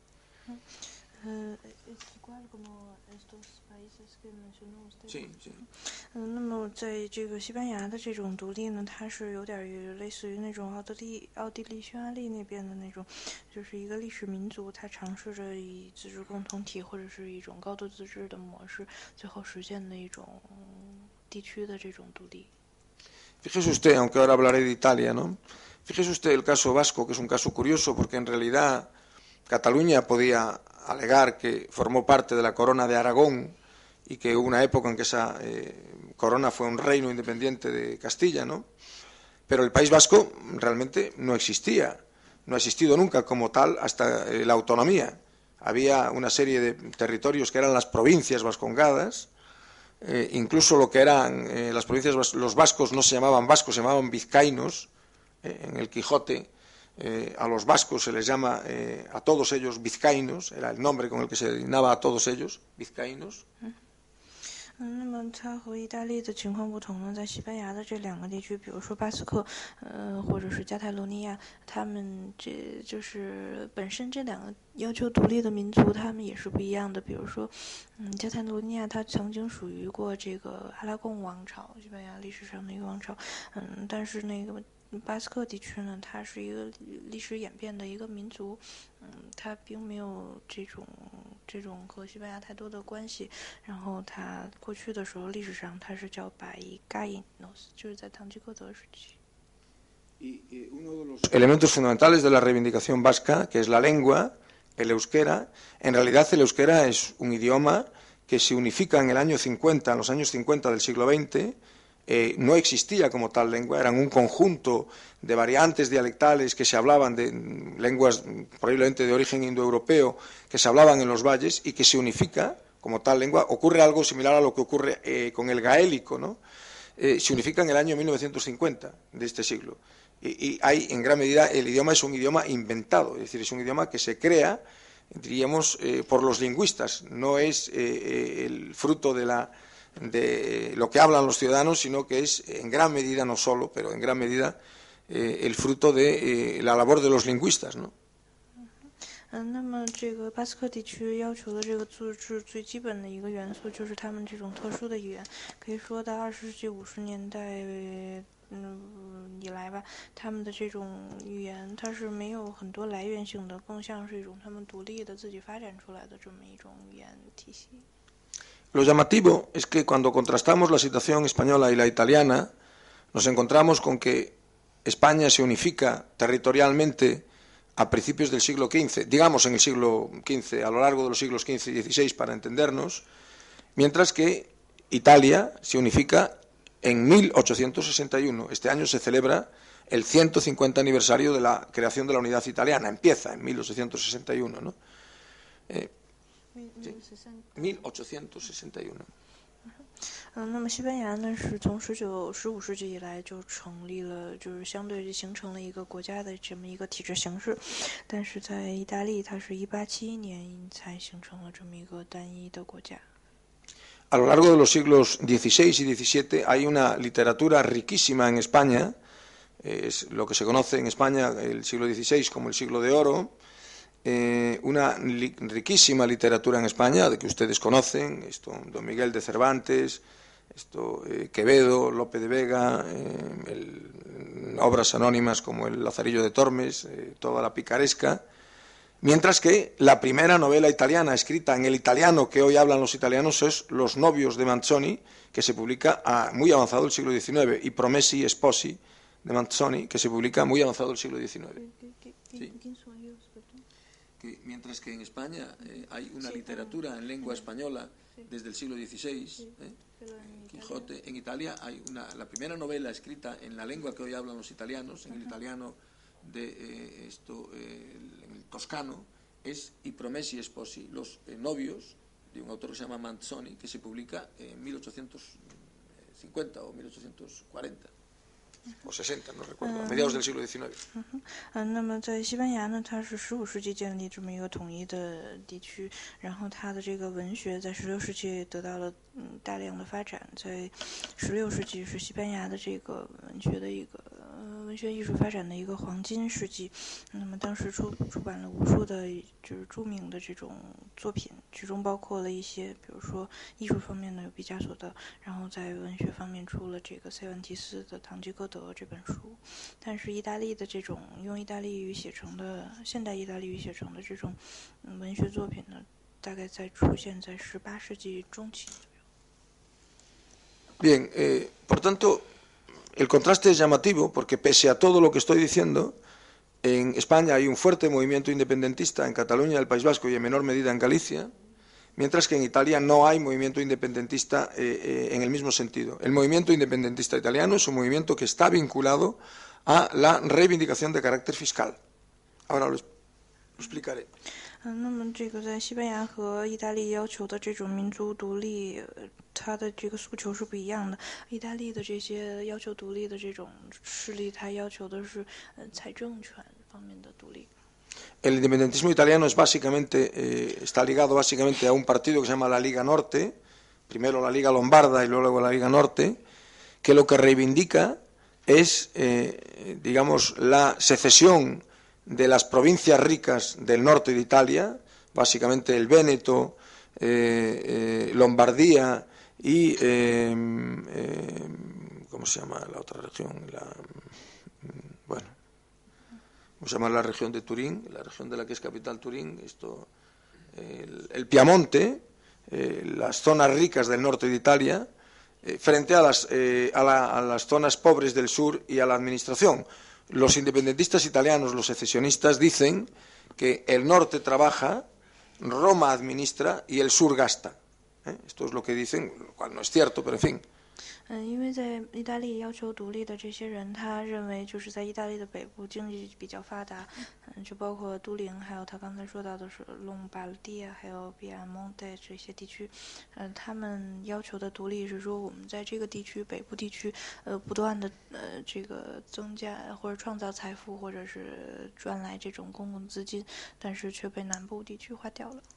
S2: Uh, es igual como estos países que mencionó usted.
S3: Sí, sí.
S2: 嗯，那么在这个西班牙的这种独立呢，它是有点于类似于那种奥地利、奥地利、匈牙利那边的那种，就是一个历史民族，它尝试着以自治共同体或者是一种高度自治的模式，最后实现的一种地区的这种独立。
S3: Fíjese usted, aunque ahora hablaré de Italia, ¿no? Fíjese usted el caso vasco, que es un caso curioso, porque en realidad Cataluña podía alegar que formó parte de la corona de Aragón y que hubo una época en que esa eh, corona fue un reino independiente de Castilla, ¿no? Pero el País Vasco realmente no existía, no ha existido nunca como tal hasta eh, la autonomía. Había una serie de territorios que eran las provincias vascongadas, eh, incluso lo que eran eh, las provincias, los vascos no se llamaban vascos, se llamaban vizcaínos. Eh, en el Quijote eh, a los vascos se les llama eh, a todos ellos vizcaínos, era el nombre con el que se designaba a todos ellos, vizcaínos.
S2: 嗯，那么它和意大利的情况不同呢，在西班牙的这两个地区，比如说巴斯克，呃，或者是加泰罗尼亚，他们这就是本身这两个要求独立的民族，他们也是不一样的。比如说，嗯，加泰罗尼亚它曾经属于过这个阿拉贡王朝，西班牙历史上的一个王朝，嗯，但是那个巴斯克地区呢，它是一个历史演变的一个民族，嗯，它并没有这种这种和西班牙太多的关系。然后它过去的时候，历史上它是叫巴伊嘎因诺斯，就是在堂吉诃德时期。
S3: Y, y uno de los elementos fundamentales de la reivindicación vasca, que es la lengua, el euskera, en realidad el euskera es un idioma que se unifica en el año cincuenta, en los años cincuenta del siglo veinte. Eh, no existía como tal lengua, eran un conjunto de variantes dialectales que se hablaban de lenguas probablemente de origen indoeuropeo que se hablaban en los valles y que se unifica como tal lengua. Ocurre algo similar a lo que ocurre eh, con el gaélico, ¿no? Eh, se unifica en el año mil novecientos cincuenta de este siglo y, y hay en gran medida, el idioma es un idioma inventado, es decir, es un idioma que se crea, diríamos, eh, por los lingüistas, no es eh, el fruto de la de lo que hablan los ciudadanos, sino que es en gran medida, no solo, pero en gran medida eh, el fruto de eh, la labor de los lingüistas, ¿no?
S2: 嗯，那么这个巴斯克地区要求的这个自治最基本的一个元素就是他们这种特殊的语言。可以说到二十世纪五十年代嗯以来吧，他们的这种语言它是没有很多来源性的，更像是一种他们独立的自己发展出来的这么一种语言体系。
S3: Lo llamativo es que cuando contrastamos la situación española y la italiana, nos encontramos con que España se unifica territorialmente a principios del siglo quince, digamos en el siglo quince, a lo largo de los siglos quince y dieciséis para entendernos, mientras que Italia se unifica en mil ochocientos sesenta y uno. Este año se celebra el ciento cincuenta aniversario de la creación de la unidad italiana, empieza en mil ochocientos sesenta y uno, ¿no? Eh, mil ochocientos sesenta y uno。
S2: 嗯，那么西班牙呢，是从十九、十五世纪以来就成立了，就是相对形成了一个国家的这么一个体制形式。但是在意大利，它是一八七一年才形成了这么一个单一的国家。
S3: A lo largo de los siglos dieciséis y diecisiete hay una literatura riquísima en España, es lo que se conoce en España el siglo dieciséis como el siglo de oro. Eh, una li riquísima literatura en España, de que ustedes conocen, esto, Don Miguel de Cervantes, esto, eh, Quevedo, Lope de Vega, eh, el, obras anónimas como el Lazarillo de Tormes, eh, toda la picaresca, mientras que la primera novela italiana escrita en el italiano que hoy hablan los italianos es Los novios de Manzoni, que se publica a muy avanzado el siglo diecinueve, y Promessi e Sposi de Manzoni, que se publica muy avanzado el siglo diecinueve. Sí. Que, mientras que en España eh, hay una literatura en lengua española desde el siglo dieciséis, eh, Quijote, en Italia hay una, la primera novela escrita en la lengua que hoy hablan los italianos, en el italiano de eh, esto, eh, el, el toscano, es I Promessi e Sposi, los eh, novios, de un autor que se llama Manzoni, que se publica en mil ochocientos cincuenta o mil ochocientos cuarenta. O sesenta, no recuerdo, a mediados del siglo diecinueve。
S2: 嗯嗯，那么在西班牙呢，它是十五世纪建立这么一个统一的地区，然后它的这个文学在十六世纪得到了嗯大量的发展，在十六世纪是西班牙的这个文学的一个呃文学艺术发展的一个黄金世纪。那么当时出出版了无数的就是著名的这种作品，其中包括了一些，比如说艺术方面的有毕加索的，然后在文学方面出了这个塞万提斯的《堂吉诃德》这本书。但是意大利的这种用意大利语写成的现代意大利语写成的这种、嗯、文学作品呢，大概在出现在十八世纪中期左右。
S3: Bien, eh, por tanto, el contraste es llamativo porque pese a todo lo que estoy diciendo, en España hay un fuerte movimiento independentista en Cataluña, el País Vasco y en menor medida en Galicia, mientras que en Italia no hay movimiento independentista eh, eh, en el mismo sentido. El movimiento independentista italiano es un movimiento que está vinculado a la reivindicación de carácter fiscal. Ahora lo, lo explicaré.
S2: 嗯，那么这个在西班牙和意大利要求的这种民族独立，它的这个诉求是不一样的。意大利的这些要求独立的这种势力，它要求的是呃财政权方面的独立。
S3: El independentismo italiano es básicamente, eh, está ligado básicamente a un partido que se llama la Liga Norte, primero la Liga Lombarda y luego la Liga Norte, que lo que reivindica es, eh, digamos, la secesión de las provincias ricas del norte de Italia, básicamente el Véneto, eh, eh, Lombardía y, eh, eh, ¿cómo se llama la otra región? La, bueno, ¿cómo se llama la región de Turín? La región de la que es capital Turín, esto, el, el Piamonte, eh, las zonas ricas del norte de Italia, eh, frente a las, eh, a, la, a las zonas pobres del sur y a la administración. Los independentistas italianos, los secesionistas, dicen que el norte trabaja, Roma administra y el sur gasta. ¿Eh? Esto es lo que dicen, lo cual no es cierto, pero en fin.
S2: 嗯，因为在意大利要求独立的这些人，他认为就是在意大利的北部经济比较发达，嗯，就包括都灵，还有他刚才说到的是隆巴第啊，还有比亚蒙特这些地区，嗯，他们要求的独立是说我们在这个地区北部地区，呃，不断的呃这个增加或者创造财富，或者是赚来这种公共资金，但是却被南部地区花掉了。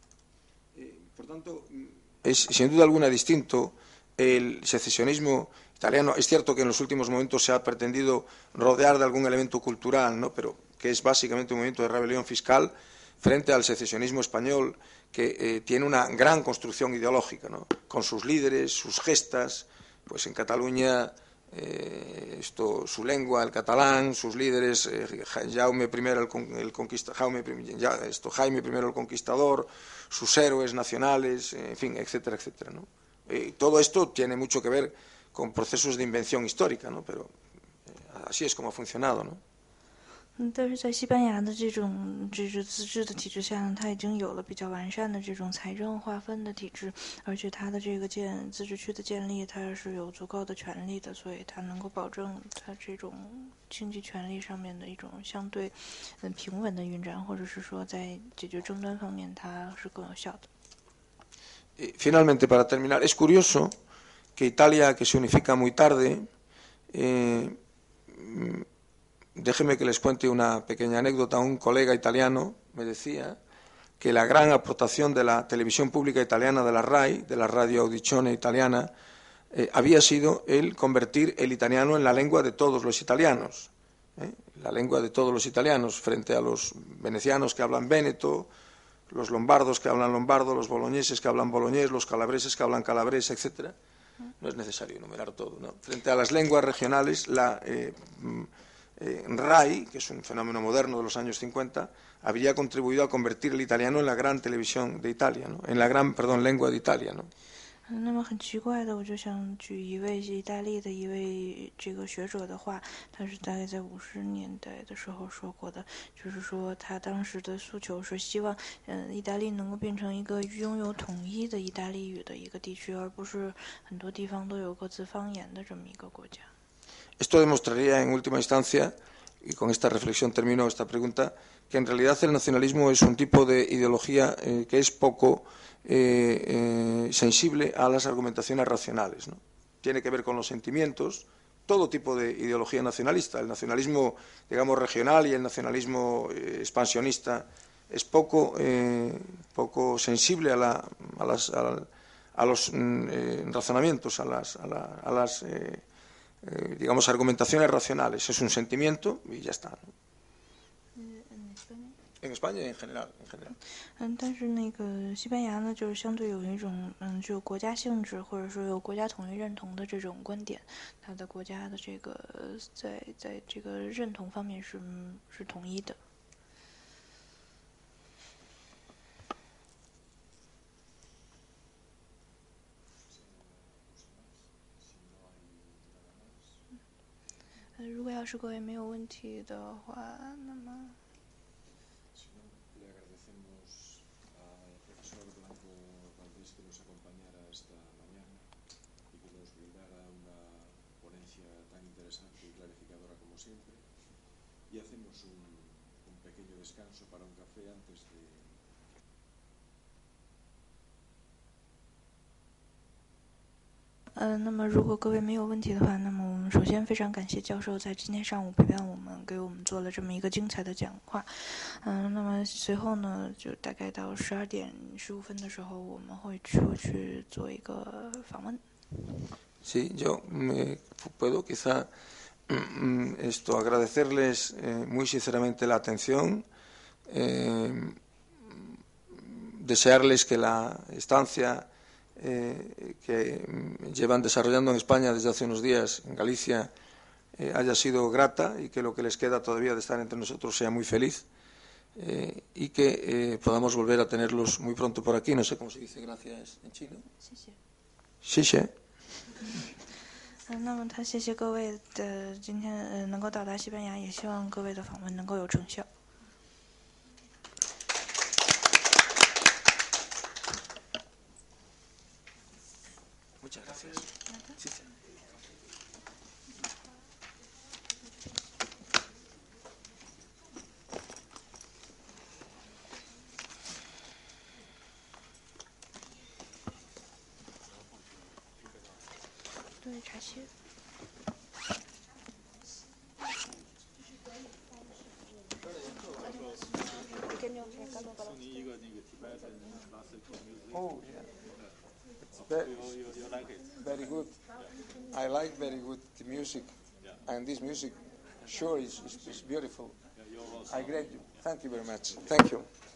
S3: Por tanto, es sin duda alguna distinto el secesionismo italiano. Es cierto que en los últimos momentos se ha pretendido rodear de algún elemento cultural, ¿no? Pero que es básicamente un movimiento de rebelión fiscal frente al secesionismo español, que eh, tiene una gran construcción ideológica, ¿no? Con sus líderes, sus gestas. Pues en Cataluña, eh, esto, su lengua, el catalán, sus líderes, eh, Jaume primero el, el conquista, Jaume, ya, esto, Jaime primero el Conquistador, sus héroes nacionales, eh, en fin, etcétera, etcétera, ¿no? Eh, todo esto tiene mucho que ver con procesos de invención histórica, ¿no? Pero eh, así es como ha funcionado, ¿no?
S2: 嗯，但是在西班牙的这种这是自治的体制下呢，它已经有了比较完善的这种财政划分的体制，而且它的这个建自治区的建立，它是有足够的权力的，所以它能够保证它这种经济权力上面的一种相对嗯平稳的运转，或者是说在解决争端方面它是更有效的。
S3: Finalmente, para terminar, es curioso que Italia, que se unifica muy tarde, eh, déjeme que les cuente una pequeña anécdota. Un colega italiano me decía que la gran aportación de la televisión pública italiana, de la RAI, de la Radio Audizione italiana, eh, había sido el convertir el italiano en la lengua de todos los italianos, ¿eh? La lengua de todos los italianos, frente a los venecianos que hablan véneto, los lombardos que hablan lombardo, los boloñeses que hablan boloñés, los calabreses que hablan calabrés, etcétera. No es necesario enumerar todo, ¿no? Frente a las lenguas regionales, la eh, eh, RAI, que es un fenómeno moderno de los años cincuenta, habría contribuido a convertir el italiano en la gran televisión de Italia, ¿no? En la gran, perdón, lengua de Italia, ¿no?
S2: 那么很奇怪的，我就想举一位意大利的一位这个学者的话，他是大概在五十年代的时候说过的，就是说他当时的诉求是希望，嗯、呃，意大利能够变成一个拥有统一的意大利语的一个地区，而不是很多地方都有各自方言的这么一个国家。
S3: Esto demostraría en última instancia, y con esta reflexión termino esta pregunta, que en realidad el nacionalismo es un tipo de ideología eh, que es poco eh, eh, sensible a las argumentaciones racionales, ¿no? Tiene que ver con los sentimientos, todo tipo de ideología nacionalista. El nacionalismo, digamos, regional y el nacionalismo eh, expansionista es poco, eh, poco sensible a, la, a, las, a, a los eh, razonamientos, a las, a la, a las eh, eh, digamos, argumentaciones racionales. Es un sentimiento y ya está, ¿no? En España y en general, en general.
S2: 嗯，但是那个西班牙呢，就是相对有一种嗯具有国家性质或者说有国家统一认同的这种观点，它的国家的这个在在这个认同方面是是统一的。呃，如果要是各位没有问题的话，那么。
S8: Y hacemos un, un pequeño descanso para un café antes de...
S2: 呃，那么如果各位没有问题的话，那么我们。 嗯，首先非常感谢教授在今天上午陪伴我们，给我们做了这么一个精彩的讲话。嗯，那么随后呢，就大概到十二点十五分的时候，我们会出去做一个访问。
S3: Sí, yo me puedo quizá esto agradecerles eh, muy sinceramente la atención, eh, desearles que la estancia eh, que llevan desarrollando en España desde hace unos días en Galicia eh, haya sido grata y que lo que les queda todavía de estar entre nosotros sea muy feliz eh, y que eh, podamos volver a tenerlos muy pronto por aquí. No sé cómo se dice gracias en chino. Xie.
S2: 嗯，那么他谢谢各位的今天呃能够到达西班牙，也希望各位的访问能够有成效。
S3: Muchas gracias. Sí, sí.
S2: 对，茶歇。
S3: Oh, yeah. Very, very good. I like very good the music, and this music sure is, is, is beautiful. I agree. Thank you very much. Thank you.